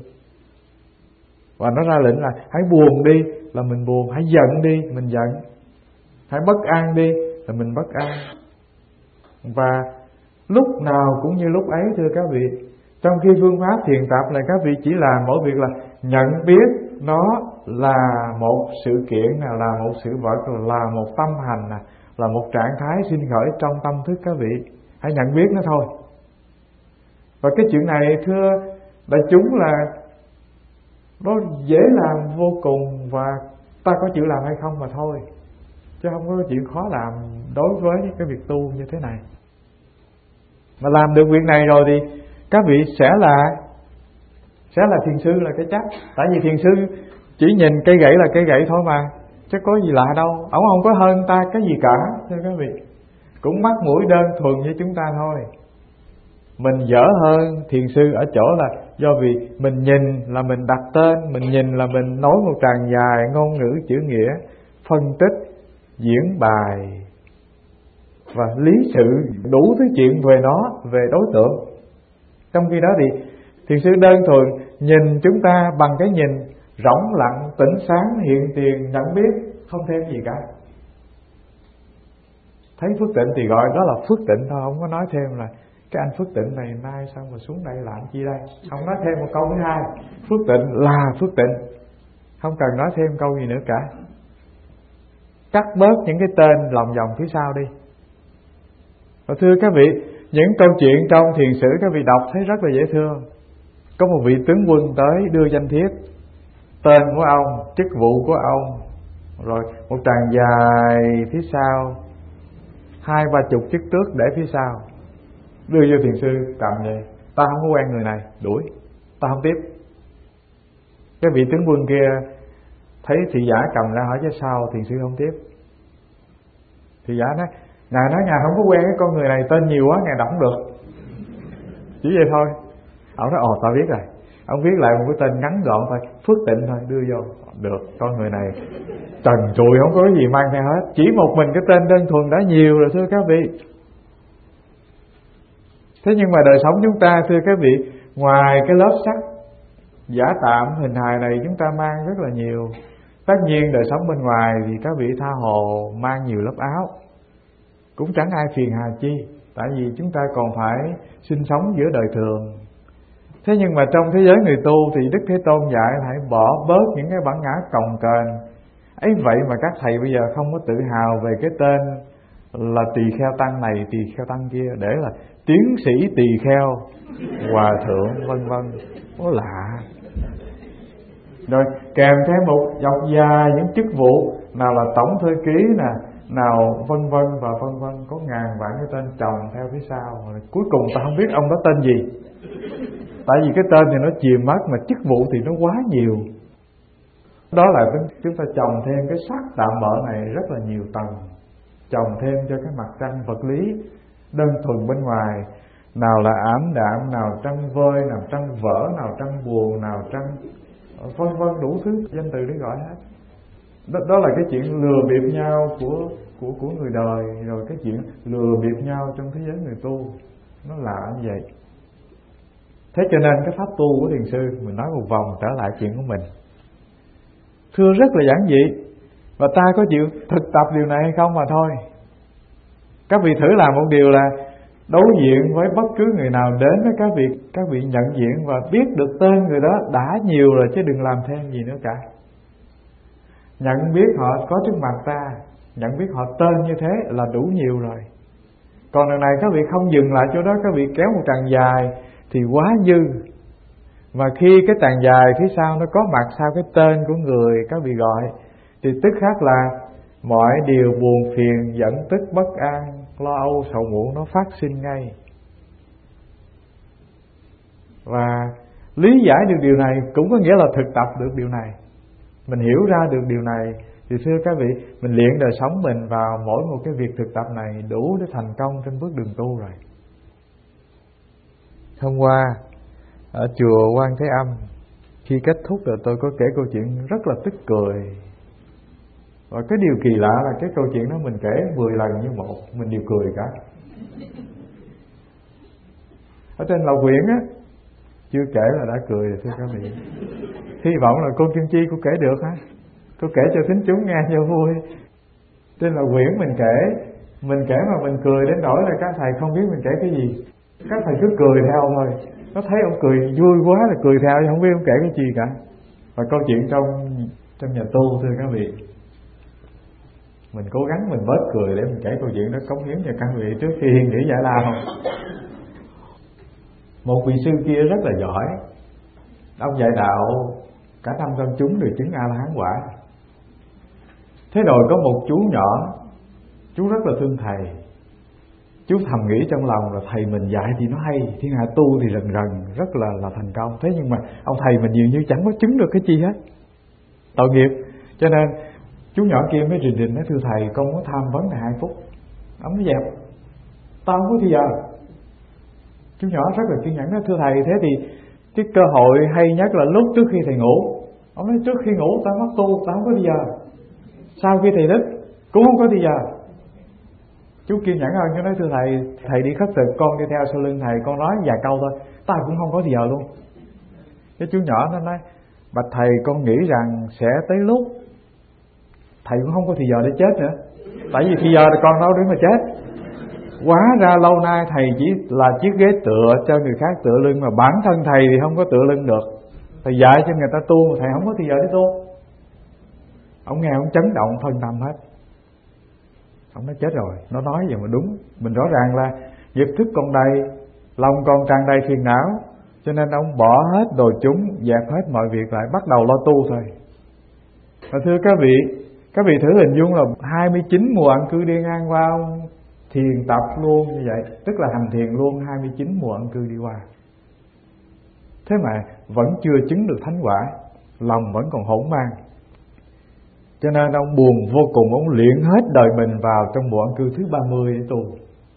Và nó ra lệnh là hãy buồn đi, là mình buồn. Hãy giận đi, mình giận. Hãy bất an đi, là mình bất an. Và lúc nào cũng như lúc ấy thưa các vị. Trong khi phương pháp thiền tập là các vị chỉ làm mỗi việc là nhận biết nó là một sự kiện, là một sự vật, là một tâm hành, là một trạng thái sinh khởi trong tâm thức các vị. Hãy nhận biết nó thôi. Và cái chuyện này thưa đại chúng là nó dễ làm vô cùng, và ta có chịu làm hay không mà thôi, chứ không có chuyện khó làm đối với cái việc tu như thế này. Mà làm được việc này rồi thì các vị sẽ là sẽ là thiền sư là cái chắc. Tại vì thiền sư chỉ nhìn cây gậy là cây gậy thôi mà, chứ có gì lạ đâu. Ông không có hơn ta cái gì cả thưa các vị. Cũng mắt mũi đơn thuần với chúng ta thôi. Mình dở hơn thiền sư ở chỗ là do vì mình nhìn là mình đặt tên, mình nhìn là mình nói một tràng dài ngôn ngữ chữ nghĩa, phân tích, diễn bài và lý sự đủ thứ chuyện về nó, về đối tượng. Trong khi đó thì thiền sư đơn thuần nhìn chúng ta bằng cái nhìn rỗng lặng, tỉnh sáng, hiện tiền, nhận biết, không thêm gì cả. Thấy phước tịnh thì gọi đó là phước tịnh thôi, không có nói thêm là cái anh phước tịnh này nay sao mà xuống đây làm chi đây. Không nói thêm một câu thứ hai. Phước tịnh là phước tịnh, không cần nói thêm câu gì nữa cả. Cắt bớt những cái tên lòng vòng phía sau đi. Và thưa các vị, những câu chuyện trong thiền sử các vị đọc thấy rất là dễ thương. Có một vị tướng quân tới đưa danh thiếp, tên của ông, chức vụ của ông, rồi một tràng dài phía sau, hai ba chục chức tước để phía sau. Đưa vô thiền sư cầm vậy, ta không có quen người này, đuổi, ta không tiếp. Cái vị tướng quân kia thấy thị giả cầm ra hỏi chứ sao thiền sư không tiếp. Thị giả nói, ngài nói ngài không có quen cái con người này, tên nhiều quá ngài đọc không được, chỉ vậy thôi. Ông nói ồ ta biết rồi. Ông viết lại một cái tên ngắn gọn thôi, Phước Tịnh thôi, đưa vô. Được, con người này trần trụi không có cái gì mang theo hết, chỉ một mình cái tên đơn thuần đã nhiều rồi thưa các vị. Thế nhưng mà đời sống chúng ta thưa các vị, ngoài cái lớp sắc giả tạm hình hài này chúng ta mang rất là nhiều. Tất nhiên đời sống bên ngoài thì các vị tha hồ mang nhiều lớp áo, cũng chẳng ai phiền hà chi, tại vì chúng ta còn phải sinh sống giữa đời thường. Thế nhưng mà trong thế giới người tu thì Đức Thế Tôn dạy là hãy bỏ bớt những cái bản ngã cồng kềnh. Ấy vậy mà các thầy bây giờ không có tự hào về cái tên là tỳ kheo tăng này, tỳ kheo tăng kia, để là tiến sĩ tỳ kheo, hòa thượng vân vân. Có lạ. Rồi kèm thêm một dọc dài những chức vụ, nào là tổng thư ký nè, nào vân vân và vân vân, có ngàn vạn cái tên chồng theo phía sau. Cuối cùng ta không biết ông đó tên gì, tại vì cái tên thì nó chìm mất mà chức vụ thì nó quá nhiều. Đó là chúng ta trồng thêm cái sắc tạm bợ này rất là nhiều tầng, trồng thêm cho cái mặt trăng vật lý đơn thuần bên ngoài, nào là ảm đạm, nào trăng vơi, nào trăng vỡ, nào trăng buồn, nào trăng vân vân, đủ thứ danh từ để gọi hết. Đó, đó là cái chuyện lừa bịp nhau của của của người đời, rồi cái chuyện lừa bịp nhau trong thế giới người tu, nó là như vậy. Thế cho nên cái pháp tu của thiền sư, mình nói một vòng trở lại chuyện của mình, thưa rất là giản dị, và ta có chịu thực tập điều này hay không mà thôi. Các vị thử làm một điều là đối diện với bất cứ người nào đến với các vị, các vị nhận diện và biết được tên người đó đã nhiều rồi, chứ đừng làm thêm gì nữa cả. Nhận biết họ có trước mặt ta, nhận biết họ tên như thế là đủ nhiều rồi. Còn lần này các vị không dừng lại chỗ đó, các vị kéo một tràng dài thì quá dư. Và khi cái tràng dài phía sau nó có mặt sau cái tên của người các vị gọi, thì tức khắc là mọi điều buồn phiền, giận tức, bất an, lo âu, sầu muộn nó phát sinh ngay. Và lý giải được điều này cũng có nghĩa là thực tập được điều này. Mình hiểu ra được điều này thì thưa các vị, mình luyện đời sống mình vào mỗi một cái việc thực tập này đủ để thành công trên bước đường tu rồi. Hôm qua ở chùa Quan Thế Âm, khi kết thúc rồi tôi có kể câu chuyện rất là tức cười. Và cái điều kỳ lạ là cái câu chuyện đó mình kể mười lần như một, mình đều cười cả. Ở trên lầu quyển á, chưa kể là đã cười rồi thưa các vị. Hy vọng là cô Kim Chi cô kể được hả? Cô kể cho thính chúng nghe cho vui. Trên lầu quyển mình kể, mình kể mà mình cười đến nỗi là các thầy không biết mình kể cái gì. Các thầy cứ cười theo ông thôi. Nó thấy ông cười vui quá là cười theo, chứ không biết ông kể cái gì cả. Và câu chuyện trong trong nhà tu thưa các vị, mình cố gắng mình bớt cười để mình kể câu chuyện đó cống hiến cho các vị trước khi nghỉ giải lao. Một vị sư kia rất là giỏi, ông dạy đạo cả năm công chúng được chứng A La Hán quả. Thế rồi có một chú nhỏ, chú rất là thương thầy. Chú thầm nghĩ trong lòng là thầy mình dạy thì nó hay, thiên hạ tu thì rần rần rất là là thành công. Thế nhưng mà ông thầy mình nhiều như chẳng có chứng được cái chi hết, tội nghiệp. Cho nên chú nhỏ kia mới rình rình nói: thưa thầy, con có tham vấn này hai phút. Ông nói: dẹp, tao không có thì giờ. Chú nhỏ rất là kiên nhẫn nói: thưa thầy, thế thì cái cơ hội hay nhất là lúc trước khi thầy ngủ. Ông nói: trước khi ngủ tao mắc tu, tao không có thì giờ. Sau khi thầy thức cũng không có thì giờ. Chú kiên nhẫn hơn, chú nói: thưa thầy, thầy đi khất thực, con đi theo sau lưng thầy, con nói vài câu thôi, tao cũng không có thì giờ luôn. Cái chú nhỏ nó nói: bạch thầy, con nghĩ rằng sẽ tới lúc thầy cũng không có thì giờ để chết nữa. Tại vì thì giờ là con đâu để mà chết. Hóa ra lâu nay thầy chỉ là chiếc ghế tựa cho người khác tựa lưng, mà bản thân thầy thì không có tựa lưng được. Thầy dạy cho người ta tu mà thầy không có thì giờ để tu. Ông nghe ông chấn động phân tâm hết. Ông nói: chết rồi, nó nói vậy mà đúng. Mình rõ ràng là nghiệp thức còn đầy, lòng còn tràn đầy phiền não, cho nên ông bỏ hết đồ chúng, dẹp hết mọi việc lại, bắt đầu lo tu thôi. Và thưa các vị, các vị thử hình dung là hai mươi chín mùa ẩn cư đi ngang qua, ông thiền tập luôn như vậy, tức là hành thiền luôn hai mươi chín mùa ẩn cư đi qua. Thế mà vẫn chưa chứng được thánh quả, lòng vẫn còn hỗn mang. Cho nên ông buồn vô cùng, ông luyện hết đời mình vào trong mùa ẩn cư thứ ba mươi để tu.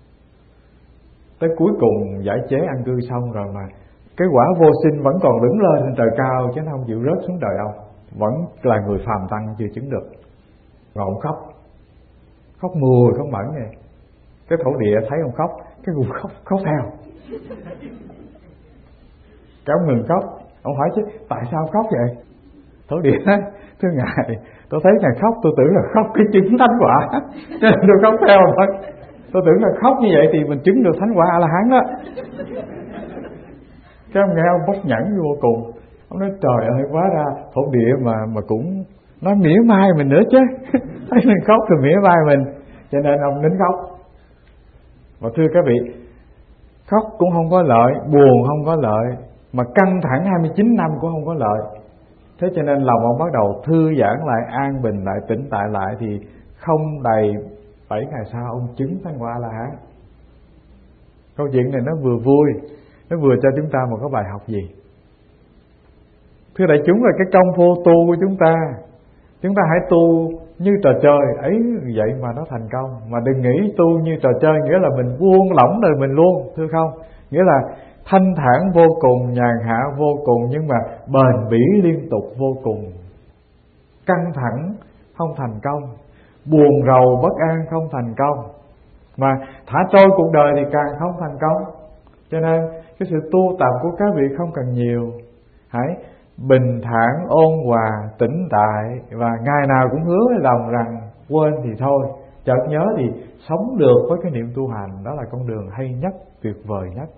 Tới cuối cùng giải chế ẩn cư xong rồi mà cái quả vô sinh vẫn còn đứng lên trên trời cao, chứ nó không chịu rớt xuống đời ông. Vẫn là người phàm tăng chưa chứng được. Rồi ông khóc, khóc mùi khóc mẫn vậy. Cái thổ địa thấy ông khóc, cái cũng khóc, khóc theo. Cái ông ngừng khóc, ông hỏi chứ tại sao khóc vậy? Thổ địa nói: thưa ngài, tôi thấy ngài khóc, tôi tưởng là khóc cái chứng thánh quả, cho nên tôi khóc theo thôi. Tôi tưởng là khóc như vậy thì mình chứng được thánh quả A La Hán đó. Cái ông nghe ông bất nhẫn vô cùng. Ông nói: trời ơi, hóa ra thổ địa mà mà cũng nói mỉa mai mình nữa chứ. Thấy mình khóc thì mỉa mai mình, cho nên ông nín khóc. Và thưa các vị, khóc cũng không có lợi, buồn không có lợi, mà căng thẳng hai mươi chín năm cũng không có lợi. Thế cho nên lòng ông bắt đầu thư giãn lại, an bình lại, tĩnh tại lại, thì không đầy Bảy ngày sau ông chứng thăng hoa La Hán. Câu chuyện này nó vừa vui, nó vừa cho chúng ta một cái bài học gì? Thưa đại chúng, là cái công phu tu của chúng ta, chúng ta hãy tu như trò chơi ấy, vậy mà nó thành công. Mà đừng nghĩ tu như trò chơi nghĩa là mình buông lỏng đời mình luôn, thưa không? Nghĩa là thanh thản vô cùng, nhàn hạ vô cùng, nhưng mà bền bỉ liên tục vô cùng. Căng thẳng không thành công, buồn rầu bất an không thành công, mà thả trôi cuộc đời thì càng không thành công. Cho nên cái sự tu tập của các vị không cần nhiều, hãy bình thản ôn hòa tĩnh tại, và ngày nào cũng hứa với lòng rằng quên thì thôi, chợt nhớ thì sống được với cái niệm tu hành. Đó là con đường hay nhất, tuyệt vời nhất.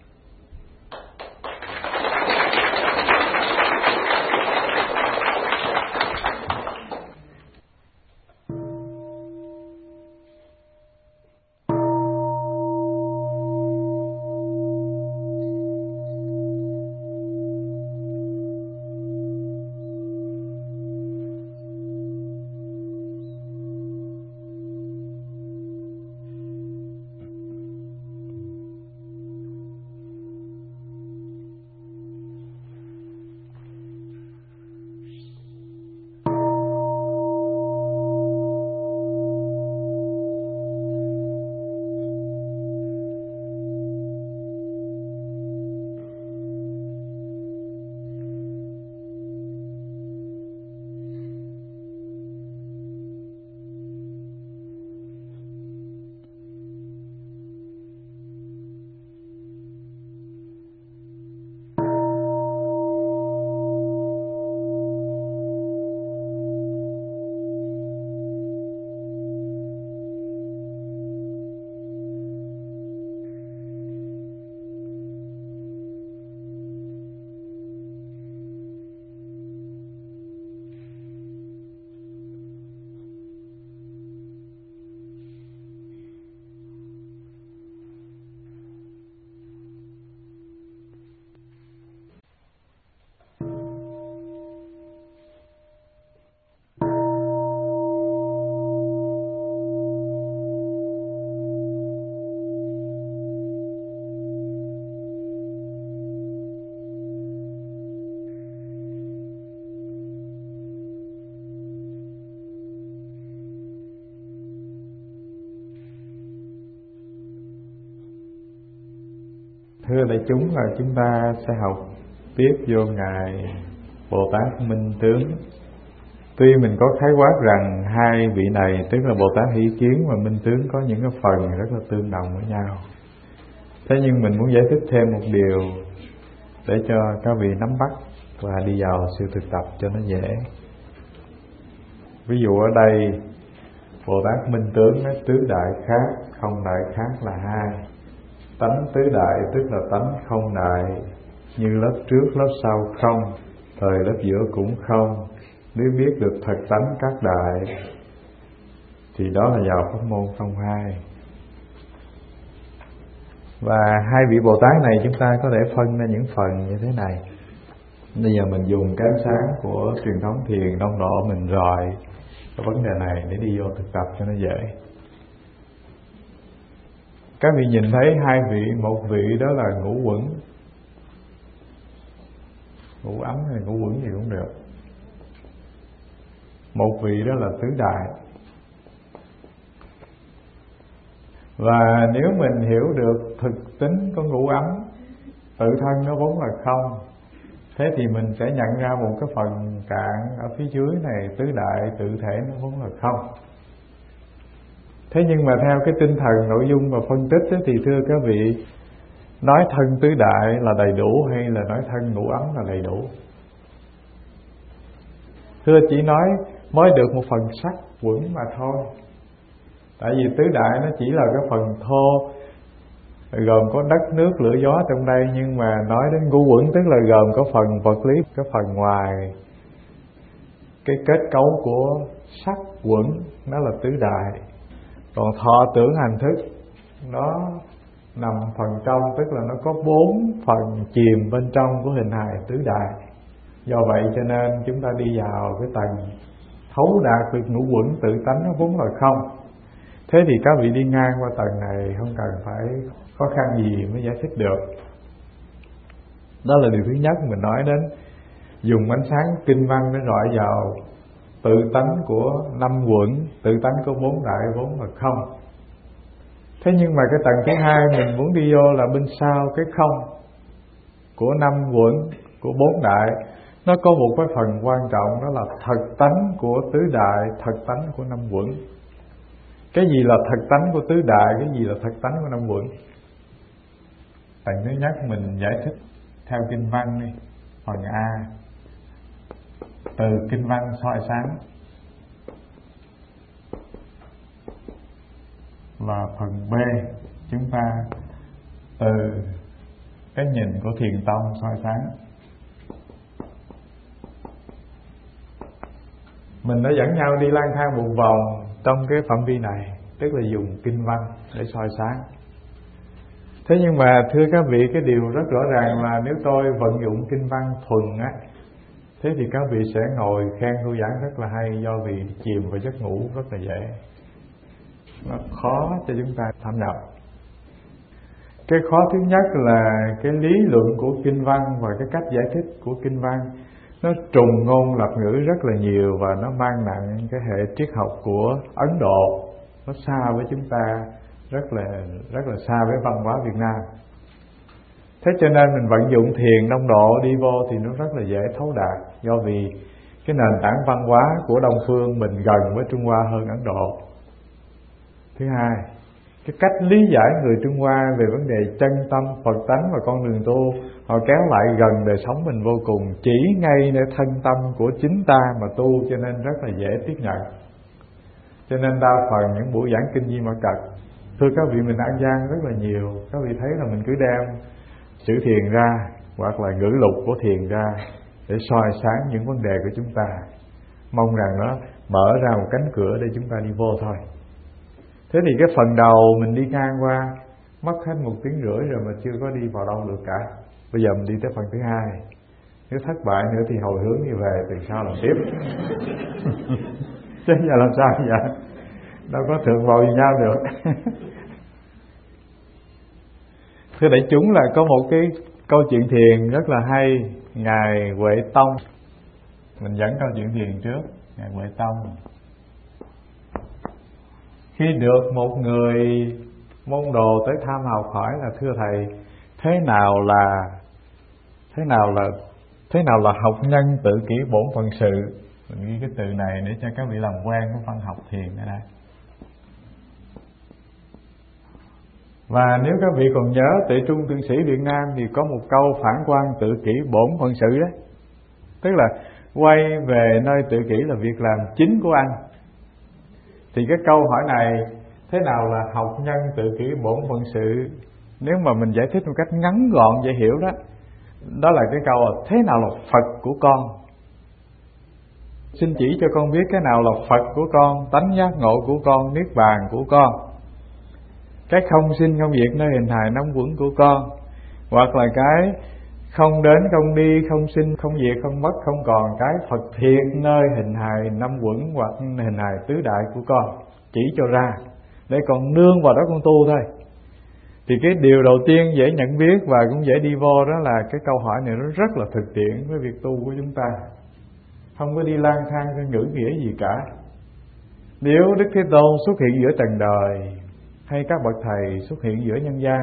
Thưa đại chúng, là chúng ta sẽ học tiếp vô Ngài Bồ Tát Minh Tướng. Tuy mình có khái quát rằng hai vị này, tức là Bồ Tát Hỷ Kiến và Minh Tướng, có những cái phần rất là tương đồng với nhau, thế nhưng mình muốn giải thích thêm một điều để cho các vị nắm bắt và đi vào sự thực tập cho nó dễ. Ví dụ ở đây Bồ Tát Minh Tướng nói tứ đại khác, không đại khác là hai. Tánh tứ đại tức là tánh không đại, như lớp trước lớp sau không, thời lớp giữa cũng không. Nếu biết được thật tánh các đại thì đó là vào pháp môn không hai. Và hai vị Bồ Tát này chúng ta có thể phân ra những phần như thế này. Bây giờ mình dùng cái ánh sáng của truyền thống thiền đông độ mình rọi cái vấn đề này để đi vô thực tập cho nó dễ. Các vị nhìn thấy hai vị, một vị đó là ngũ uẩn, ngũ ấm hay ngũ uẩn gì cũng được. Một vị đó là tứ đại. Và nếu mình hiểu được thực tính của ngũ ấm, tự thân nó vốn là không, thế thì mình sẽ nhận ra một cái phần cạn ở phía dưới này, tứ đại tự thể nó vốn là không. Thế nhưng mà theo cái tinh thần nội dung và phân tích ấy, thì thưa các vị, nói thân tứ đại là đầy đủ hay là nói thân ngũ ấm là đầy đủ? Thưa chỉ nói mới được một phần sắc uẩn mà thôi. Tại vì tứ đại nó chỉ là cái phần thô, gồm có đất nước lửa gió trong đây, nhưng mà nói đến ngũ uẩn tức là gồm có phần vật lý, cái phần ngoài, cái kết cấu của sắc uẩn, nó là tứ đại. Còn thọ tưởng hành thức nó nằm phần trong, tức là nó có bốn phần chìm bên trong của hình hài tứ đại. Do vậy cho nên chúng ta đi vào cái tầng thấu đạt được ngũ uẩn tự tánh nó vốn là không. Thế thì các vị đi ngang qua tầng này không cần phải khó khăn gì mới giải thích được. Đó là điều thứ nhất mình nói đến. Dùng ánh sáng kinh văn để rọi vào tự tánh của năm quẩn, tự tánh của bốn đại vốn là không. Thế nhưng mà cái tầng thứ hai mình muốn đi vô là bên sau cái không của năm quẩn, của bốn đại. Nó có một cái phần quan trọng, đó là thật tánh của tứ đại, thật tánh của năm quẩn. Cái gì là thật tánh của tứ đại, cái gì là thật tánh của năm quẩn? Tầng thứ nhất mình giải thích theo kinh văn đi. Phần A, từ kinh văn soi sáng. Và phần B, chúng ta từ cái nhìn của Thiền Tông soi sáng. Mình đã dẫn nhau đi lang thang một vòng trong cái phạm vi này, tức là dùng kinh văn để soi sáng. Thế nhưng mà thưa các vị, cái điều rất rõ ràng là nếu tôi vận dụng kinh văn thuần á, thế thì các vị sẽ ngồi khen thu giảng rất là hay, do vì chìm vào giấc ngủ rất là dễ. Nó khó cho chúng ta thâm nhập. Cái khó thứ nhất là cái lý luận của kinh văn và cái cách giải thích của kinh văn nó trùng ngôn lập ngữ rất là nhiều, và nó mang nặng cái hệ triết học của Ấn Độ. Nó xa với chúng ta, rất là rất là xa với văn hóa Việt Nam. Thế cho nên mình vận dụng thiền đông độ đi vô thì nó rất là dễ thấu đạt, do vì cái nền tảng văn hóa của Đông phương mình gần với Trung Hoa hơn Ấn Độ. Thứ hai, cái cách lý giải người Trung Hoa về vấn đề chân tâm, Phật tánh và con đường tu, họ kéo lại gần đời sống mình vô cùng, chỉ ngay nơi thân tâm của chính ta mà tu, cho nên rất là dễ tiếp nhận. Cho nên đa phần những buổi giảng kinh Di Ma Cật, thưa các vị, mình ăn gian rất là nhiều. Các vị thấy là mình cứ đem chữ thiền ra hoặc là ngữ lục của thiền ra để soi sáng những vấn đề của chúng ta, mong rằng nó mở ra một cánh cửa để chúng ta đi vô thôi. Thế thì cái phần đầu mình đi ngang qua, mất hết một tiếng rưỡi rồi mà chưa có đi vào đâu được cả. Bây giờ mình đi tới phần thứ hai. Nếu thất bại nữa thì hồi hướng như về, từ sau làm tiếp. Chứ giờ làm sao vậy? Đâu có thượng vội nhau được. Thưa đại chúng, là có một cái câu chuyện thiền rất là hay. Ngài Huệ Tông, mình dẫn câu chuyện thiền trước. Ngài Huệ Tông khi được một người môn đồ tới thăm học hỏi là: thưa thầy, thế nào là thế nào là thế nào là học nhân tự kỷ bổn phận sự? Mình ghi cái từ này để cho các vị làm quen với văn học thiền ở đây. Và nếu các vị còn nhớ Tuệ Trung Tương Sĩ Việt Nam thì có một câu phản quan tự kỷ bổn phận sự đó, tức là quay về nơi tự kỷ là việc làm chính của anh. Thì cái câu hỏi này, thế nào là học nhân tự kỷ bổn phận sự, nếu mà mình giải thích một cách ngắn gọn dễ hiểu đó, đó là cái câu là: thế nào là Phật của con? Xin chỉ cho con biết cái nào là Phật của con, tánh giác ngộ của con, niết bàn của con, cái không sinh không diệt nơi hình hài năm quẩn của con, hoặc là cái không đến không đi, không sinh không diệt, không mất không còn, cái Phật thiệt nơi hình hài năm quẩn hoặc hình hài tứ đại của con. Chỉ cho ra để con nương vào đó con tu thôi. Thì cái điều đầu tiên dễ nhận biết và cũng dễ đi vô đó là cái câu hỏi này nó rất là thực tiễn với việc tu của chúng ta, không có đi lang thang cái ngữ nghĩa gì cả. Nếu Đức Thế Tôn xuất hiện giữa trần đời, hay các bậc thầy xuất hiện giữa nhân gian,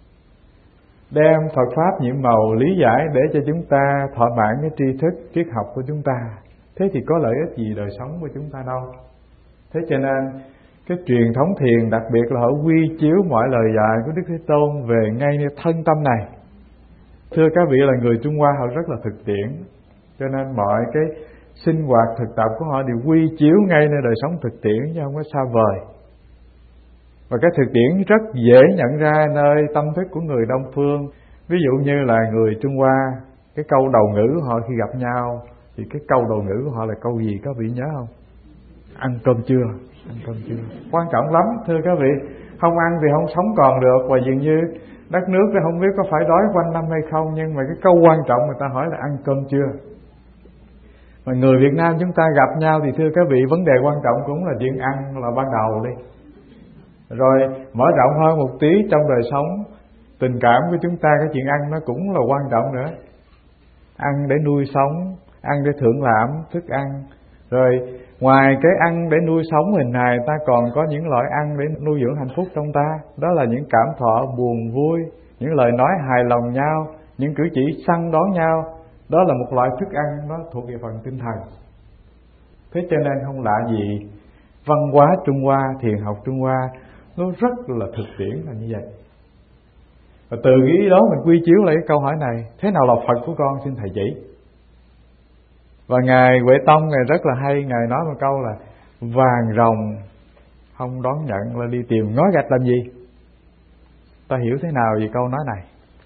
đem Phật Pháp nhiệm màu lý giải để cho chúng ta thỏa mãn cái tri thức triết học của chúng ta, thế thì có lợi ích gì đời sống của chúng ta đâu. Thế cho nên cái truyền thống thiền, đặc biệt là họ quy chiếu mọi lời dạy của Đức Thế Tôn về ngay nơi thân tâm này. Thưa các vị, là người Trung Hoa họ rất là thực tiễn, cho nên mọi cái sinh hoạt thực tập của họ đều quy chiếu ngay nơi đời sống thực tiễn, chứ không có xa vời. Và cái thực tiễn rất dễ nhận ra nơi tâm thức của người Đông phương. Ví dụ như là người Trung Hoa, cái câu đầu ngữ của họ khi gặp nhau, thì cái câu đầu ngữ của họ là câu gì các vị nhớ không? Ăn cơm chưa? Ăn cơm chưa? Quan trọng lắm thưa các vị. Không ăn thì không sống còn được. Và dường như đất nước thì không biết có phải đói quanh năm hay không, nhưng mà cái câu quan trọng người ta hỏi là ăn cơm chưa. Mà người Việt Nam chúng ta gặp nhau thì thưa các vị, vấn đề quan trọng cũng là chuyện ăn là ban đầu đi. Rồi mở rộng hơn một tí, trong đời sống tình cảm của chúng ta, cái chuyện ăn nó cũng là quan trọng nữa. Ăn để nuôi sống, ăn để thưởng lãm thức ăn. Rồi ngoài cái ăn để nuôi sống hình hài, ta còn có những loại ăn để nuôi dưỡng hạnh phúc trong ta. Đó là những cảm thọ buồn vui, những lời nói hài lòng nhau, những cử chỉ săn đón nhau. Đó là một loại thức ăn, nó thuộc về phần tinh thần. Thế cho nên không lạ gì văn hóa Trung Hoa, thiền học Trung Hoa nó rất là thực tiễn là như vậy. Và từ cái ý đó mình quy chiếu lại cái câu hỏi này: thế nào là Phật của con, xin thầy chỉ. Và Ngài Huệ Tông Ngài rất là hay, Ngài nói một câu là vàng rồng không đón nhận là đi tìm ngói gạch làm gì. Ta hiểu thế nào về câu nói này?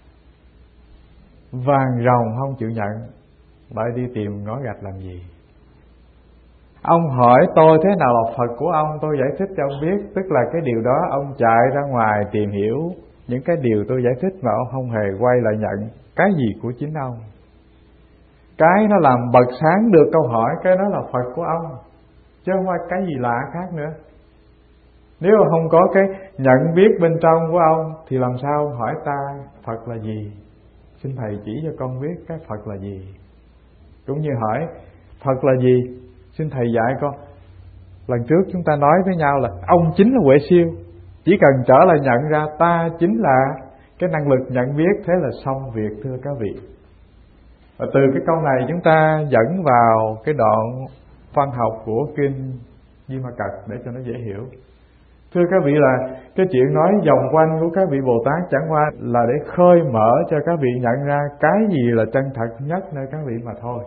Vàng rồng không chịu nhận lại đi tìm ngói gạch làm gì? Ông hỏi tôi thế nào là Phật của ông, tôi giải thích cho ông biết. Tức là cái điều đó ông chạy ra ngoài tìm hiểu những cái điều tôi giải thích, mà ông không hề quay lại nhận cái gì của chính ông. Cái nó làm bật sáng được câu hỏi, cái đó là Phật của ông, chứ không phải cái gì lạ khác nữa. Nếu mà không có cái nhận biết bên trong của ông thì làm sao hỏi ta Phật là gì? Xin thầy chỉ cho con biết cái Phật là gì. Cũng như hỏi Phật là gì, xin thầy dạy con. Lần trước chúng ta nói với nhau là ông chính là Huệ Siêu, chỉ cần trở lại nhận ra ta chính là cái năng lực nhận biết, thế là xong việc, thưa các vị. Và từ cái câu này chúng ta dẫn vào cái đoạn văn học của kinh Di Ma Cật để cho nó dễ hiểu. Thưa các vị, là cái chuyện nói vòng quanh của các vị Bồ Tát chẳng qua là để khơi mở cho các vị nhận ra cái gì là chân thật nhất nơi các vị mà thôi.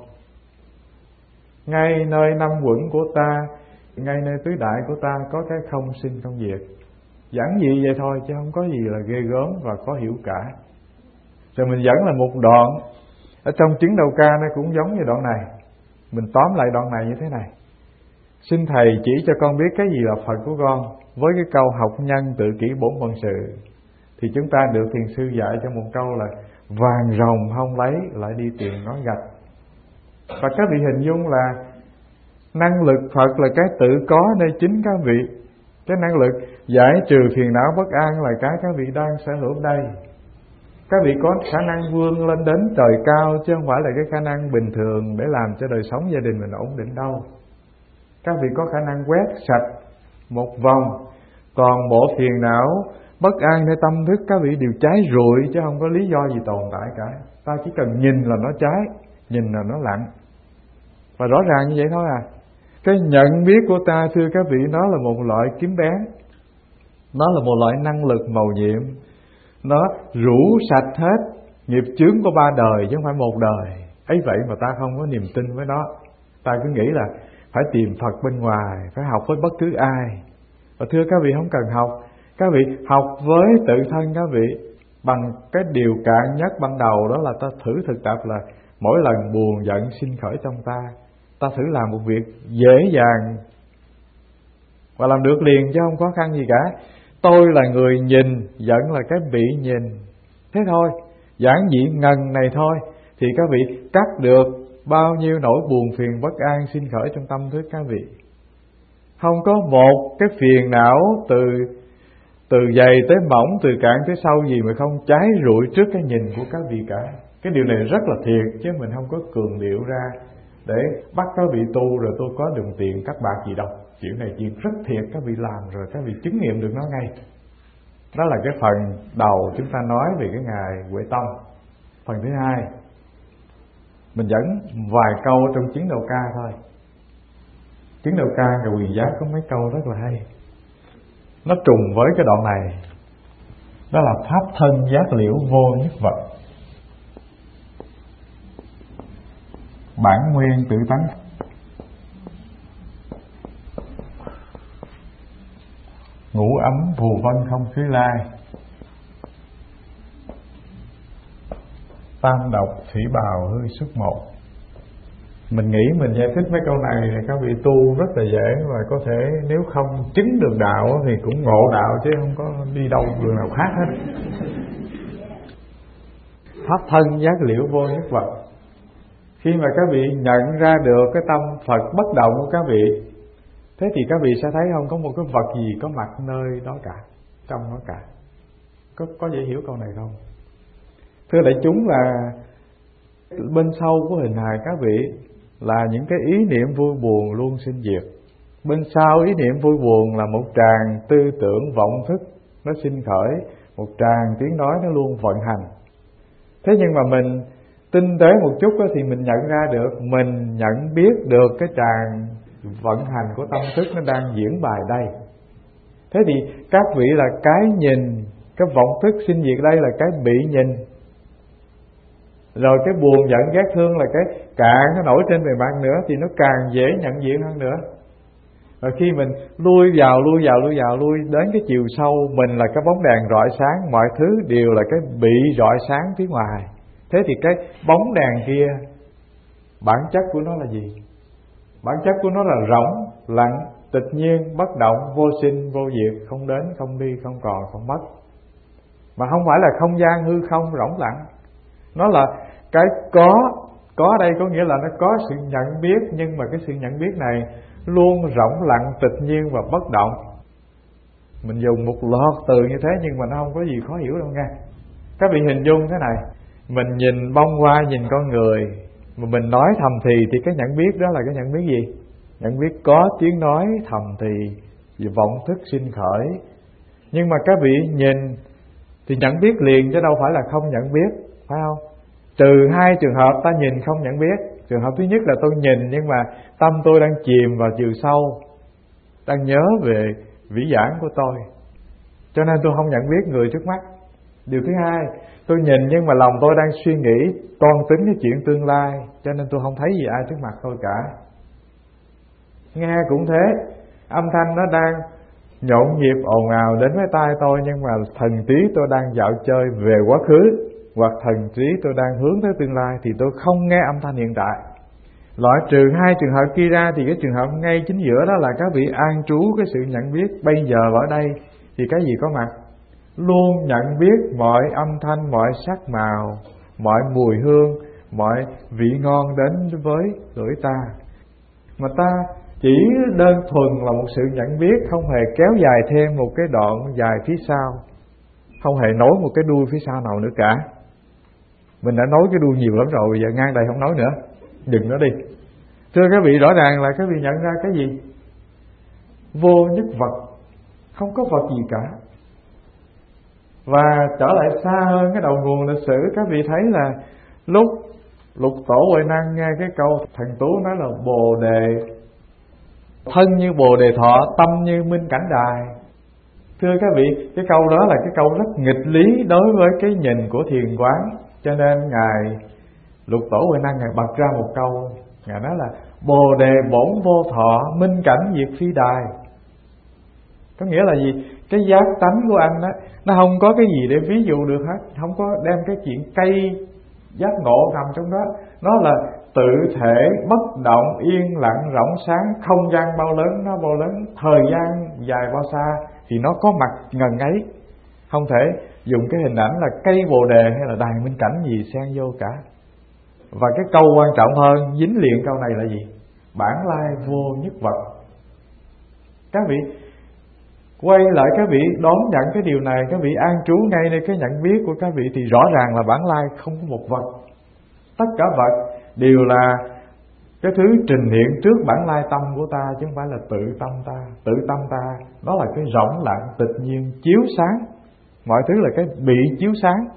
Ngay nơi năm quẩn của ta, ngay nơi tứ đại của ta có cái không sinh không diệt. Giản dị vậy thôi chứ không có gì là ghê gớm và khó hiểu cả. Rồi mình dẫn là một đoạn ở trong chứng đầu ca, nó cũng giống như đoạn này. Mình tóm lại đoạn này như thế này: xin thầy chỉ cho con biết cái gì là Phật của con. Với cái câu học nhân tự kỷ bổn phận sự, thì chúng ta được thiền sư dạy cho một câu là vàng rồng không lấy lại đi tìm ngói gạch. Và các vị hình dung là năng lực Phật là cái tự có nơi chính các vị. Cái năng lực giải trừ phiền não bất an là cái các vị đang sở hữu đây. Các vị có khả năng vươn lên đến trời cao, chứ không phải là cái khả năng bình thường để làm cho đời sống gia đình mình ổn định đâu. Các vị có khả năng quét sạch một vòng toàn bộ phiền não bất an nơi tâm thức các vị đều cháy rụi, chứ không có lý do gì tồn tại cả. Ta chỉ cần nhìn là nó cháy, nhìn là nó lặng, và rõ ràng như vậy thôi à. Cái nhận biết của ta, thưa các vị, nó là một loại kiếm bén, nó là một loại năng lực màu nhiệm, nó rũ sạch hết nghiệp chướng của ba đời chứ không phải một đời. Ấy vậy mà ta không có niềm tin với nó. Ta cứ nghĩ là phải tìm Phật bên ngoài, phải học với bất cứ ai. Và thưa các vị, không cần học. Các vị học với tự thân các vị, bằng cái điều cạn nhất ban đầu, đó là ta thử thực tập là mỗi lần buồn giận sinh khởi trong ta, ta thử làm một việc dễ dàng và làm được liền chứ không khó khăn gì cả. Tôi là người nhìn, giận là cái bị nhìn. Thế thôi, giản dị ngần này thôi, thì các vị cắt được bao nhiêu nỗi buồn phiền bất an sinh khởi trong tâm thức các vị. Không có một cái phiền não từ từ dày tới mỏng, từ cạn tới sâu gì mà không cháy rụi trước cái nhìn của các vị cả. Cái điều này rất là thiệt, chứ mình không có cường điệu ra để bắt các vị tu rồi tôi có đồng tiền các bạc gì đâu. Chuyện này chuyện rất thiệt, các vị làm rồi các vị chứng nghiệm được nó ngay. Đó là cái phần đầu chúng ta nói về cái Ngài Huệ Tông. Phần thứ hai, mình dẫn vài câu trong chứng đầu ca thôi. Chứng đầu ca Ngài Quyền Giác có mấy câu rất là hay, nó trùng với cái đoạn này. Đó là pháp thân giác liễu vô nhất vật, bản nguyên tự tánh, ngũ ấm phù vân không khí lai, tam độc thủy bào hư xuất một. Mình nghĩ mình giải thích mấy câu này thì các vị tu rất là dễ, và có thể nếu không chứng được đạo thì cũng ngộ đạo, chứ không có đi đâu đường nào khác hết. Pháp thân giác liễu vô nhất vật. Khi mà các vị nhận ra được cái tâm Phật bất động của các vị, Thế thì các vị sẽ thấy không có một cái vật gì có mặt nơi đó cả, trong nó cả. Có, có dễ hiểu câu này không? Thưa đại chúng, là bên sâu của hình hài các vị là những cái ý niệm vui buồn luôn sinh diệt. Bên sau ý niệm vui buồn là một tràng tư tưởng vọng thức nó sinh khởi, một tràng tiếng nói nó luôn vận hành. Thế nhưng mà mình tinh tế một chút đó, thì mình nhận ra được, mình nhận biết được cái tràng vận hành của tâm thức nó đang diễn bài đây. Thế thì các vị là cái nhìn, cái vọng thức sinh diệt đây là cái bị nhìn. Rồi cái buồn giận ghét thương là cái càng nó nổi trên bề mặt nữa, thì nó càng dễ nhận diện hơn nữa. Và khi mình lui vào, lui vào, lui vào, lui đến cái chiều sâu, mình là cái bóng đèn rọi sáng, mọi thứ đều là cái bị rọi sáng phía ngoài. Thế thì cái bóng đèn kia, bản chất của nó là gì? Bản chất của nó là rỗng, lặng, tịch nhiên, bất động, vô sinh, vô diệt, không đến, không đi, không còn, không mất. Mà không phải là không gian hư không rỗng lặng. Nó là cái có, có đây có nghĩa là nó có sự nhận biết, nhưng mà cái sự nhận biết này luôn rỗng lặng, tịch nhiên và bất động. Mình dùng một loạt từ như thế nhưng mà nó không có gì khó hiểu đâu nha. Các vị hình dung thế này, mình nhìn bông hoa, nhìn con người, mà mình nói thầm thì thì cái nhận biết đó là cái nhận biết gì? Nhận biết có tiếng nói thầm thì, vì vọng thức sinh khởi. Nhưng mà các vị nhìn thì nhận biết liền chứ đâu phải là không nhận biết, phải không? Trừ hai trường hợp ta nhìn không nhận biết. Trường hợp thứ nhất là tôi nhìn nhưng mà tâm tôi đang chìm vào chiều sâu, đang nhớ về vĩ giảng của tôi, cho nên tôi không nhận biết người trước mắt. Điều thứ hai, tôi nhìn nhưng mà lòng tôi đang suy nghĩ toan tính cái chuyện tương lai, cho nên tôi không thấy gì ai trước mặt tôi cả. Nghe cũng thế, âm thanh nó đang nhộn nhịp ồn ào đến với tai tôi, nhưng mà thần trí tôi đang dạo chơi về quá khứ, hoặc thần trí tôi đang hướng tới tương lai, thì tôi không nghe âm thanh hiện tại. Loại trừ hai trường hợp kia ra thì cái trường hợp ngay chính giữa đó là các vị an trú cái sự nhận biết bây giờ ở đây, thì cái gì có mặt? Luôn nhận biết mọi âm thanh, mọi sắc màu, mọi mùi hương, mọi vị ngon đến với lưỡi ta. Mà ta chỉ đơn thuần là một sự nhận biết, không hề kéo dài thêm một cái đoạn dài phía sau, không hề nối một cái đuôi phía sau nào nữa cả. Mình đã nói cái đuôi nhiều lắm rồi, bây giờ ngang đây không nói nữa, dừng nó đi. Thưa các vị, rõ ràng là các vị nhận ra cái gì? Vô nhất vật, không có vật gì cả. Và trở lại xa hơn cái đầu nguồn lịch sử, các vị thấy là lúc Lục Tổ Huệ Năng nghe cái câu thần Tú nói là Bồ Đề thân như Bồ Đề Thọ, tâm như Minh Cảnh Đài. Thưa các vị, cái câu đó là cái câu rất nghịch lý đối với cái nhìn của thiền quán. Cho nên Ngài Lục Tổ Huệ Năng Ngài bật ra một câu, Ngài nói là Bồ Đề bổn vô thọ, minh cảnh diệt phi đài. Có nghĩa là gì? Cái giác tánh của anh đó, nó không có cái gì để ví dụ được hết, không có đem cái chuyện cây giác ngộ nằm trong đó. Nó là tự thể, bất động, yên lặng, rỗng sáng, không gian bao lớn nó bao lớn, thời gian dài bao xa thì nó có mặt ngần ấy. Không thể dùng cái hình ảnh là cây bồ đề hay là đài minh cảnh gì xen vô cả. Và cái câu quan trọng hơn, dính liền câu này là gì? Bản lai vô nhất vật. Các vị quay lại, các vị đón nhận cái điều này, các vị an trú ngay nơi cái nhận biết của các vị, thì rõ ràng là bản lai không có một vật. Tất cả vật đều là cái thứ trình hiện trước bản lai tâm của ta, chứ không phải là tự tâm ta. Tự tâm ta đó là cái rỗng lặng tịch nhiên chiếu sáng, mọi thứ là cái bị chiếu sáng.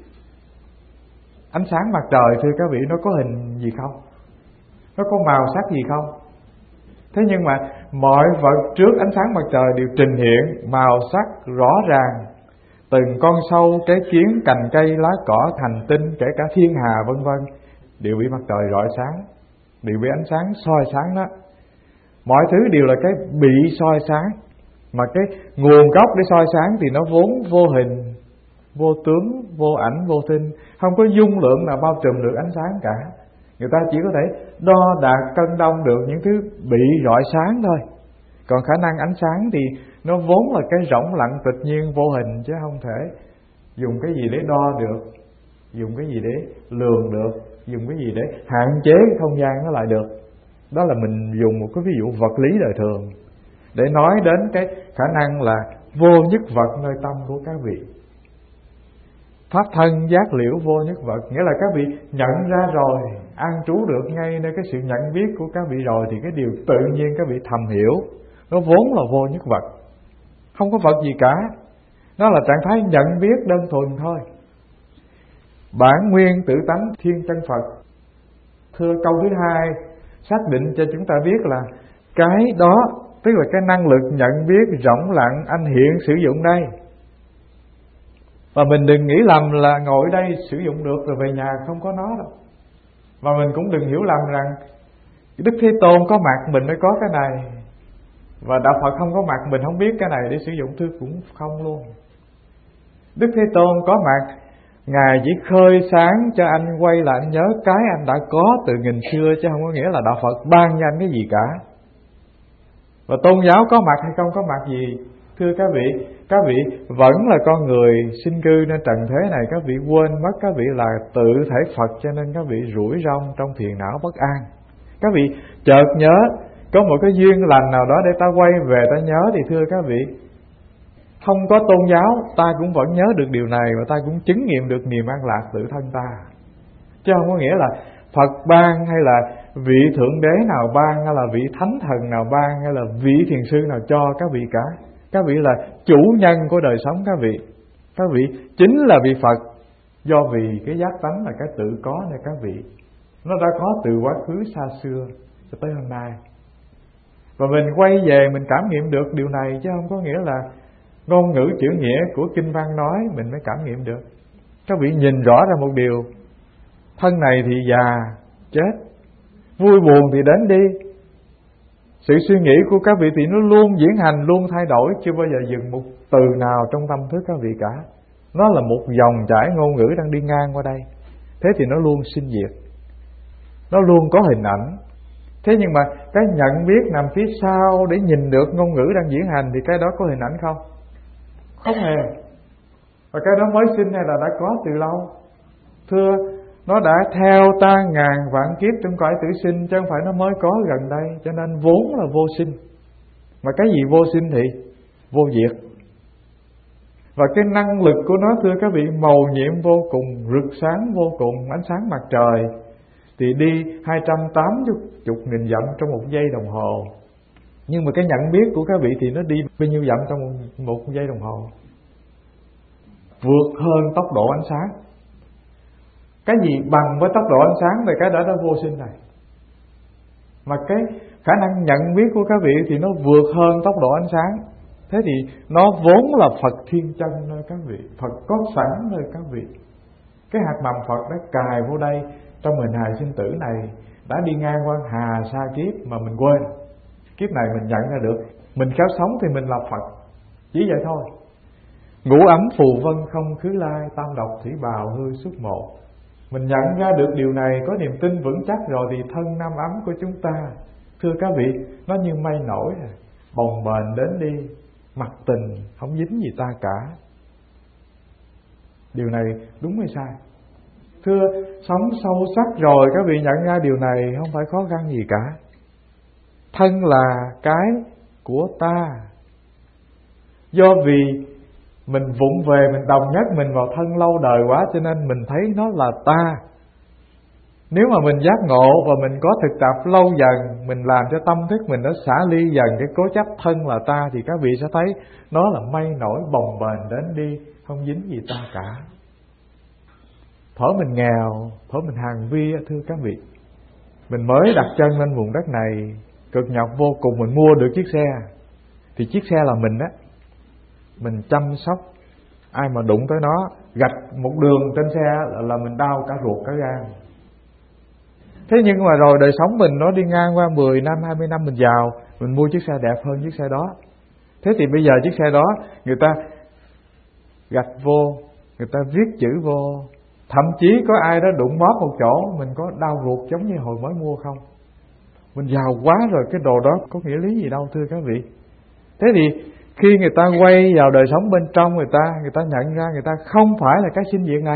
Ánh sáng mặt trời, thưa các vị, nó có hình gì không? Nó có màu sắc gì không? Thế nhưng mà mọi vật trước ánh sáng mặt trời đều trình hiện màu sắc rõ ràng. Từng con sâu, cái kiến, cành cây, lá cỏ, hành tinh, kể cả thiên hà vân vân đều bị mặt trời rọi sáng, đều bị ánh sáng soi sáng đó. Mọi thứ đều là cái bị soi sáng. Mà cái nguồn gốc để soi sáng thì nó vốn vô hình, vô tướng, vô ảnh, vô tinh, không có dung lượng nào bao trùm được ánh sáng cả. Người ta chỉ có thể đo đạc cân đong được những thứ bị rọi sáng thôi. Còn khả năng ánh sáng thì nó vốn là cái rỗng lặng tịch nhiên vô hình, chứ không thể dùng cái gì để đo được, dùng cái gì để lường được, dùng cái gì để hạn chế cái không gian nó lại được. Đó là mình dùng một cái ví dụ vật lý đời thường. để nói đến cái khả năng là vô nhất vật nơi tâm của các vị. Pháp thân giác liễu vô nhất vật, nghĩa là các vị nhận ra rồi, an trú được ngay nơi cái sự nhận biết của các vị rồi, thì cái điều tự nhiên các vị thầm hiểu, nó vốn là vô nhất vật, không có vật gì cả. Nó là trạng thái nhận biết đơn thuần thôi. Bản nguyên tự tánh thiên chân Phật. Thưa câu thứ hai xác định cho chúng ta biết là cái đó, tức là cái năng lực nhận biết rộng lặng anh hiện sử dụng đây. Và mình đừng nghĩ lầm là ngồi đây sử dụng được rồi về nhà không có nó đâu. Và mình cũng đừng hiểu lầm rằng Đức Thế Tôn có mặt mình mới có cái này, và Đạo Phật không có mặt mình không biết cái này để sử dụng. Thưa cũng không luôn. Đức Thế Tôn có mặt, Ngài chỉ khơi sáng cho anh quay lại anh nhớ cái anh đã có từ nghìn xưa, chứ không có nghĩa là Đạo Phật ban cho anh cái gì cả. Và tôn giáo có mặt hay không có mặt gì, thưa các vị, các vị vẫn là con người sinh cư trên trần thế này. Các vị quên mất các vị là tự thể Phật, cho nên các vị rủi rong trong phiền não bất an. Các vị chợt nhớ có một cái duyên lành nào đó để ta quay về ta nhớ, thì thưa các vị, không có tôn giáo ta cũng vẫn nhớ được điều này, và ta cũng chứng nghiệm được niềm an lạc tự thân ta. Chứ không có nghĩa là Phật ban, hay là vị thượng đế nào ban, hay là vị thánh thần nào ban, hay là vị thiền sư nào cho các vị cả. Các vị là chủ nhân của đời sống các vị. Các vị chính là vị Phật, do vì cái giác tánh là cái tự có nơi các vị. Nó đã có từ quá khứ xa xưa cho tới hôm nay. Và mình quay về mình cảm nghiệm được điều này, chứ không có nghĩa là ngôn ngữ chữ nghĩa của kinh văn nói mình mới cảm nghiệm được. Các vị nhìn rõ ra một điều, thân này thì già, chết, vui buồn thì đến đi. Sự suy nghĩ của các vị thì nó luôn diễn hành, luôn thay đổi, chưa bao giờ dừng một từ nào trong tâm thức các vị cả. Nó là một dòng chảy ngôn ngữ đang đi ngang qua đây. Thế thì nó luôn sinh diệt, nó luôn có hình ảnh. Thế nhưng mà cái nhận biết nằm phía sau để nhìn được ngôn ngữ đang diễn hành, thì cái đó có hình ảnh không? Không hề. Và cái đó mới sinh hay là đã có từ lâu? Thưa, nó đã theo ta ngàn vạn kiếp trong cõi tử sinh, chứ không phải nó mới có gần đây. Cho nên vốn là vô sinh. Mà cái gì vô sinh thì vô diệt. Và cái năng lực của nó, thưa các vị, màu nhiệm vô cùng, rực sáng vô cùng, ánh sáng mặt trời thì đi hai trăm tám mươi nghìn dặm trong một giây đồng hồ. Nhưng mà cái nhận biết của các vị thì nó đi bao nhiêu dặm trong một, một giây đồng hồ? Vượt hơn tốc độ ánh sáng. Cái gì bằng với tốc độ ánh sáng thì cái đó nó vô sinh này. Mà cái khả năng nhận biết của các vị thì nó vượt hơn tốc độ ánh sáng. Thế thì nó vốn là Phật thiên chân nơi các vị, Phật có sẵn nơi các vị. Cái hạt mầm Phật đã cài vô đây trong hình hài sinh tử này, đã đi ngang qua hà sa kiếp mà mình quên. Kiếp này mình nhận ra được, mình khéo sống thì mình là Phật, chỉ vậy thôi. Ngũ ấm phù vân không khứ lai, tam độc thủy bào hư xuất một. Mình nhận ra được điều này, có niềm tin vững chắc rồi, thì thân năm ấm của chúng ta, thưa các vị, nó như mây nổi, bồng bềnh đến đi, mặc tình không dính gì ta cả. Điều này đúng hay sai? Thưa, sống sâu sắc rồi các vị nhận ra điều này không phải khó khăn gì cả. Thân là cái của ta. Do vì mình vụng về, mình đồng nhất mình vào thân lâu đời quá, cho nên mình thấy nó là ta. Nếu mà mình giác ngộ và mình có thực tập lâu dần, mình làm cho tâm thức mình nó xả ly dần cái cố chấp thân là ta, thì các vị sẽ thấy nó là mây nổi bồng bềnh đến đi, không dính gì ta cả. Thở mình nghèo, thở mình hàng vi, thưa các vị, mình mới đặt chân lên vùng đất này, cực nhọc vô cùng, mình mua được chiếc xe, thì chiếc xe là mình á, mình chăm sóc, ai mà đụng tới nó, gạch một đường trên xe là, là mình đau cả ruột cả gan. Thế nhưng mà rồi đời sống mình nó đi ngang qua mười năm, hai mươi năm, mình giàu, mình mua chiếc xe đẹp hơn chiếc xe đó. Thế thì bây giờ chiếc xe đó người ta gạch vô, người ta viết chữ vô, thậm chí có ai đó đụng móp một chỗ, mình có đau ruột giống như hồi mới mua không? Mình giàu quá rồi, cái đồ đó có nghĩa lý gì đâu thưa các vị. Thế thì khi người ta quay vào đời sống bên trong người ta, người ta nhận ra người ta không phải là cái sinh diện này.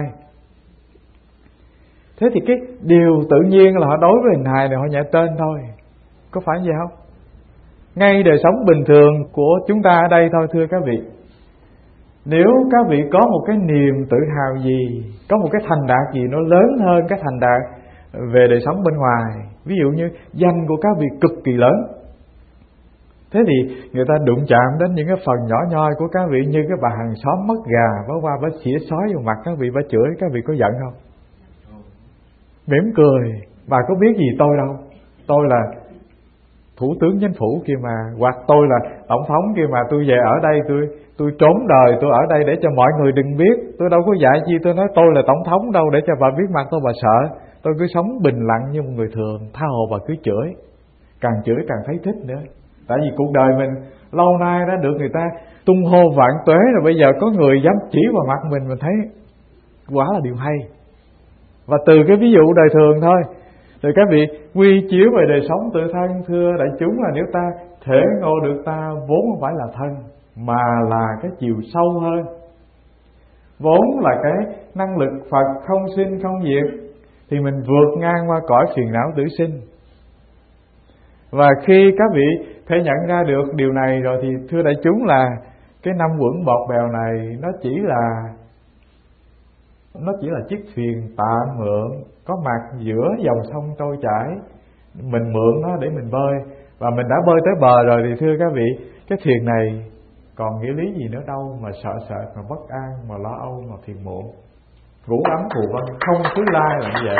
Thế thì cái điều tự nhiên là họ đối với hình hài này họ nhẹ tên thôi. Có phải vậy không? ngay đời sống bình thường của chúng ta ở đây thôi thưa các vị. Nếu các vị có một cái niềm tự hào gì, có một cái thành đạt gì nó lớn hơn cái thành đạt về đời sống bên ngoài, ví dụ như danh của các vị cực kỳ lớn, thế thì người ta đụng chạm đến những cái phần nhỏ nhoi của các vị, như cái bà hàng xóm mất gà, bà qua bà xỉa xói vào mặt các vị, bà chửi, các vị có giận không? Mỉm cười, bà có biết gì tôi đâu, tôi là thủ tướng chính phủ kia mà, hoặc tôi là tổng thống kia mà, tôi về ở đây tôi tôi trốn đời, tôi ở đây để cho mọi người đừng biết, tôi đâu có dạy chi tôi nói tôi là tổng thống đâu để cho bà biết mặt tôi bà sợ. Tôi cứ sống bình lặng như một người thường, tha hồ bà cứ chửi, càng chửi càng thấy thích nữa. Tại vì cuộc đời mình lâu nay đã được người ta tung hô vạn tuế rồi, bây giờ có người dám chỉ vào mặt mình, mình thấy quả là điều hay. Và từ cái ví dụ đời thường thôi, rồi các vị quy chiếu về đời sống tự thân, thưa đại chúng, là nếu ta thể ngộ được ta vốn không phải là thân, mà là cái chiều sâu hơn, vốn là cái năng lực Phật không sinh không diệt, thì mình vượt ngang qua cõi phiền não tử sinh. Và khi các vị thể nhận ra được điều này rồi thì thưa đại chúng là cái năm quẩn bọt bèo này nó chỉ là nó chỉ là chiếc thuyền tạm mượn có mặt giữa dòng sông trôi chảy, mình mượn nó để mình bơi, và mình đã bơi tới bờ rồi thì thưa các vị, cái thuyền này còn nghĩa lý gì nữa đâu mà sợ sệt, mà bất an, mà lo âu, mà phiền muộn. Ngủ ấm phù vân không thứ lai là như vậy.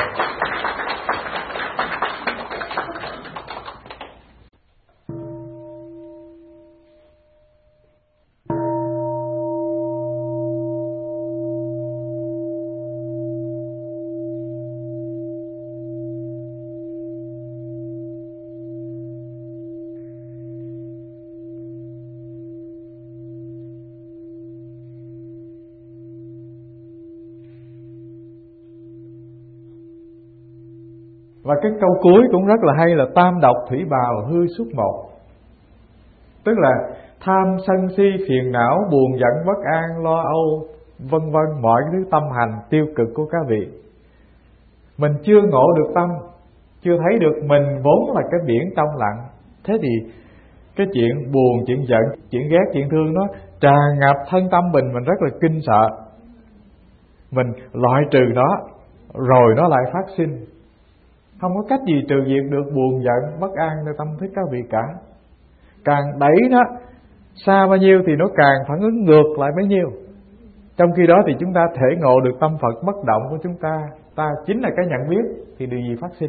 Và cái câu cuối cũng rất là hay là tam độc thủy bào hư suốt một. Tức là tham sân si phiền não buồn giận bất an lo âu vân vân, mọi thứ tâm hành tiêu cực của các vị, mình chưa ngộ được tâm, chưa thấy được mình vốn là cái biển trong lặng, thế thì cái chuyện buồn, chuyện giận, chuyện ghét, chuyện thương nó tràn ngập thân tâm mình, mình rất là kinh sợ. Mình loại trừ nó rồi nó lại phát sinh, không có cách gì trừ diệt được buồn giận bất an nơi tâm thức các vị cả. Càng đẩy nó xa bao nhiêu thì nó càng phản ứng ngược lại bấy nhiêu. Trong khi đó thì chúng ta thể ngộ được tâm Phật bất động của chúng ta, ta chính là cái nhận biết, thì điều gì phát sinh?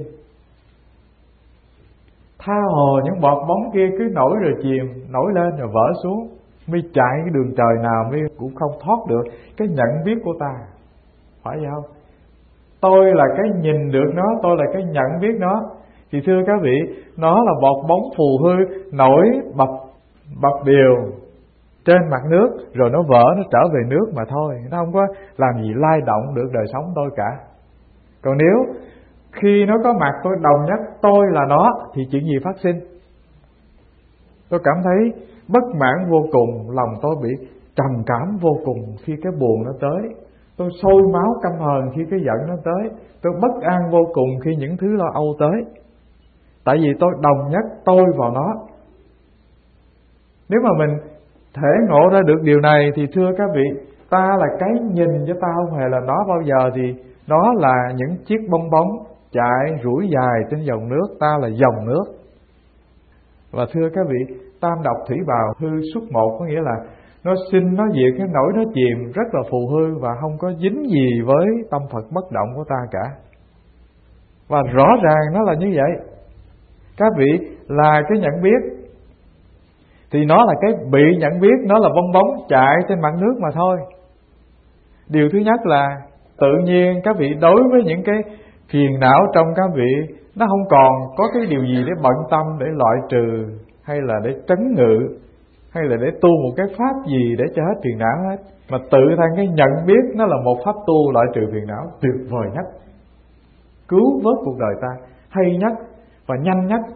Tha hồ những bọt bóng kia cứ nổi rồi chìm, nổi lên rồi vỡ xuống, mi chạy cái đường trời nào mi cũng không thoát được cái nhận biết của ta, phải vậy không? Tôi là cái nhìn được nó, tôi là cái nhận biết nó, thì thưa các vị, nó là bọt bóng phù hư nổi bập bập đều trên mặt nước, rồi nó vỡ, nó trở về nước mà thôi, nó không có làm gì lay động được đời sống tôi cả. Còn nếu khi nó có mặt tôi đồng nhất tôi là nó, thì chuyện gì phát sinh? Tôi cảm thấy bất mãn vô cùng, lòng tôi bị trầm cảm vô cùng khi cái buồn nó tới, tôi sôi máu căm hờn khi cái giận nó tới, tôi bất an vô cùng khi những thứ lo âu tới. Tại vì tôi đồng nhất tôi vào nó. Nếu mà mình thể ngộ ra được điều này thì thưa các vị, ta là cái nhìn chứ ta không hề là nó bao giờ, thì nó là những chiếc bong bóng chạy rủi dài trên dòng nước, ta là dòng nước. Và thưa các vị, tam độc thủy bào hư suốt một, có nghĩa là nó sinh, nó diệt, cái nổi, nó chìm, rất là phù hư và không có dính gì với tâm Phật bất động của ta cả. Và rõ ràng nó là như vậy. Các vị là cái nhận biết, thì nó là cái bị nhận biết, nó là bong bóng chạy trên mặt nước mà thôi. Điều thứ nhất là tự nhiên các vị đối với những cái phiền não trong các vị, nó không còn có cái điều gì để bận tâm, để loại trừ, hay là để trấn ngự, hay là để tu một cái pháp gì để cho hết phiền não hết. Mà tự thân cái nhận biết nó là một pháp tu loại trừ phiền não tuyệt vời nhất, cứu vớt cuộc đời ta hay nhất và nhanh nhất.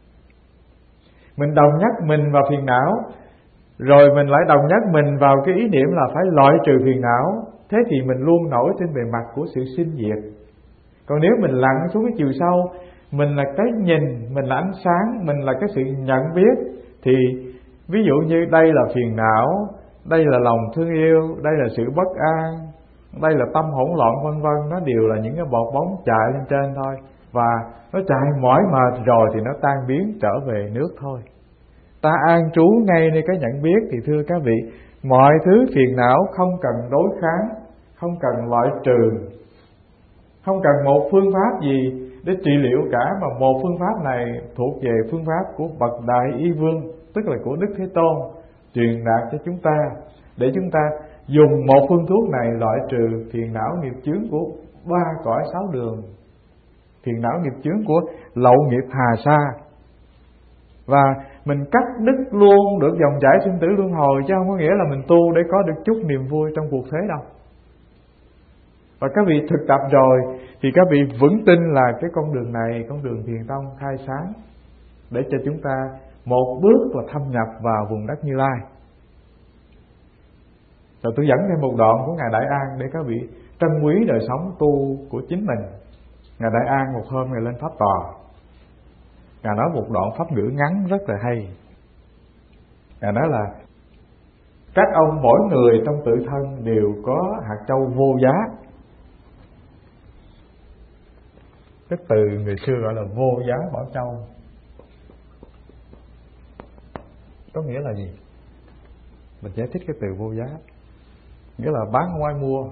Mình đồng nhất mình vào phiền não, rồi mình lại đồng nhất mình vào cái ý niệm là phải loại trừ phiền não, thế thì mình luôn nổi trên bề mặt của sự sinh diệt. Còn nếu mình lặn xuống cái chiều sâu, mình là cái nhìn, mình là ánh sáng, mình là cái sự nhận biết, Thì ví dụ như đây là phiền não, đây là lòng thương yêu, đây là sự bất an, đây là tâm hỗn loạn vân vân, nó đều là những cái bọt bóng chạy lên trên thôi. Và nó chạy mỏi mệt rồi thì nó tan biến trở về nước thôi. Ta an trú ngay nơi cái nhận biết thì thưa các vị, mọi thứ phiền não không cần đối kháng, không cần loại trừ, không cần một phương pháp gì để trị liệu cả, mà một phương pháp này thuộc về phương pháp của bậc Đại Y Vương, tức là của Đức Thế Tôn truyền đạt cho chúng ta, để chúng ta dùng một phương thuốc này loại trừ phiền não nghiệp chướng của ba cõi sáu đường, phiền não nghiệp chướng của lậu nghiệp hà sa, và mình cắt đứt luôn được dòng chảy sinh tử luân hồi, chứ không có nghĩa là mình tu để có được chút niềm vui trong cuộc thế đâu. Và các vị thực tập rồi thì các vị vững tin là cái con đường này, con đường Thiền Tông khai sáng để cho chúng ta một bước là thâm nhập vào vùng đất Như Lai. Rồi tôi dẫn thêm một đoạn của Ngài Đại An để các vị trân quý đời sống tu của chính mình. Ngài Đại An một hôm Ngài lên pháp tòa, Ngài nói một đoạn pháp ngữ ngắn rất là hay. Ngài nói là các ông mỗi người trong tự thân đều có hạt châu vô giá. Cái từ người xưa gọi là vô giá bảo châu, có nghĩa là gì? Mình giải thích cái từ vô giá, nghĩa là bán không ai mua.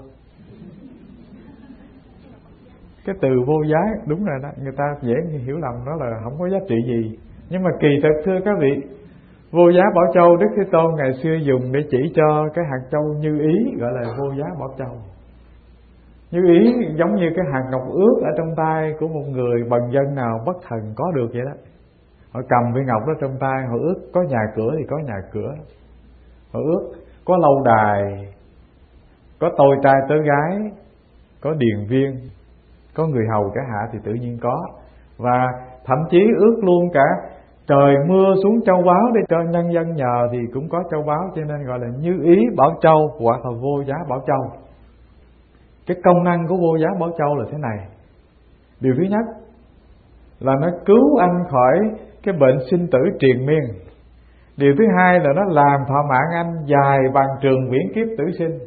Cái từ vô giá đúng rồi đó, người ta dễ hiểu lầm nó là không có giá trị gì. Nhưng mà kỳ thực thưa các vị, vô giá bảo châu Đức Thế Tôn ngày xưa dùng để chỉ cho cái hạt châu như ý, gọi là vô giá bảo châu. Như ý giống như cái hạt ngọc ước ở trong tay của một người bần dân nào bất thần có được vậy đó. Họ cầm viên ngọc đó trong tay, họ ước có nhà cửa thì có nhà cửa, họ ước có lâu đài, có tôi trai tớ gái, có điền viên, có người hầu cả hạ thì tự nhiên có. Và thậm chí ước luôn cả trời mưa xuống châu báu để cho nhân dân nhờ thì cũng có châu báu, cho nên gọi là như ý bảo châu hoặc là vô giá bảo châu. Cái công năng của vô giá bảo châu là thế này. Điều thứ nhất là nó cứu anh khỏi cái bệnh sinh tử triền miên. Điều thứ hai là nó làm thọ mạng anh dài bằng trường viễn kiếp tử sinh.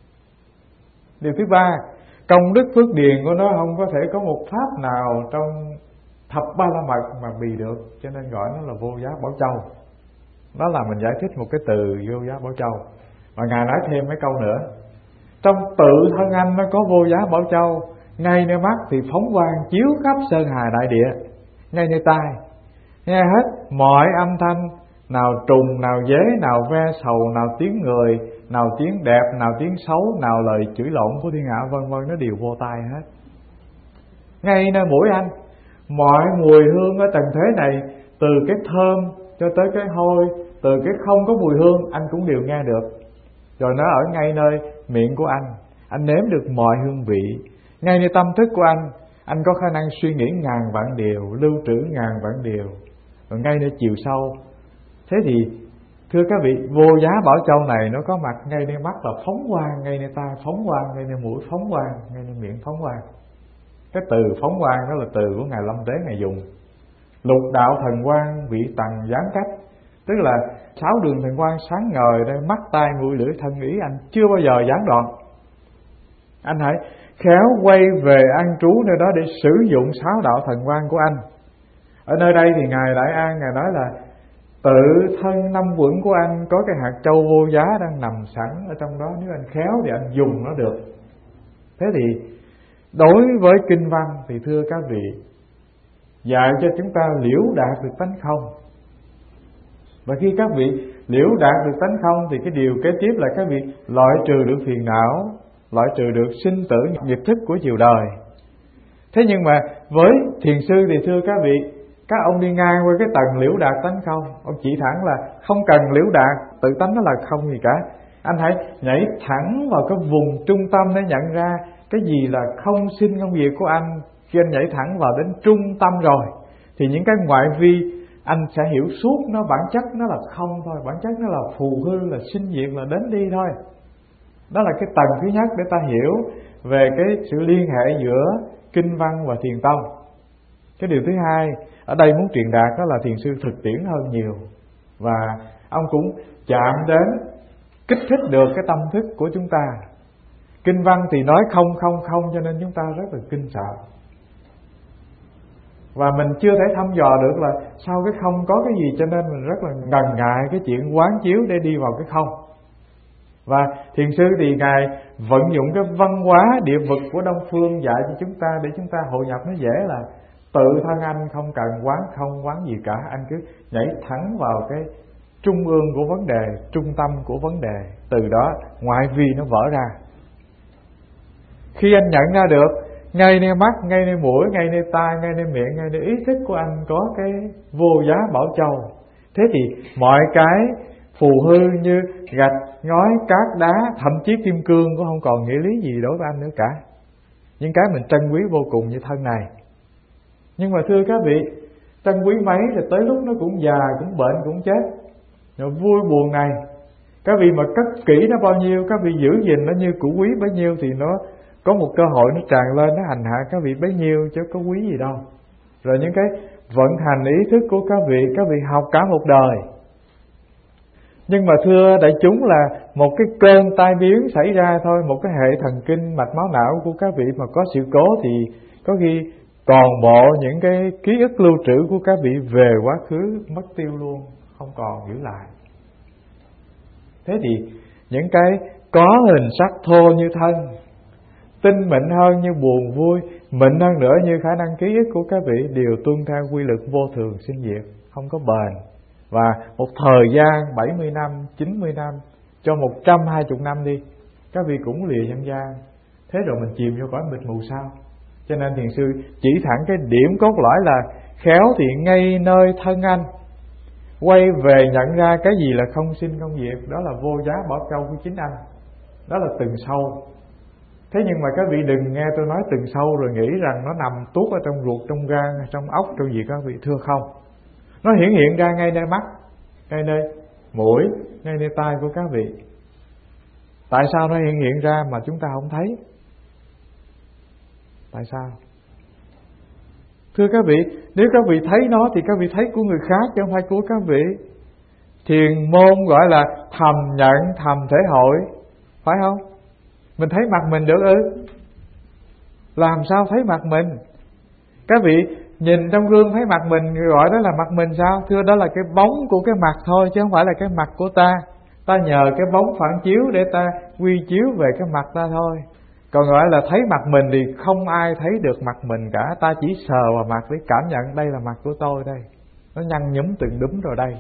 Điều thứ ba, công đức phước điền của nó không có thể có một pháp nào trong thập ba la mật mà bì được, cho nên gọi nó là vô giá bảo châu. Đó là mình giải thích một cái từ vô giá bảo châu. Và Ngài nói thêm mấy câu nữa. Trong tự thân anh nó có vô giá bảo châu, ngay nơi mắt thì phóng quang chiếu khắp sơn hà đại địa, ngay nơi tai nghe hết mọi âm thanh, nào trùng, nào dế, nào ve sầu, nào tiếng người, nào tiếng đẹp, nào tiếng xấu, nào lời chửi lộn của thiên hạ vân vân, nó đều vô tai hết. Ngay nơi mũi anh, mọi mùi hương ở trần thế này, từ cái thơm cho tới cái hôi, từ cái không có mùi hương anh cũng đều nghe được. Rồi nó ở ngay nơi miệng của anh, anh nếm được mọi hương vị. Ngay nơi tâm thức của anh, anh có khả năng suy nghĩ ngàn vạn điều, lưu trữ ngàn vạn điều. Rồi ngay nơi chiều sâu. Thế thì thưa các vị, vô giá bảo châu này nó có mặt ngay nơi mắt là phóng quang, ngay nơi tai phóng quang, ngay nơi mũi phóng quang, ngay nơi miệng phóng quang. Cái từ phóng quang đó là từ của Ngài Lâm Tế Ngài dùng. Lục đạo thần quang vị tầng gián cách, tức là sáu đường thần quang sáng ngời đây, mắt tai mũi lưỡi thân ý anh chưa bao giờ gián đoạn. Anh hãy khéo quay về an trú nơi đó để sử dụng sáu đạo thần quang của anh. Ở nơi đây thì Ngài Đại An Ngài nói là tự thân năm quẩn của anh có cái hạt châu vô giá đang nằm sẵn ở trong đó, nếu anh khéo thì anh dùng nó được. Thế thì đối với kinh văn thì thưa các vị, dạy cho chúng ta liễu đạt được tánh không. Và khi các vị liễu đạt được tánh không thì cái điều kế tiếp là các vị loại trừ được phiền não, loại trừ được sinh tử nghiệp thức của chiều đời. Thế nhưng mà với thiền sư thì thưa các vị, các ông đi ngang qua cái tầng liễu đạt tánh không, ông chỉ thẳng là không cần liễu đạt, tự tánh nó là không gì cả. Anh hãy nhảy thẳng vào cái vùng trung tâm để nhận ra cái gì là không sinh không diệt của anh. Khi anh nhảy thẳng vào đến trung tâm rồi thì những cái ngoại vi anh sẽ hiểu suốt nó bản chất nó là không thôi, bản chất nó là phù hư, là sinh diệt, là đến đi thôi. Đó là cái tầng thứ nhất để ta hiểu về cái sự liên hệ giữa kinh văn và thiền tông. Cái điều thứ hai ở đây muốn truyền đạt đó là thiền sư thực tiễn hơn nhiều. Và ông cũng chạm đến, kích thích được cái tâm thức của chúng ta. Kinh văn thì nói không không không, cho nên chúng ta rất là kinh sợ. Và mình chưa thể thăm dò được là sau cái không có cái gì, cho nên mình rất là ngần ngại cái chuyện quán chiếu để đi vào cái không. Và thiền sư thì Ngài vận dụng cái văn hóa địa vực của Đông Phương dạy cho chúng ta, để chúng ta hội nhập nó dễ, là tự thân anh không cần quán không quán gì cả. Anh cứ nhảy thẳng vào cái trung ương của vấn đề, trung tâm của vấn đề. Từ đó ngoại vi nó vỡ ra. Khi anh nhận ra được, ngay nơi mắt, ngay nơi mũi, ngay nơi tai, ngay nơi miệng, ngay nơi ý thức của anh có cái vô giá bảo châu, thế thì mọi cái phù hư như gạch, ngói, cát, đá, thậm chí kim cương cũng không còn nghĩa lý gì đối với anh nữa cả. Những cái mình trân quý vô cùng như thân này. Nhưng mà thưa các vị, trân quý mấy rồi tới lúc nó cũng già, cũng bệnh, cũng chết. Rồi vui buồn này, các vị mà cất kỹ nó bao nhiêu, các vị giữ gìn nó như củ quý bấy nhiêu, thì nó có một cơ hội nó tràn lên, nó hành hạ các vị bấy nhiêu, chứ có quý gì đâu. Rồi những cái vận hành ý thức của các vị, các vị học cả một đời. Nhưng mà thưa đại chúng, là một cái cơn tai biến xảy ra thôi, một cái hệ thần kinh mạch máu não của các vị mà có sự cố, thì có khi toàn bộ những cái ký ức lưu trữ của các vị về quá khứ mất tiêu luôn, không còn giữ lại. Thế thì những cái có hình sắc thô như thân, tinh mịn hơn như buồn vui, mịn hơn nữa như khả năng ký ức của các vị, đều tuân theo quy luật vô thường sinh diệt, không có bền. Và một thời gian bảy mươi năm, chín mươi năm, cho một trăm hai mươi năm đi, các vị cũng lìa nhân gian. Thế rồi mình chìm vô cõi mịt mù sao? Cho nên thiền sư chỉ thẳng cái điểm cốt lõi là khéo thì ngay nơi thân anh, quay về nhận ra cái gì là không sinh không diệt, đó là vô giá bảo châu của chính anh. Đó là từng sâu. Thế nhưng mà các vị đừng nghe tôi nói từng sâu rồi nghĩ rằng nó nằm tuốt ở trong ruột, trong gan, trong óc, trong gì các vị. Thưa không, nó hiển hiện ra ngay nơi mắt, ngay nơi mũi, ngay nơi tai của các vị. Tại sao nó hiện hiện ra mà chúng ta không thấy? Tại sao? Thưa các vị, nếu các vị thấy nó thì các vị thấy của người khác chứ không phải của các vị. Thiền môn gọi là thầm nhận, thầm thể hội, phải không? Mình thấy mặt mình được ư? Làm sao thấy mặt mình? Các vị nhìn trong gương thấy mặt mình gọi đó là mặt mình sao? Thưa, đó là cái bóng của cái mặt thôi, chứ không phải là cái mặt của ta. Ta nhờ cái bóng phản chiếu để ta quy chiếu về cái mặt ta thôi. Còn gọi là thấy mặt mình thì không ai thấy được mặt mình cả. Ta chỉ sờ vào mặt để cảm nhận đây là mặt của tôi đây. Nó nhăn nhúm từng đúm rồi đây.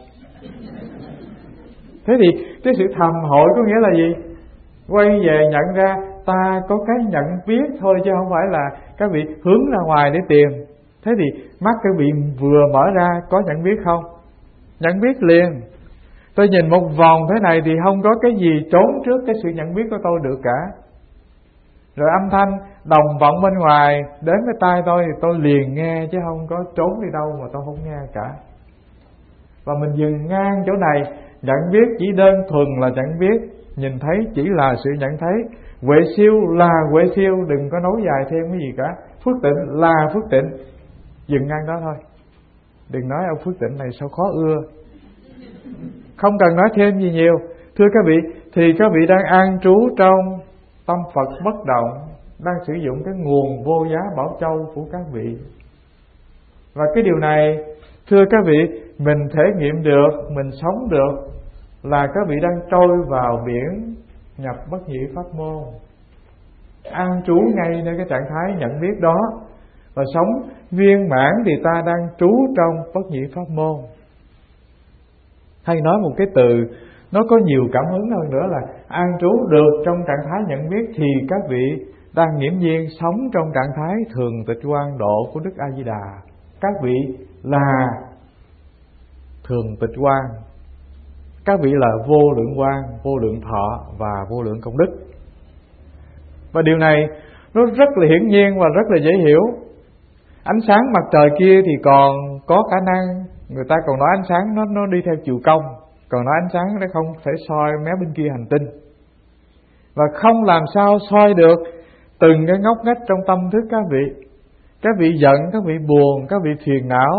Thế thì cái sự thầm hội có nghĩa là gì? Quay về nhận ra ta có cái nhận biết thôi, chứ không phải là các vị hướng ra ngoài để tìm. Thế thì mắt các vị vừa mở ra có nhận biết không? Nhận biết liền. Tôi nhìn một vòng thế này thì không có cái gì trốn trước cái sự nhận biết của tôi được cả. Rồi âm thanh đồng vọng bên ngoài đến với tai tôi thì tôi liền nghe, chứ không có trốn đi đâu mà tôi không nghe cả. Và mình dừng ngang chỗ này, nhận biết chỉ đơn thuần là nhận biết, nhìn thấy chỉ là sự nhận thấy. Huệ siêu là huệ siêu, đừng có nối dài thêm cái gì cả. Phước tịnh là phước tịnh, dừng ngang đó thôi. Đừng nói ông phước tịnh này sao khó ưa, không cần nói thêm gì nhiều. Thưa các vị, thì các vị đang an trú trong tâm Phật bất động, đang sử dụng cái nguồn vô giá bảo châu của các vị. Và cái điều này, thưa các vị, mình thể nghiệm được, mình sống được, là các vị đang trôi vào biển nhập bất nhị pháp môn, an trú ngay nơi cái trạng thái nhận biết đó. Và sống viên mãn thì ta đang trú trong bất nhị pháp môn. Hay nói một cái từ nó có nhiều cảm hứng hơn nữa là an trú được trong trạng thái nhận biết, thì các vị đang nghiễm nhiên sống trong trạng thái thường tịch quang độ của Đức A Di Đà. Các vị là thường tịch quang, các vị là vô lượng quang, vô lượng thọ và vô lượng công đức. Và điều này nó rất là hiển nhiên và rất là dễ hiểu. Ánh sáng mặt trời kia thì còn có khả năng, người ta còn nói ánh sáng nó nó đi theo chiều cong, còn nói ánh sáng nó không thể soi mé bên kia hành tinh. Và không làm sao soi được từng cái ngóc ngách trong tâm thức các vị. Các vị giận, các vị buồn, các vị phiền não,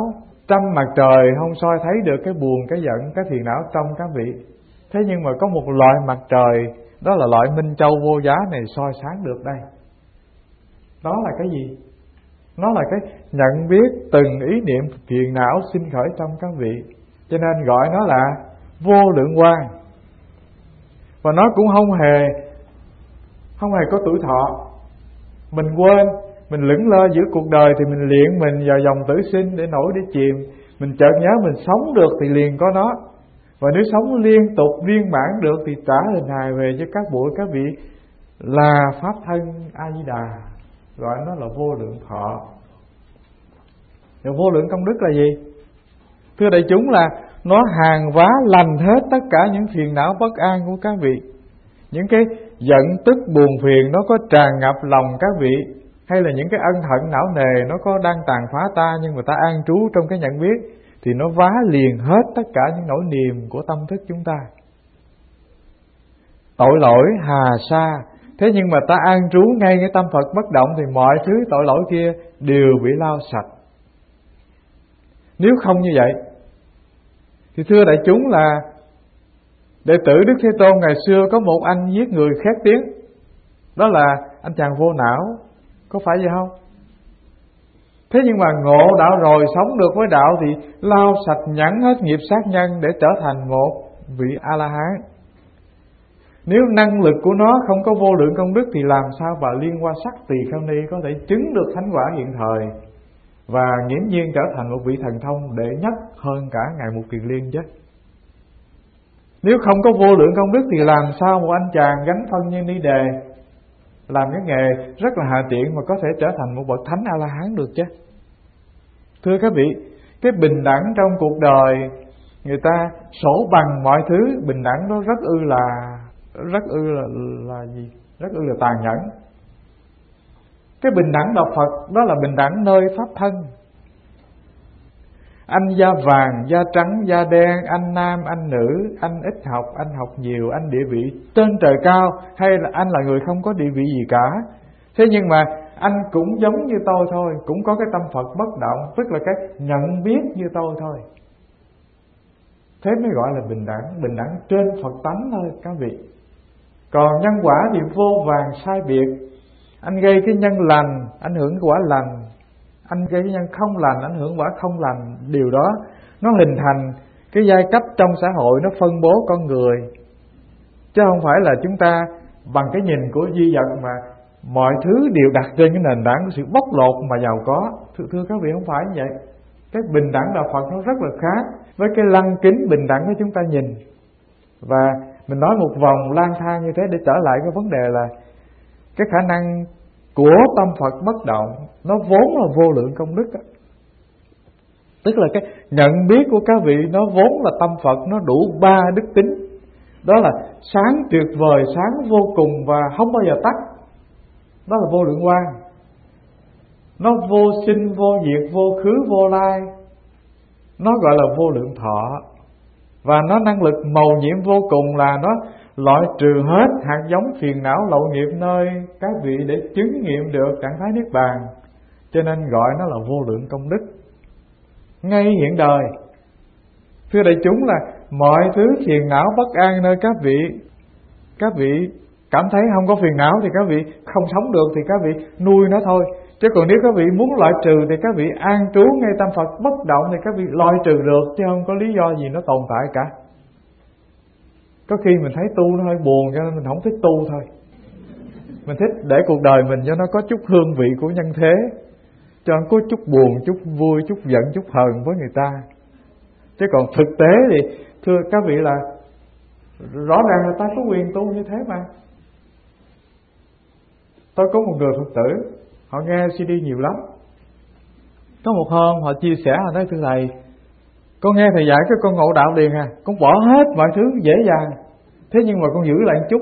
trăm mặt trời không soi thấy được cái buồn, cái giận, cái phiền não trong các vị. Thế nhưng mà có một loại mặt trời, đó là loại Minh Châu vô giá này soi sáng được đây. Đó là cái gì? Nó là cái nhận biết từng ý niệm phiền não sinh khởi trong các vị. Cho nên gọi nó là vô lượng quang. Và nó cũng không hề Không hề có tuổi thọ. Mình quên, mình lững lơ giữa cuộc đời thì mình luyện mình vào dòng tử sinh để nổi để chìm. Mình chợt nhớ mình sống được thì liền có nó. Và nếu sống liên tục viên mãn được thì trả hình hài về cho các bụi các vị là pháp thân A Di Đà, gọi nó là vô lượng thọ. Rồi vô lượng công đức là gì? Thưa đại chúng, là nó hàng vá lành hết tất cả những phiền não bất an của các vị. Những cái giận tức buồn phiền nó có tràn ngập lòng các vị, hay là những cái ân hận não nề nó có đang tàn phá ta, nhưng mà ta an trú trong cái nhận biết, thì nó vá liền hết tất cả những nỗi niềm của tâm thức chúng ta. Tội lỗi hà sa, thế nhưng mà ta an trú ngay cái tâm Phật bất động thì mọi thứ tội lỗi kia đều bị lau sạch. Nếu không như vậy thì thưa đại chúng, là đệ tử Đức Thế Tôn ngày xưa có một anh giết người khét tiếng, đó là anh chàng vô não, có phải vậy không? Thế nhưng mà ngộ đạo rồi, sống được với đạo thì lau sạch nhẵn hết nghiệp sát nhân để trở thành một vị A-la-hán. Nếu năng lực của nó không có vô lượng công đức thì làm sao bà Liên Hoa Sắc Tỳ Kheo Ni có thể chứng được thánh quả hiện thời và nghiễm nhiên trở thành một vị thần thông đệ nhất hơn cả Ngài Mục Kiền Liên chứ? Nếu không có vô lượng công đức thì làm sao một anh chàng gánh phân như ni đề, làm cái nghề rất là hạ tiện mà có thể trở thành một bậc thánh A-la-hán được chứ? Thưa các vị, cái bình đẳng trong cuộc đời, người ta sổ bằng mọi thứ, bình đẳng đó rất ư là rất ư là, là gì? Rất ư là tàn nhẫn. Cái bình đẳng đạo Phật đó là bình đẳng nơi pháp thân. Anh da vàng, da trắng, da đen, anh nam, anh nữ, anh ít học, anh học nhiều, anh địa vị trên trời cao, hay là anh là người không có địa vị gì cả. Thế nhưng mà anh cũng giống như tôi thôi, cũng có cái tâm Phật bất động, tức là cái nhận biết như tôi thôi. Thế mới gọi là bình đẳng, bình đẳng trên Phật tánh thôi các vị. Còn nhân quả thì vô vàn sai biệt. Anh gây cái nhân lành, anh hưởng quả lành. Anh gây cái nhân không lành, anh hưởng quả không lành. Điều đó nó hình thành cái giai cấp trong xã hội, nó phân bố con người. Chứ không phải là chúng ta bằng cái nhìn của duy vật mà mọi thứ đều đặt trên cái nền tảng của sự bóc lột mà giàu có. Thưa, thưa các vị, không phải như vậy. Cái bình đẳng đạo Phật nó rất là khác với cái lăng kính bình đẳng của chúng ta nhìn. Và mình nói một vòng lang thang như thế để trở lại cái vấn đề là cái khả năng của tâm Phật bất động nó vốn là vô lượng công đức đó. Tức là cái nhận biết của các vị nó vốn là tâm Phật, nó đủ ba đức tính. Đó là sáng tuyệt vời, sáng vô cùng và không bao giờ tắt. Đó là vô lượng quang. Nó vô sinh, vô diệt, vô khứ, vô lai. Nó gọi là vô lượng thọ. Và nó năng lực mầu nhiệm vô cùng, là nó loại trừ hết hạt giống phiền não lậu nghiệp nơi các vị để chứng nghiệm được trạng thái niết bàn. Cho nên gọi nó là vô lượng công đức ngay hiện đời. Thưa đại chúng, là mọi thứ phiền não bất an nơi các vị, các vị cảm thấy không có phiền não thì các vị không sống được, thì các vị nuôi nó thôi. Chứ còn nếu các vị muốn loại trừ thì các vị an trú ngay tâm Phật bất động thì các vị loại trừ được, chứ không có lý do gì nó tồn tại cả. Có khi mình thấy tu nó hơi buồn cho nên mình không thích tu thôi. Mình thích để cuộc đời mình cho nó có chút hương vị của nhân thế, cho nó có chút buồn, chút vui, chút giận, chút hờn với người ta. Chứ còn thực tế thì thưa các vị là rõ ràng là ta có quyền tu như thế mà. Tôi có một người Phật tử, họ nghe xê đê nhiều lắm. Có một hôm họ chia sẻ, họ nói: thưa thầy, con nghe thầy dạy cái con ngộ đạo liền à, con bỏ hết mọi thứ dễ dàng, thế nhưng mà con giữ lại một chút.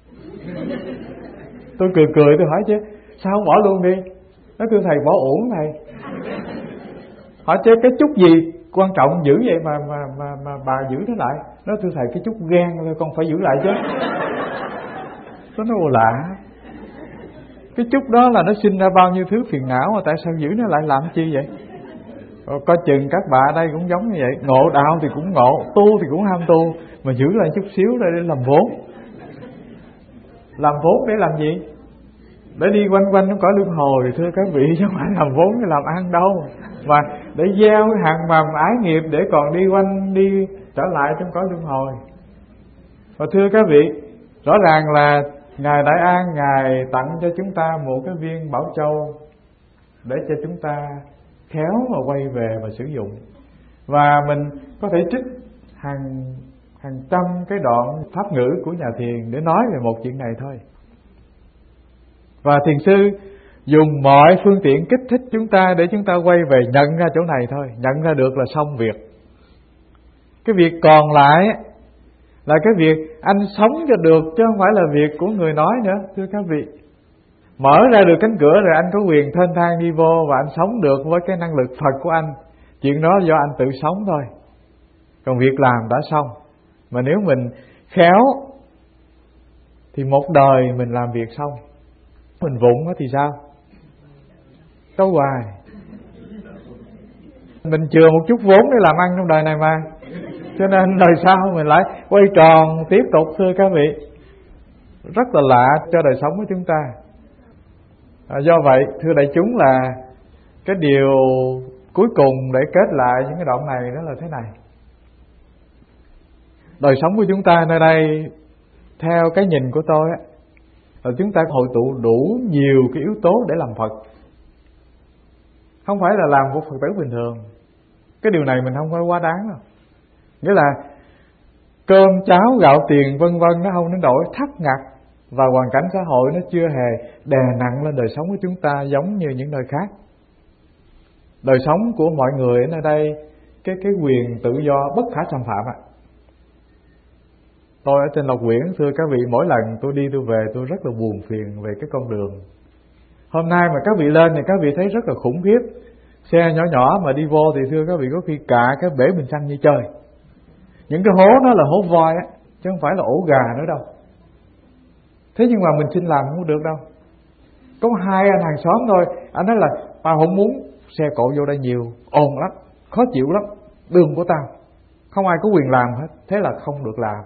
Tôi cười cười, tôi hỏi chứ sao không bỏ luôn đi? Nói: thưa thầy, bỏ uổng thầy. Hỏi chứ cái chút gì quan trọng giữ vậy mà mà mà mà bà giữ nó lại? Nói: thưa thầy, cái chút gan thôi con phải giữ lại chứ. Nó nói: ồ lạ, cái chút đó là nó sinh ra bao nhiêu thứ phiền não mà tại sao giữ nó lại làm chi vậy? Coi chừng các bà ở đây cũng giống như vậy, ngộ đạo thì cũng ngộ, tu thì cũng ham tu, mà giữ lại chút xíu đây để làm vốn. Làm vốn để làm gì? Để đi quanh quanh nó cõi luân hồi, thưa các vị, chứ không phải làm vốn để làm ăn đâu, mà để gieo cái hạt mầm ái nghiệp để còn đi quanh đi trở lại trong cõi luân hồi. Và thưa các vị, rõ ràng là Ngài Đại An, Ngài tặng cho chúng ta một cái viên Bảo Châu để cho chúng ta khéo mà quay về và sử dụng. Và mình có thể trích hàng hàng trăm cái đoạn pháp ngữ của nhà thiền để nói về một chuyện này thôi. Và thiền sư dùng mọi phương tiện kích thích chúng ta để chúng ta quay về nhận ra chỗ này thôi. Nhận ra được là xong việc. Cái việc còn lại là cái việc anh sống cho được, chứ không phải là việc của người nói nữa, thưa các vị. Mở ra được cánh cửa rồi anh có quyền thênh thang đi vô, và anh sống được với cái năng lực Phật của anh. Chuyện đó do anh tự sống thôi. Còn việc làm đã xong. Mà nếu mình khéo thì một đời mình làm việc xong. Mình vụng thì sao? Có hoài. Mình chừa một chút vốn để làm ăn trong đời này mà, cho nên đời sau mình lại quay tròn tiếp tục, thưa các vị. Rất là lạ cho đời sống của chúng ta. à, Do vậy thưa đại chúng, là cái điều cuối cùng để kết lại những cái đoạn này đó là thế này. Đời sống của chúng ta nơi đây, theo cái nhìn của tôi á, là chúng ta hội tụ đủ nhiều cái yếu tố để làm Phật. Không phải là làm một Phật tử bình thường. Cái điều này mình không phải quá đáng đâu. Nghĩa là cơm cháo gạo tiền vân vân nó không đến đổi thắt ngặt, và hoàn cảnh xã hội nó chưa hề đè nặng lên đời sống của chúng ta giống như những nơi khác. Đời sống của mọi người ở nơi đây, cái cái quyền tự do bất khả xâm phạm ạ. Tôi ở trên Lộc Quyển, thưa các vị, mỗi lần tôi đi tôi về tôi rất là buồn phiền về cái con đường. Hôm nay mà các vị lên thì các vị thấy rất là khủng khiếp. Xe nhỏ nhỏ mà đi vô thì thưa các vị có khi cả cái bể bình xăng như trời. Những cái hố đó là hố voi á, chứ không phải là ổ gà nữa đâu. Thế nhưng mà mình xin làm không được đâu. Có hai anh hàng xóm thôi, anh nói là tao không muốn xe cộ vô đây nhiều, ồn lắm, khó chịu lắm, đường của tao không ai có quyền làm hết. Thế là không được làm.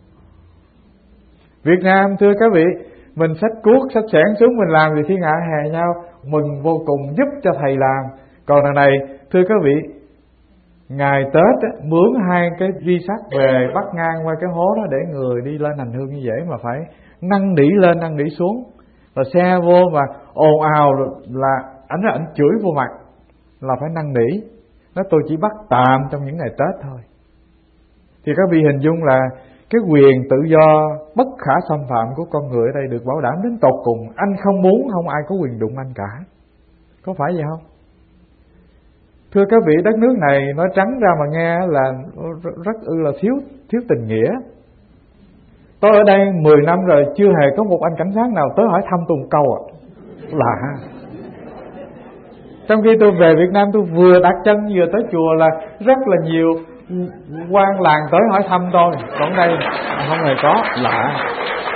Việt Nam thưa các vị, mình xách cuốc xách xẻng xuống mình làm thì thiên hạ hè nhau, mừng vô cùng, giúp cho thầy làm. Còn đằng này thưa các vị, ngày Tết á, mướn hai cái di sắt về bắt ngang qua cái hố đó để người đi lên hành hương như vậy mà phải năn nỉ lên năn nỉ xuống. Và xe vô mà ồn ào là ảnh ra ảnh chửi vô mặt, là phải năn nỉ. Nói tôi chỉ bắt tạm trong những ngày Tết thôi. Thì các vị hình dung là cái quyền tự do bất khả xâm phạm của con người ở đây được bảo đảm đến tột cùng. Anh không muốn, không ai có quyền đụng anh cả. Có phải vậy không? Thưa các vị, đất nước này nói trắng ra mà nghe là rất ư là thiếu thiếu tình nghĩa. Tôi ở đây mười năm rồi chưa hề có một anh cảnh sát nào tới hỏi thăm tôi một câu à. Lạ. Trong khi tôi về Việt Nam, tôi vừa đặt chân vừa tới chùa là rất là nhiều quan làng tới hỏi thăm tôi. Còn đây không hề có. Lạ.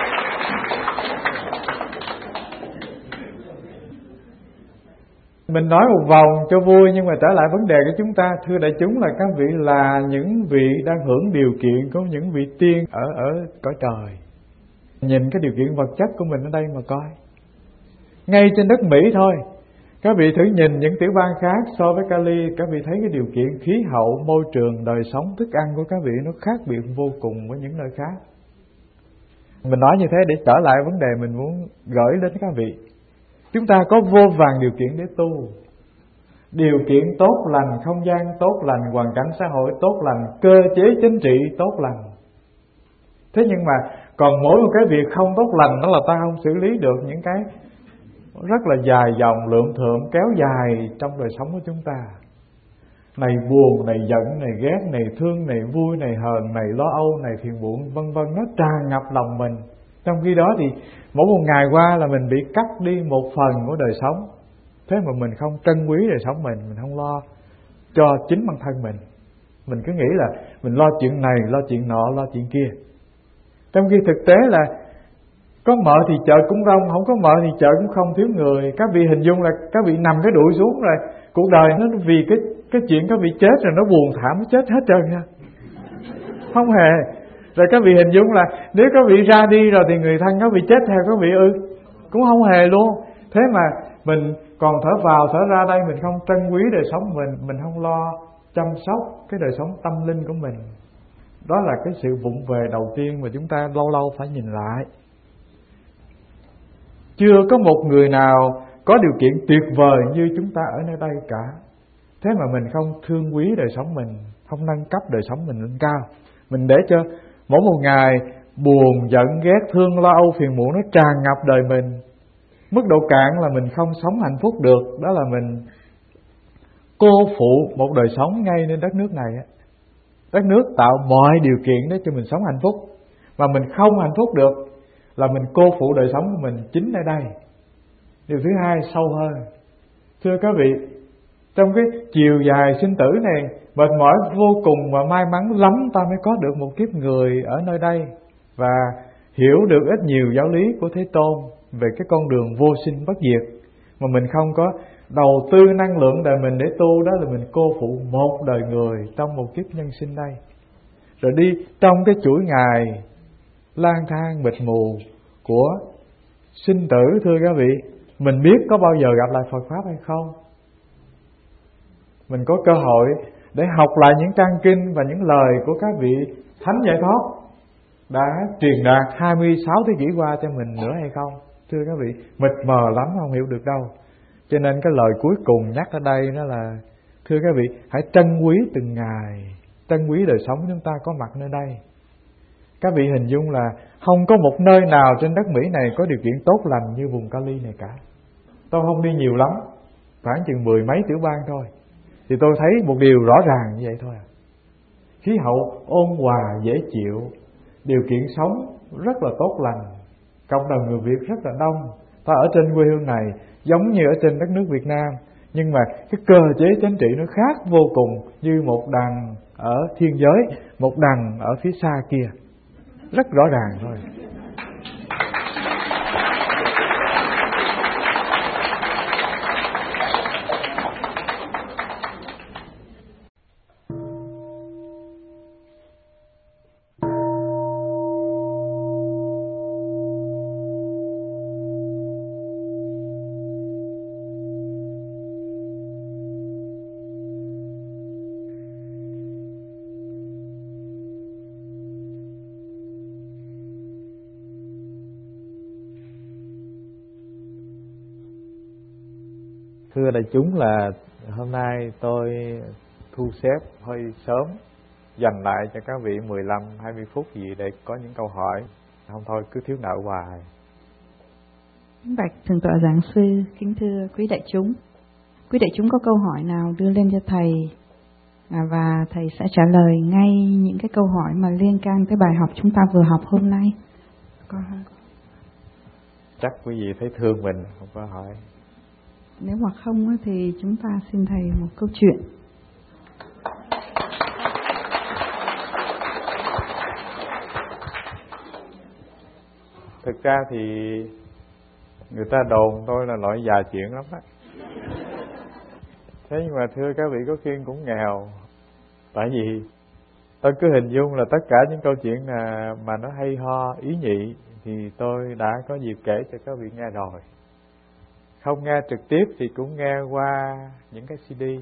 Mình nói một vòng cho vui, nhưng mà trở lại vấn đề của chúng ta, thưa đại chúng, là các vị là những vị đang hưởng điều kiện của những vị tiên ở ở cõi trời. Nhìn cái điều kiện vật chất của mình ở đây mà coi. Ngay trên đất Mỹ thôi, các vị thử nhìn những tiểu bang khác so với Cali, các vị thấy cái điều kiện khí hậu, môi trường, đời sống, thức ăn của các vị nó khác biệt vô cùng với những nơi khác. Mình nói như thế để trở lại vấn đề mình muốn gửi đến các vị. Chúng ta có vô vàn điều kiện để tu. Điều kiện tốt lành, không gian tốt lành, hoàn cảnh xã hội tốt lành, cơ chế chính trị tốt lành. Thế nhưng mà còn mỗi một cái việc không tốt lành, đó là ta không xử lý được những cái rất là dài dòng, lượm thượm, kéo dài trong đời sống của chúng ta. Này buồn, này giận, này ghét, này thương, này vui, này hờn, này lo âu, này phiền muộn, vân vân, nó tràn ngập lòng mình. Trong khi đó thì mỗi một ngày qua là mình bị cắt đi một phần của đời sống. Thế mà mình không trân quý đời sống mình, mình không lo cho chính bản thân mình. Mình cứ nghĩ là mình lo chuyện này, lo chuyện nọ, lo chuyện kia. Trong khi thực tế là Có mợ thì chợ cũng đông, không có mợ thì chợ cũng không thiếu người. Các vị hình dung là các vị nằm cái đuổi xuống rồi, cuộc đời nó vì cái cái chuyện các vị chết rồi nó buồn thảm, nó chết hết trơn nha. Không hề. Rồi các vị hình dung là nếu các vị ra đi rồi thì người thân các vị chết theo các vị ư? Cũng không hề luôn. Thế mà mình còn thở vào thở ra đây, mình không trân quý đời sống mình, mình không lo chăm sóc cái đời sống tâm linh của mình. Đó là cái sự vụng về đầu tiên mà chúng ta lâu lâu phải nhìn lại. Chưa có một người nào có điều kiện tuyệt vời như chúng ta ở nơi đây cả. Thế mà mình không thương quý đời sống mình, không nâng cấp đời sống mình lên cao. Mình để cho mỗi một ngày buồn, giận, ghét, thương, lo âu, phiền muộn nó tràn ngập đời mình. Mức độ cạn là mình không sống hạnh phúc được. Đó là mình cô phụ một đời sống ngay trên đất nước này. Đất nước tạo mọi điều kiện để cho mình sống hạnh phúc, mà mình không hạnh phúc được là mình cô phụ đời sống của mình chính ở đây. Điều thứ hai sâu hơn. Thưa các vị, trong cái chiều dài sinh tử này, mệt mỏi vô cùng và may mắn lắm ta mới có được một kiếp người ở nơi đây và hiểu được ít nhiều giáo lý của Thế Tôn về cái con đường vô sinh bất diệt. Mà mình không có đầu tư năng lượng đời mình để tu, đó là mình cô phụ một đời người trong một kiếp nhân sinh đây. Rồi đi trong cái chuỗi ngày lang thang mịt mù của sinh tử, thưa các vị, mình biết có bao giờ gặp lại Phật Pháp hay không? Mình có cơ hội để học lại những trang kinh và những lời của các vị thánh giải thoát đã truyền đạt hai mươi sáu thế kỷ qua cho mình nữa hay không? Thưa các vị, mịt mờ lắm, không hiểu được đâu. Cho nên cái lời cuối cùng nhắc ở đây đó là, thưa các vị, hãy trân quý từng ngày, trân quý đời sống chúng ta có mặt nơi đây. Các vị hình dung là không có một nơi nào trên đất Mỹ này có điều kiện tốt lành như vùng Cali này cả. Tôi không đi nhiều lắm, khoảng chừng mười mấy tiểu bang thôi, thì tôi thấy một điều rõ ràng như vậy thôi à. Khí hậu ôn hòa dễ chịu, điều kiện sống rất là tốt lành, cộng đồng người Việt rất là đông. Ta ở trên quê hương này giống như ở trên đất nước Việt Nam, nhưng mà cái cơ chế chính trị nó khác vô cùng, như một đằng ở thiên giới, một đằng ở phía xa kia, rất rõ ràng thôi. Thưa đại chúng, là hôm nay tôi thu xếp hơi sớm, dành lại cho các vị mười lăm hai mươi phút gì để có những câu hỏi, không thôi cứ thiếu nợ hoài. Bạch Thượng tọa Giảng sư, kính thưa quý đại chúng, quý đại chúng có câu hỏi nào đưa lên cho thầy và thầy sẽ trả lời ngay những cái câu hỏi mà liên can tới bài học chúng ta vừa học hôm nay. Có không? Chắc quý vị thấy thương mình không có hỏi. Nếu mà không thì chúng ta xin thầy một câu chuyện. Thực ra thì người ta đồn tôi là loại già chuyện lắm á. Thế nhưng mà thưa các vị, có khi cũng nghèo. Tại vì tôi cứ hình dung là tất cả những câu chuyện mà, mà nó hay ho, ý nhị thì tôi đã có dịp kể cho các vị nghe rồi. Không nghe trực tiếp thì cũng nghe qua những cái xê đê.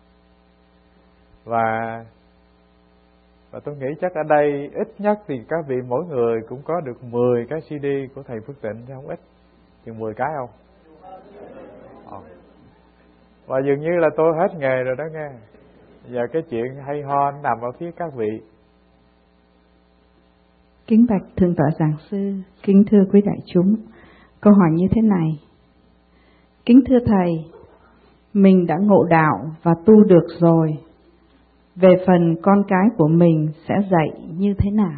Và và tôi nghĩ chắc ở đây ít nhất thì các vị mỗi người cũng có được mười cái xê đê của thầy Phước Tịnh, chứ không ít. Chừng mười cái không? Ờ. Và dường như là tôi hết nghề rồi đó nghe. Giờ cái chuyện hay ho nằm ở phía các vị. Kính bạch Thượng tọa Giảng sư, kính thưa quý đại chúng, câu hỏi như thế này. Kính thưa thầy, mình đã ngộ đạo và tu được rồi. Về phần con cái của mình sẽ dạy như thế nào?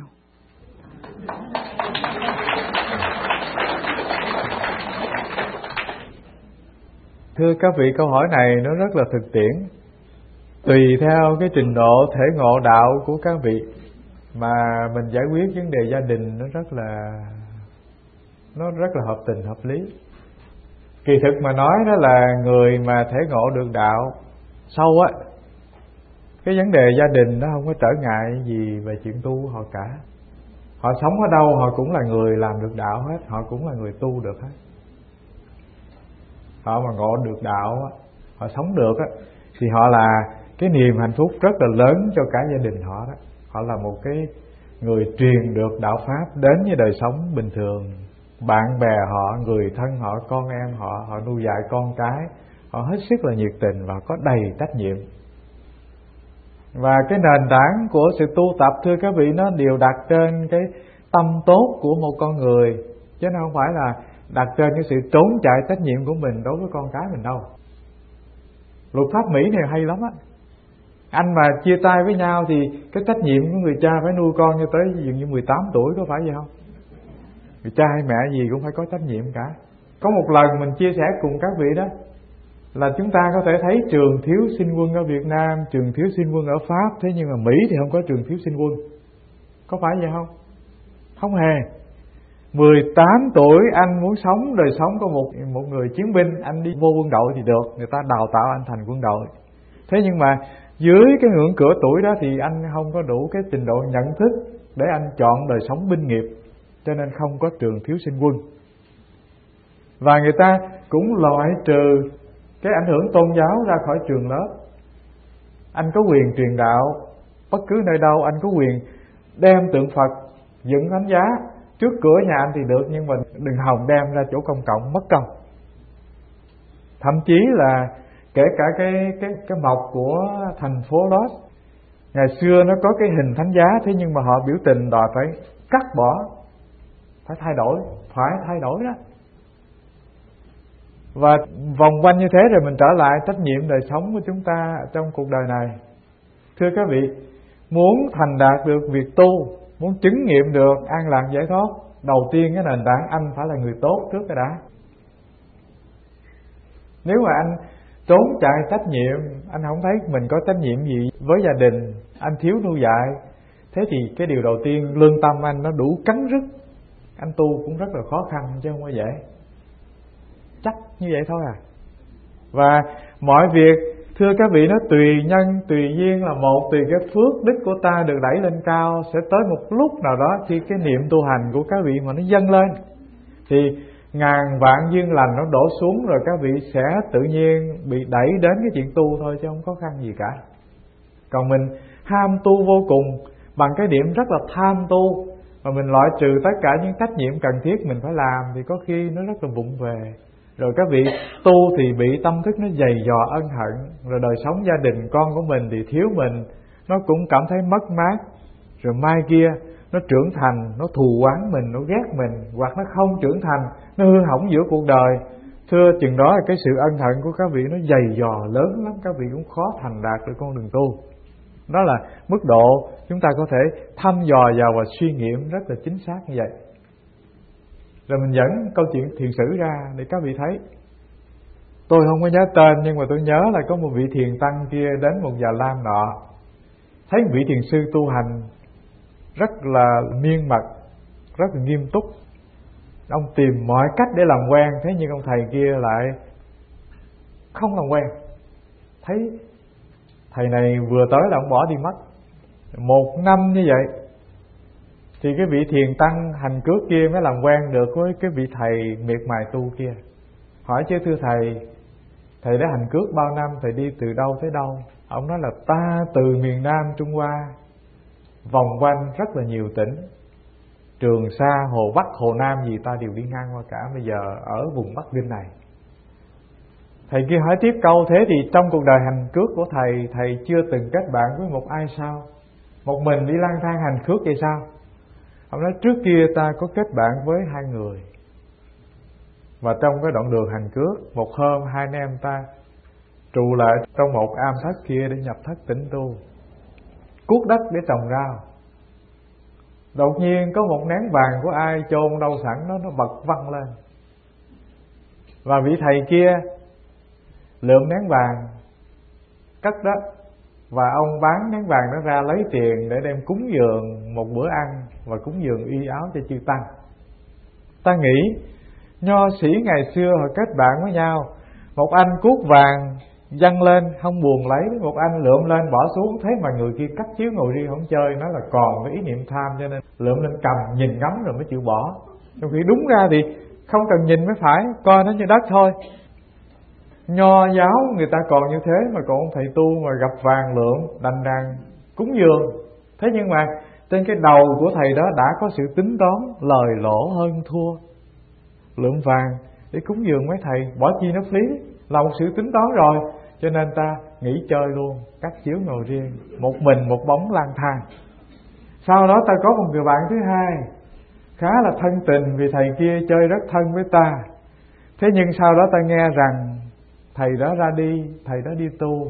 Thưa các vị, câu hỏi này nó rất là thực tiễn. Tùy theo cái trình độ thể ngộ đạo của các vị mà mình giải quyết vấn đề gia đình nó rất là nó rất là hợp tình hợp lý. Kỳ thực mà nói đó là người mà thể ngộ được đạo sâu á, cái vấn đề gia đình nó không có trở ngại gì về chuyện tu họ cả. Họ sống ở đâu họ cũng là người làm được đạo hết, họ cũng là người tu được hết. Họ mà ngộ được đạo á, họ sống được á, thì họ là cái niềm hạnh phúc rất là lớn cho cả gia đình họ đó. Họ là một cái người truyền được đạo pháp đến với đời sống bình thường. Bạn bè họ, người thân họ, con em họ, họ nuôi dạy con cái, họ hết sức là nhiệt tình và có đầy trách nhiệm. Và cái nền tảng của sự tu tập, thưa các vị, nó đều đặt trên cái tâm tốt của một con người, chứ nó không phải là đặt trên cái sự trốn chạy trách nhiệm của mình đối với con cái mình đâu. Luật pháp Mỹ này hay lắm á. Anh mà chia tay với nhau thì cái trách nhiệm của người cha phải nuôi con cho tới dường như mười tám tuổi, có phải vậy không? Người cha hay mẹ gì cũng phải có trách nhiệm cả. Có một lần mình chia sẻ cùng các vị đó là chúng ta có thể thấy trường thiếu sinh quân ở Việt Nam, trường thiếu sinh quân ở Pháp, thế nhưng mà Mỹ thì không có trường thiếu sinh quân. Có phải vậy không? Không hề. mười tám tuổi anh muốn sống đời sống của một một người chiến binh, anh đi vô quân đội thì được, người ta đào tạo anh thành quân đội. Thế nhưng mà dưới cái ngưỡng cửa tuổi đó thì anh không có đủ cái trình độ nhận thức để anh chọn đời sống binh nghiệp, cho nên không có trường thiếu sinh quân. Và người ta cũng loại trừ cái ảnh hưởng tôn giáo ra khỏi trường lớp. Anh có quyền truyền đạo bất cứ nơi đâu, anh có quyền đem tượng Phật dựng thánh giá trước cửa nhà anh thì được, nhưng mà đừng hòng đem ra chỗ công cộng mất công. Thậm chí là kể cả cái cái cái mộc của thành phố Los, ngày xưa nó có cái hình thánh giá, thế nhưng mà họ biểu tình đòi phải cắt bỏ, phải thay đổi, phải thay đổi đó. Và vòng quanh như thế rồi mình trở lại trách nhiệm đời sống của chúng ta trong cuộc đời này. Thưa các vị, muốn thành đạt được việc tu, muốn chứng nghiệm được an lạc giải thoát, đầu tiên cái nền tảng anh phải là người tốt trước cái đã. Nếu mà anh trốn chạy trách nhiệm, anh không thấy mình có trách nhiệm gì với gia đình, anh thiếu nuôi dạy, thế thì cái điều đầu tiên lương tâm anh nó đủ cắn rứt, anh tu cũng rất là khó khăn chứ không có dễ. Chắc như vậy thôi à. Và mọi việc, thưa các vị, nó tùy nhân tùy duyên là một, tùy cái phước đức của ta được đẩy lên cao. Sẽ tới một lúc nào đó khi cái niệm tu hành của các vị mà nó dâng lên thì ngàn vạn duyên lành nó đổ xuống, rồi các vị sẽ tự nhiên bị đẩy đến cái chuyện tu thôi, chứ không khó khăn gì cả. Còn mình ham tu vô cùng bằng cái điểm rất là tham tu, mà mình loại trừ tất cả những trách nhiệm cần thiết mình phải làm, thì có khi nó rất là vụng về. Rồi các vị tu thì bị tâm thức nó dày dò ân hận, rồi đời sống gia đình con của mình thì thiếu mình, nó cũng cảm thấy mất mát. Rồi mai kia nó trưởng thành, nó thù oán mình, nó ghét mình, hoặc nó không trưởng thành, nó hư hỏng giữa cuộc đời. Thưa chừng đó là cái sự ân hận của các vị nó dày dò lớn lắm, các vị cũng khó thành đạt được con đường tu. Đó là mức độ chúng ta có thể thăm dò vào và suy nghiệm rất là chính xác như vậy. Rồi mình dẫn câu chuyện thiền sử ra để các vị thấy. Tôi không có nhớ tên, nhưng mà tôi nhớ là có một vị thiền tăng kia đến một già lam nọ, thấy một vị thiền sư tu hành rất là miên mật, rất là nghiêm túc. Ông tìm mọi cách để làm quen, thế nhưng ông thầy kia lại không làm quen. Thấy thầy này vừa tới là ông bỏ đi mất. Một năm như vậy thì cái vị thiền tăng hành cước kia mới làm quen được với cái vị thầy miệt mài tu kia. Hỏi chứ thưa thầy, thầy đã hành cước bao năm, thầy đi từ đâu tới đâu? Ông nói là ta từ miền Nam Trung Hoa vòng quanh rất là nhiều tỉnh, Trường Sa, Hồ Bắc, Hồ Nam gì ta đều đi ngang qua cả, bây giờ ở vùng Bắc Kinh này. Thầy kia hỏi tiếp câu, thế thì trong cuộc đời hành cước của thầy, thầy chưa từng kết bạn với một ai sao? Một mình đi lang thang hành cước vậy sao? Ông nói trước kia ta có kết bạn với hai người, và trong cái đoạn đường hành cước, một hôm hai anh em ta trụ lại trong một am thất kia để nhập thất tĩnh tu, cuốc đất để trồng rau. Đột nhiên có một nén vàng của ai chôn đâu sẵn đó, nó bật văng lên. Và vị thầy kia lượm nén vàng cất đó, và ông bán nén vàng đó ra lấy tiền để đem cúng dường một bữa ăn và cúng dường y áo cho chư tăng. Ta nghĩ nho sĩ ngày xưa họ kết bạn với nhau, một anh cuốc vàng dâng lên không buồn lấy, một anh lượm lên bỏ xuống. Thế mà người kia cắt chiếu ngồi riêng không chơi, nói là còn cái ý niệm tham, cho nên lượm lên cầm nhìn ngắm rồi mới chịu bỏ. Trong khi đúng ra thì không cần nhìn mới phải, coi nó như đất thôi. Nho giáo người ta còn như thế, mà còn ông thầy tu mà gặp vàng lượm đành đàn cúng dường. Thế nhưng mà trên cái đầu của thầy đó đã có sự tính toán, lời lỗ hơn thua. Lượm vàng để cúng dường mấy thầy, bỏ chi nó phí, là một sự tính toán rồi. Cho nên ta nghỉ chơi luôn, cắt chiếu ngồi riêng, một mình một bóng lang thang. Sau đó ta có một người bạn thứ hai khá là thân tình, vì thầy kia chơi rất thân với ta. Thế nhưng sau đó ta nghe rằng thầy đó ra đi, thầy đó đi tu.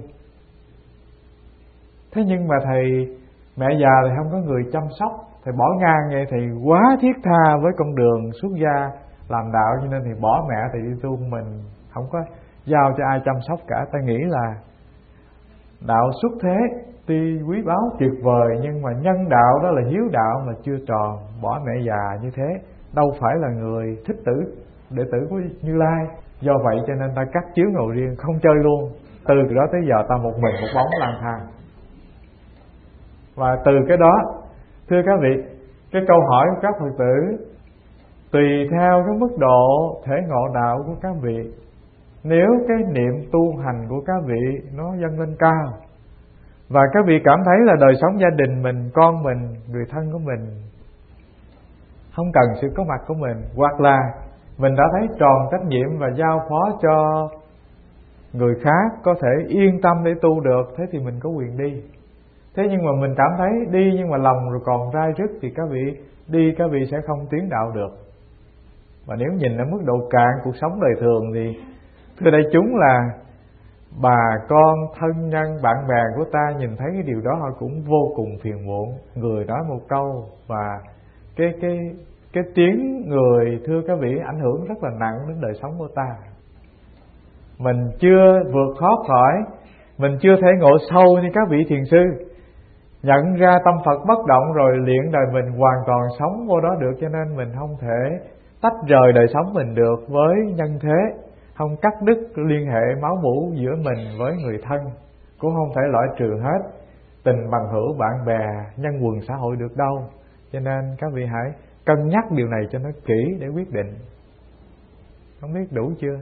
Thế nhưng mà thầy mẹ già thì không có người chăm sóc, thầy bỏ ngang vậy. Thầy quá thiết tha với con đường xuất gia làm đạo, cho nên thì bỏ mẹ thầy đi tu, mình không có giao cho ai chăm sóc cả. Ta nghĩ là đạo xuất thế tuy quý báu tuyệt vời, nhưng mà nhân đạo đó là hiếu đạo mà chưa tròn, bỏ mẹ già như thế đâu phải là người thích tử, đệ tử của Như Lai. Do vậy cho nên ta cắt chiếu ngồi riêng, không chơi luôn. Từ đó tới giờ ta một mình một bóng lang thang. Và từ cái đó, thưa các vị, cái câu hỏi của các Phật tử tùy theo cái mức độ thể ngộ đạo của các vị. Nếu cái niệm tu hành của các vị nó dâng lên cao, và các vị cảm thấy là đời sống gia đình mình, con mình, người thân của mình không cần sự có mặt của mình, hoặc là mình đã thấy tròn trách nhiệm và giao phó cho người khác có thể yên tâm để tu được, thế thì mình có quyền đi. Thế nhưng mà mình cảm thấy đi nhưng mà lòng rồi còn rai rứt, thì các vị đi các vị sẽ không tiến đạo được. Và nếu nhìn ở mức độ cạn cuộc sống đời thường thì thưa đại chúng là bà con, thân nhân, bạn bè của ta nhìn thấy cái điều đó họ cũng vô cùng phiền muộn. Người nói một câu và cái cái cái tiếng người, thưa các vị, ảnh hưởng rất là nặng đến đời sống của ta. Mình chưa vượt thoát khỏi, mình chưa thể ngộ sâu như các vị thiền sư, nhận ra tâm Phật bất động rồi luyện đời mình hoàn toàn sống vô đó được. Cho nên mình không thể tách rời đời sống mình được với nhân thế, không cắt đứt liên hệ máu mủ giữa mình với người thân, cũng không thể loại trừ hết tình bằng hữu, bạn bè, nhân quần xã hội được đâu. Cho nên các vị hãy cân nhắc điều này cho nó kỹ để quyết định. Không biết đủ chưa?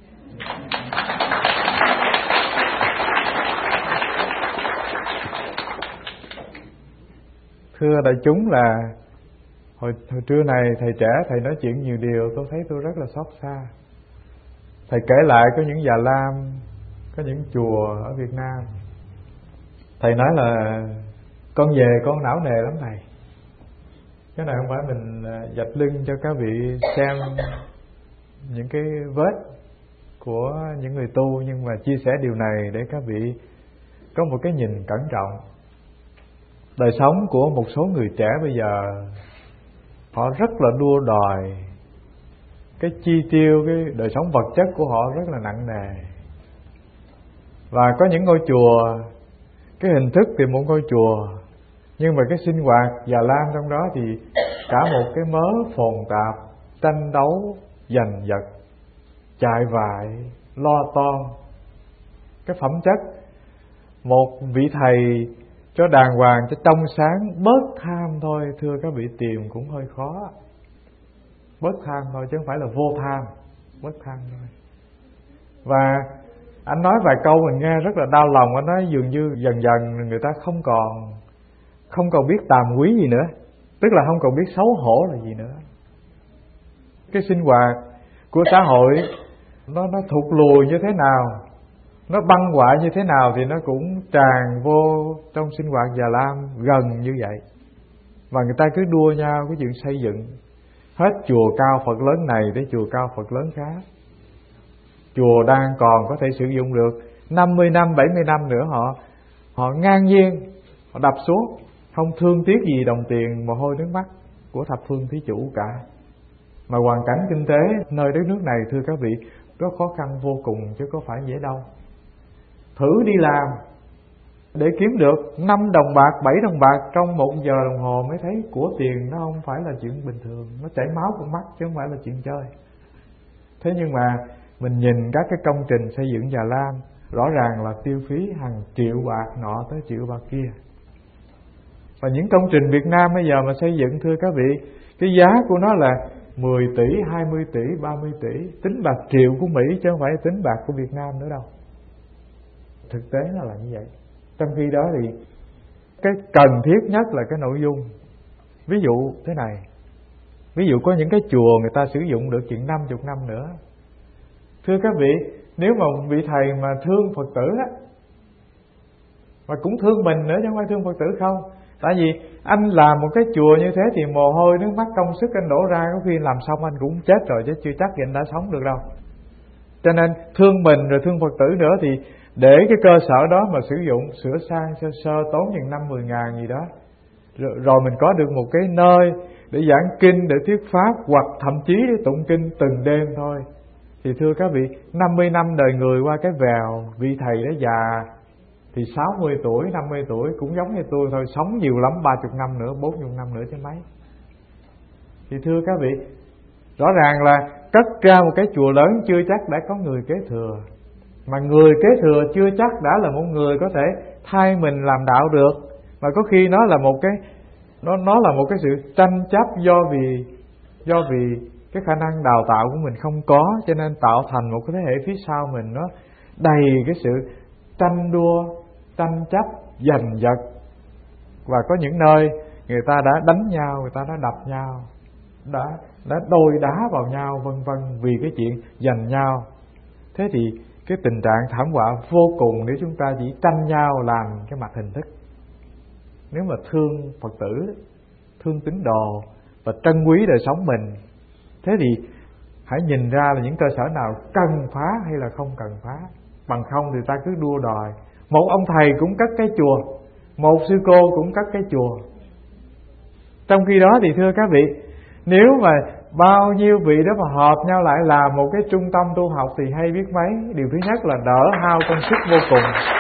Thưa đại chúng là hồi, hồi trưa này thầy trẻ thầy nói chuyện nhiều điều, tôi thấy tôi rất là xót xa. Thầy kể lại có những già lam, có những chùa ở Việt Nam. Thầy nói là con về con não nề lắm thầy. Cái này không phải mình dạch lưng cho các vị xem những cái vết của những người tu, nhưng mà chia sẻ điều này để các vị có một cái nhìn cẩn trọng. Đời sống của một số người trẻ bây giờ họ rất là đua đòi, cái chi tiêu, cái đời sống vật chất của họ rất là nặng nề. Và có những ngôi chùa, cái hình thức thì một ngôi chùa, nhưng mà cái sinh hoạt già lam trong đó thì cả một cái mớ phồn tạp, tranh đấu, giành giật, chạy vại, lo toan. Cái phẩm chất một vị thầy cho đàng hoàng, cho trong sáng, bớt tham thôi, thưa các vị, tìm cũng hơi khó. Bớt tham thôi chứ không phải là vô tham, bớt tham thôi. Và anh nói vài câu mình nghe rất là đau lòng. Anh nói dường như dần dần người ta không còn Không còn biết tàm quý gì nữa, tức là không còn biết xấu hổ là gì nữa. Cái sinh hoạt của xã hội Nó, nó thụt lùi như thế nào, nó băng hoại như thế nào thì nó cũng tràn vô trong sinh hoạt già lam gần như vậy. Và người ta cứ đua nhau cái chuyện xây dựng, hết chùa cao Phật lớn này đến chùa cao Phật lớn khác. Chùa đang còn có thể sử dụng được năm mươi năm, bảy mươi năm nữa họ họ ngang nhiên, họ đập xuống, không thương tiếc gì đồng tiền mồ hôi nước mắt của thập phương thí chủ cả. Mà hoàn cảnh kinh tế nơi đất nước này, thưa các vị, rất khó khăn vô cùng chứ có phải dễ đâu. Thử đi làm để kiếm được năm đồng bạc, bảy đồng bạc trong một giờ đồng hồ mới thấy của tiền nó không phải là chuyện bình thường, nó chảy máu con mắt chứ không phải là chuyện chơi. Thế nhưng mà mình nhìn các cái công trình xây dựng Già Lam, rõ ràng là tiêu phí hàng triệu bạc nọ tới triệu bạc kia. Và những công trình Việt Nam bây giờ mà xây dựng, thưa các vị, cái giá của nó là mười tỷ, hai mươi tỷ, ba mươi tỷ, tính bạc triệu của Mỹ chứ không phải tính bạc của Việt Nam nữa đâu. Thực tế nó là như vậy. Trong khi đó thì cái cần thiết nhất là cái nội dung. Ví dụ thế này, ví dụ có những cái chùa người ta sử dụng được chuyện năm mươi năm nữa. Thưa các vị, nếu mà vị thầy mà thương Phật tử á, mà cũng thương mình nữa chứ không phải thương Phật tử không. Tại vì anh làm một cái chùa như thế thì mồ hôi, nước mắt, công sức anh đổ ra, có khi làm xong anh cũng chết rồi chứ chưa chắc gì anh đã sống được đâu. Cho nên thương mình rồi thương Phật tử nữa thì để cái cơ sở đó mà sử dụng, sửa sang sơ sơ tốn chừng năm mười ngàn gì đó, rồi, rồi mình có được một cái nơi để giảng kinh, để thuyết pháp, hoặc thậm chí để tụng kinh từng đêm thôi, thì thưa các vị, năm mươi năm đời người qua cái vèo, vị thầy đó già thì sáu mươi tuổi, năm mươi tuổi cũng giống như tôi thôi, sống nhiều lắm ba mươi năm nữa, bốn mươi năm nữa chứ mấy. Thì thưa các vị, rõ ràng là cất ra một cái chùa lớn chưa chắc đã có người kế thừa, mà người kế thừa chưa chắc đã là một người có thể thay mình làm đạo được, mà có khi nó là một cái nó nó là một cái sự tranh chấp do vì do vì cái khả năng đào tạo của mình không có, cho nên tạo thành một cái thế hệ phía sau mình nó đầy cái sự tranh đua, tranh chấp, giành giật, và có những nơi người ta đã đánh nhau, người ta đã đập nhau, đã đã đôi đá vào nhau, vân vân, vì cái chuyện giành nhau. Thế thì cái tình trạng thảm họa vô cùng nếu chúng ta chỉ tranh nhau làm cái mặt hình thức. Nếu mà thương Phật tử, thương tín đồ và trân quý đời sống mình, thế thì hãy nhìn ra là những cơ sở nào cần phá hay là không cần phá. Bằng không thì ta cứ đua đòi. Một ông thầy cũng cất cái chùa, một sư cô cũng cất cái chùa. Trong khi đó thì thưa các vị, nếu mà bao nhiêu vị đó mà hợp nhau lại làm một cái trung tâm tu học thì hay biết mấy. Điều thứ nhất là đỡ hao công sức vô cùng,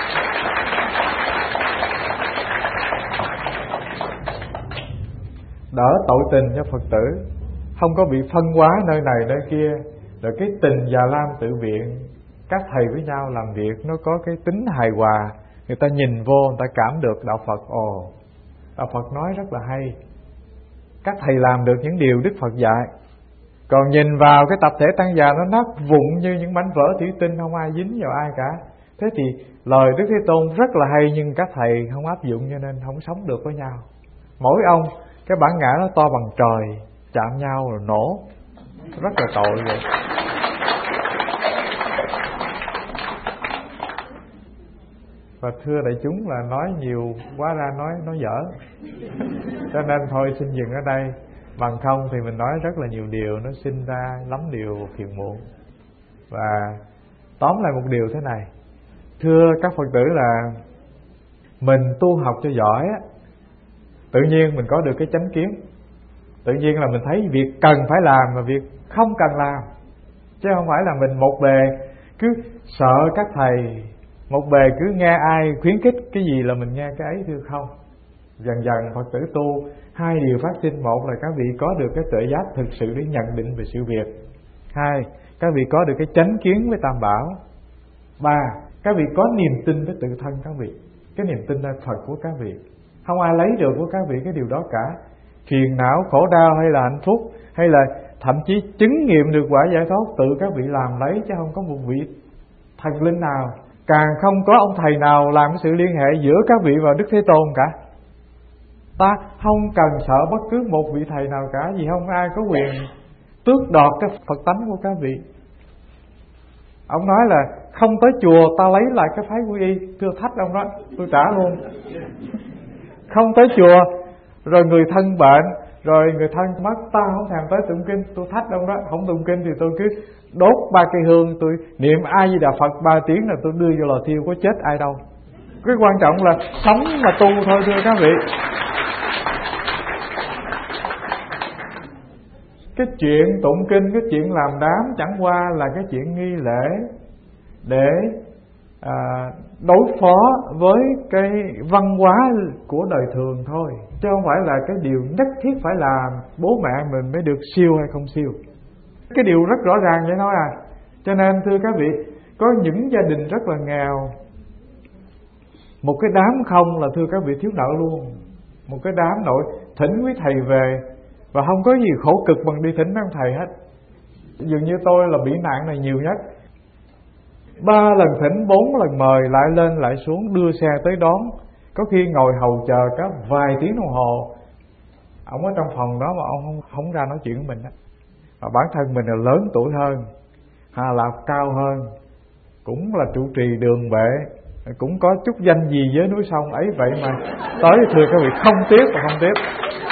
đỡ tội tình cho Phật tử, không có bị phân hóa nơi này nơi kia. Rồi cái tình Già Lam tự viện, các thầy với nhau làm việc nó có cái tính hài hòa. Người ta nhìn vô, người ta cảm được đạo Phật. Ồ, đạo Phật nói rất là hay, các thầy làm được những điều Đức Phật dạy. Còn nhìn vào cái tập thể tăng già nó nát vụn như những mảnh vỡ thủy tinh, không ai dính vào ai cả. Thế thì lời Đức Thế Tôn rất là hay, nhưng các thầy không áp dụng cho nên không sống được với nhau. Mỗi ông cái bản ngã nó to bằng trời, chạm nhau rồi nổ, rất là tội vậy. Và thưa đại chúng là nói nhiều quá ra nói nói dở, cho nên thôi xin dừng ở đây. Bằng không thì mình nói rất là nhiều điều, nó sinh ra lắm điều phiền muộn. Và tóm lại một điều thế này, thưa các Phật tử, là mình tu học cho giỏi á, tự nhiên mình có được cái chánh kiến. Tự nhiên là mình thấy việc cần phải làm và việc không cần làm, chứ không phải là mình một bề cứ sợ các thầy, một bề cứ nghe ai khuyến khích cái gì là mình nghe cái ấy, thưa không. Dần dần Phật tử tu, hai điều phát sinh. Một là các vị có được cái tuệ giác thực sự để nhận định về sự việc. Hai, các vị có được cái chánh kiến với Tam Bảo. Ba, các vị có niềm tin với tự thân các vị. Cái niềm tin là Phật của các vị, không ai lấy được của các vị cái điều đó cả. Phiền não, khổ đau hay là hạnh phúc, hay là thậm chí chứng nghiệm được quả giải thoát, tự các vị làm lấy, chứ không có một vị thần linh nào, càng không có ông thầy nào làm cái sự liên hệ giữa các vị và Đức Thế Tôn cả. Ta không cần sợ bất cứ một vị thầy nào cả, vì không ai có quyền tước đoạt cái Phật tánh của các vị. Ông nói là không tới chùa ta lấy lại cái phái quy y. Thưa thách ông đó, tôi trả luôn. Không tới chùa, rồi người thân bệnh, rồi người thân mất, ta không thèm tới tụng kinh. Tôi thách ông đó, không tụng kinh thì tôi cứ đốt ba cây hương, tôi niệm A Di Đà Phật ba tiếng là tôi đưa vô lò thiêu, có chết ai đâu. Cái quan trọng là sống mà tu thôi, thưa các vị. Cái chuyện tụng kinh, cái chuyện làm đám chẳng qua là cái chuyện nghi lễ để à, đối phó với cái văn hóa của đời thường thôi, chứ không phải là cái điều nhất thiết phải làm bố mẹ mình mới được siêu hay không siêu. Cái điều rất rõ ràng vậy thôi à. Cho nên thưa các vị, có những gia đình rất là nghèo, một cái đám không là thưa các vị thiếu nợ luôn. Một cái đám nội thỉnh quý thầy về và không có gì khổ cực bằng đi thỉnh ông thầy hết. Dường như tôi là bị nạn này nhiều nhất. Ba lần thỉnh, bốn lần mời, lại lên lại xuống, đưa xe tới đón, có khi ngồi hầu chờ cả vài tiếng đồng hồ. Ông ở trong phòng đó mà ông không, không ra nói chuyện với mình đó. Và bản thân mình là lớn tuổi hơn, Hà Lạp cao hơn, cũng là trụ trì đường bệ, cũng có chút danh gì với núi sông ấy, vậy mà tới thưa các vị không tiếc và không tiếc.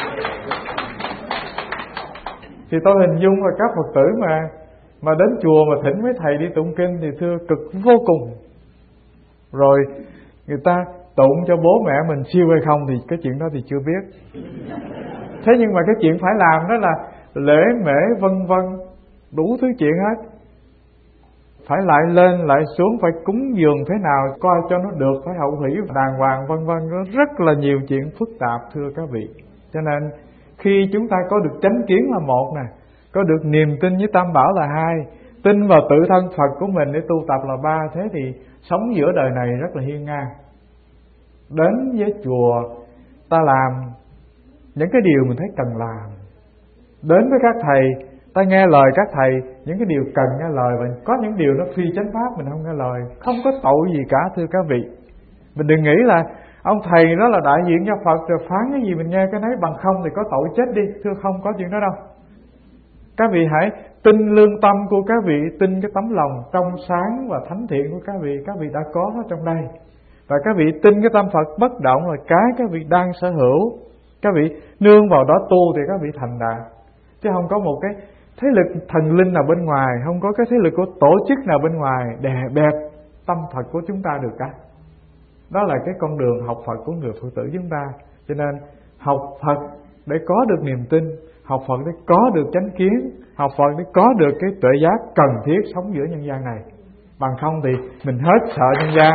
Thì tôi hình dung là các Phật tử mà mà đến chùa mà thỉnh mấy thầy đi tụng kinh thì thưa cực vô cùng. Rồi người ta tụng cho bố mẹ mình siêu hay không thì cái chuyện đó thì chưa biết. Thế nhưng mà cái chuyện phải làm đó là lễ mễ vân vân, đủ thứ chuyện hết. Phải lại lên lại xuống, phải cúng dường thế nào coi cho nó được, phải hậu hỷ đàng hoàng vân vân. Nó rất là nhiều chuyện phức tạp thưa các vị. Cho nên khi chúng ta có được chánh kiến là một nè, có được niềm tin với Tam Bảo là hai, tin vào tự thân Phật của mình để tu tập là ba, thế thì sống giữa đời này rất là hiên ngang. Đến với chùa ta làm những cái điều mình thấy cần làm, đến với các thầy ta nghe lời các thầy những cái điều cần nghe lời, và có những điều nó phi chánh pháp mình không nghe lời, không có tội gì cả thưa các vị. Mình đừng nghĩ là ông thầy đó là đại diện cho Phật rồi phán cái gì mình nghe cái nấy, bằng không thì có tội chết đi. Thưa không có chuyện đó đâu. Các vị hãy tin lương tâm của các vị, tin cái tấm lòng trong sáng và thánh thiện của các vị, các vị đã có nó trong đây. Và các vị tin cái tâm Phật bất động là cái các vị đang sở hữu. Các vị nương vào đó tu thì các vị thành đạt. Chứ không có một cái thế lực thần linh nào bên ngoài, không có cái thế lực của tổ chức nào bên ngoài đè bẹp tâm Phật của chúng ta được cả. Đó là cái con đường học Phật của người Phật tử chúng ta. Cho nên học Phật để có được niềm tin, học Phật để có được chánh kiến, học Phật để có được cái tuệ giác cần thiết sống giữa nhân gian này. Bằng không thì mình hết sợ nhân gian.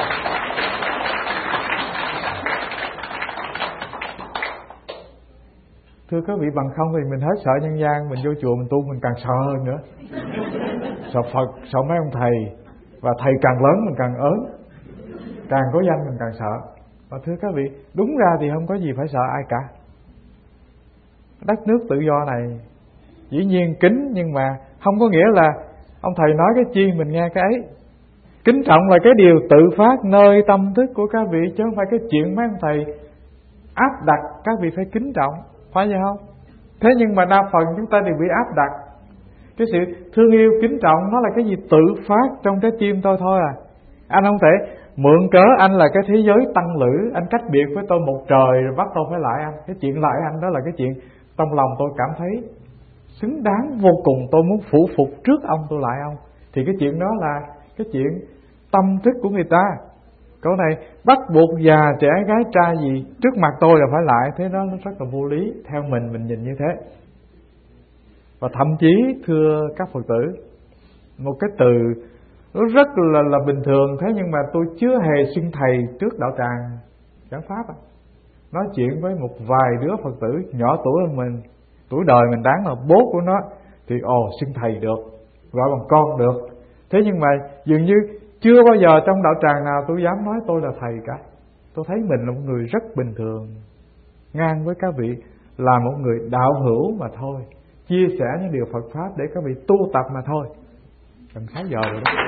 Thưa các vị, bằng không thì mình hết sợ nhân gian, mình vô chùa mình tu mình càng sợ hơn nữa. Sợ Phật, sợ mấy ông thầy, và thầy càng lớn mình càng ớn, càng có danh mình càng sợ. Và thưa các vị, đúng ra thì không có gì phải sợ ai cả. Đất nước tự do này dĩ nhiên kính, nhưng mà không có nghĩa là ông thầy nói cái chi mình nghe cái ấy. Kính trọng là cái điều tự phát nơi tâm thức của các vị, chứ không phải cái chuyện mấy ông thầy áp đặt các vị phải kính trọng, phải vậy không? Thế nhưng mà đa phần chúng ta đều bị áp đặt. Cái sự thương yêu kính trọng nó là cái gì tự phát trong trái tim tôi thôi à. Anh không thể mượn cớ anh là cái thế giới tăng lữ, anh cách biệt với tôi một trời rồi bắt tôi phải lại anh. Cái chuyện lại anh đó là cái chuyện trong lòng tôi cảm thấy xứng đáng vô cùng, tôi muốn phủ phục trước ông, tôi lại ông. Thì cái chuyện đó là cái chuyện tâm thức của người ta. Câu này bắt buộc già trẻ gái trai gì trước mặt tôi là phải lại, thế đó nó rất là vô lý. Theo mình, mình nhìn như thế. Và thậm chí thưa các Phật tử, một cái từ nó rất là, là bình thường, thế nhưng mà tôi chưa hề xưng thầy trước đạo tràng Giảng Pháp à. Nói chuyện với một vài đứa Phật tử nhỏ tuổi hơn mình, tuổi đời mình đáng là bố của nó, thì ồ xưng thầy được, gọi bằng con được. Thế nhưng mà dường như chưa bao giờ trong đạo tràng nào tôi dám nói tôi là thầy cả. Tôi thấy mình là một người rất bình thường, ngang với các vị, là một người đạo hữu mà thôi, chia sẻ những điều Phật Pháp để các vị tu tập mà thôi. Gần sáu giờ rồi đó.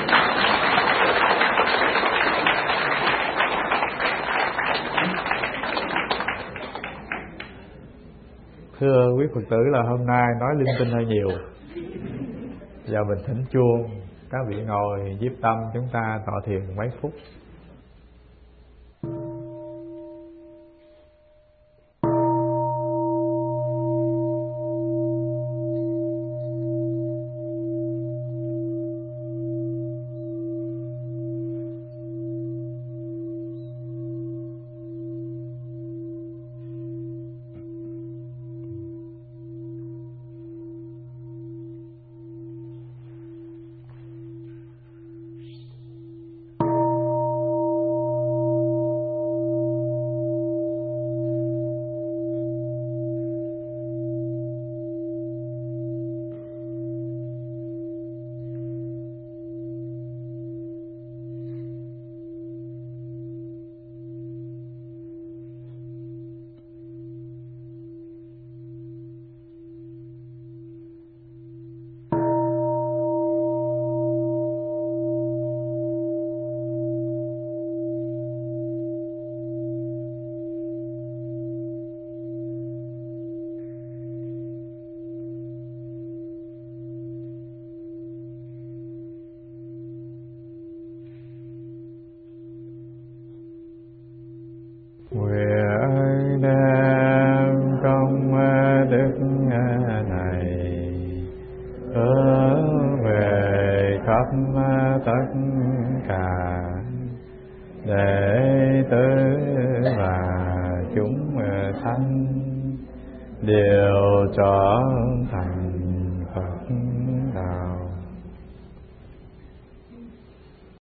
Thưa quý Phật tử, là hôm nay nói linh tinh hơi nhiều. Giờ mình thỉnh chuông, các vị ngồi nhiếp tâm, chúng ta tọa thiền mấy phút. tất cả đệ tử và chúng sanh đều trở thành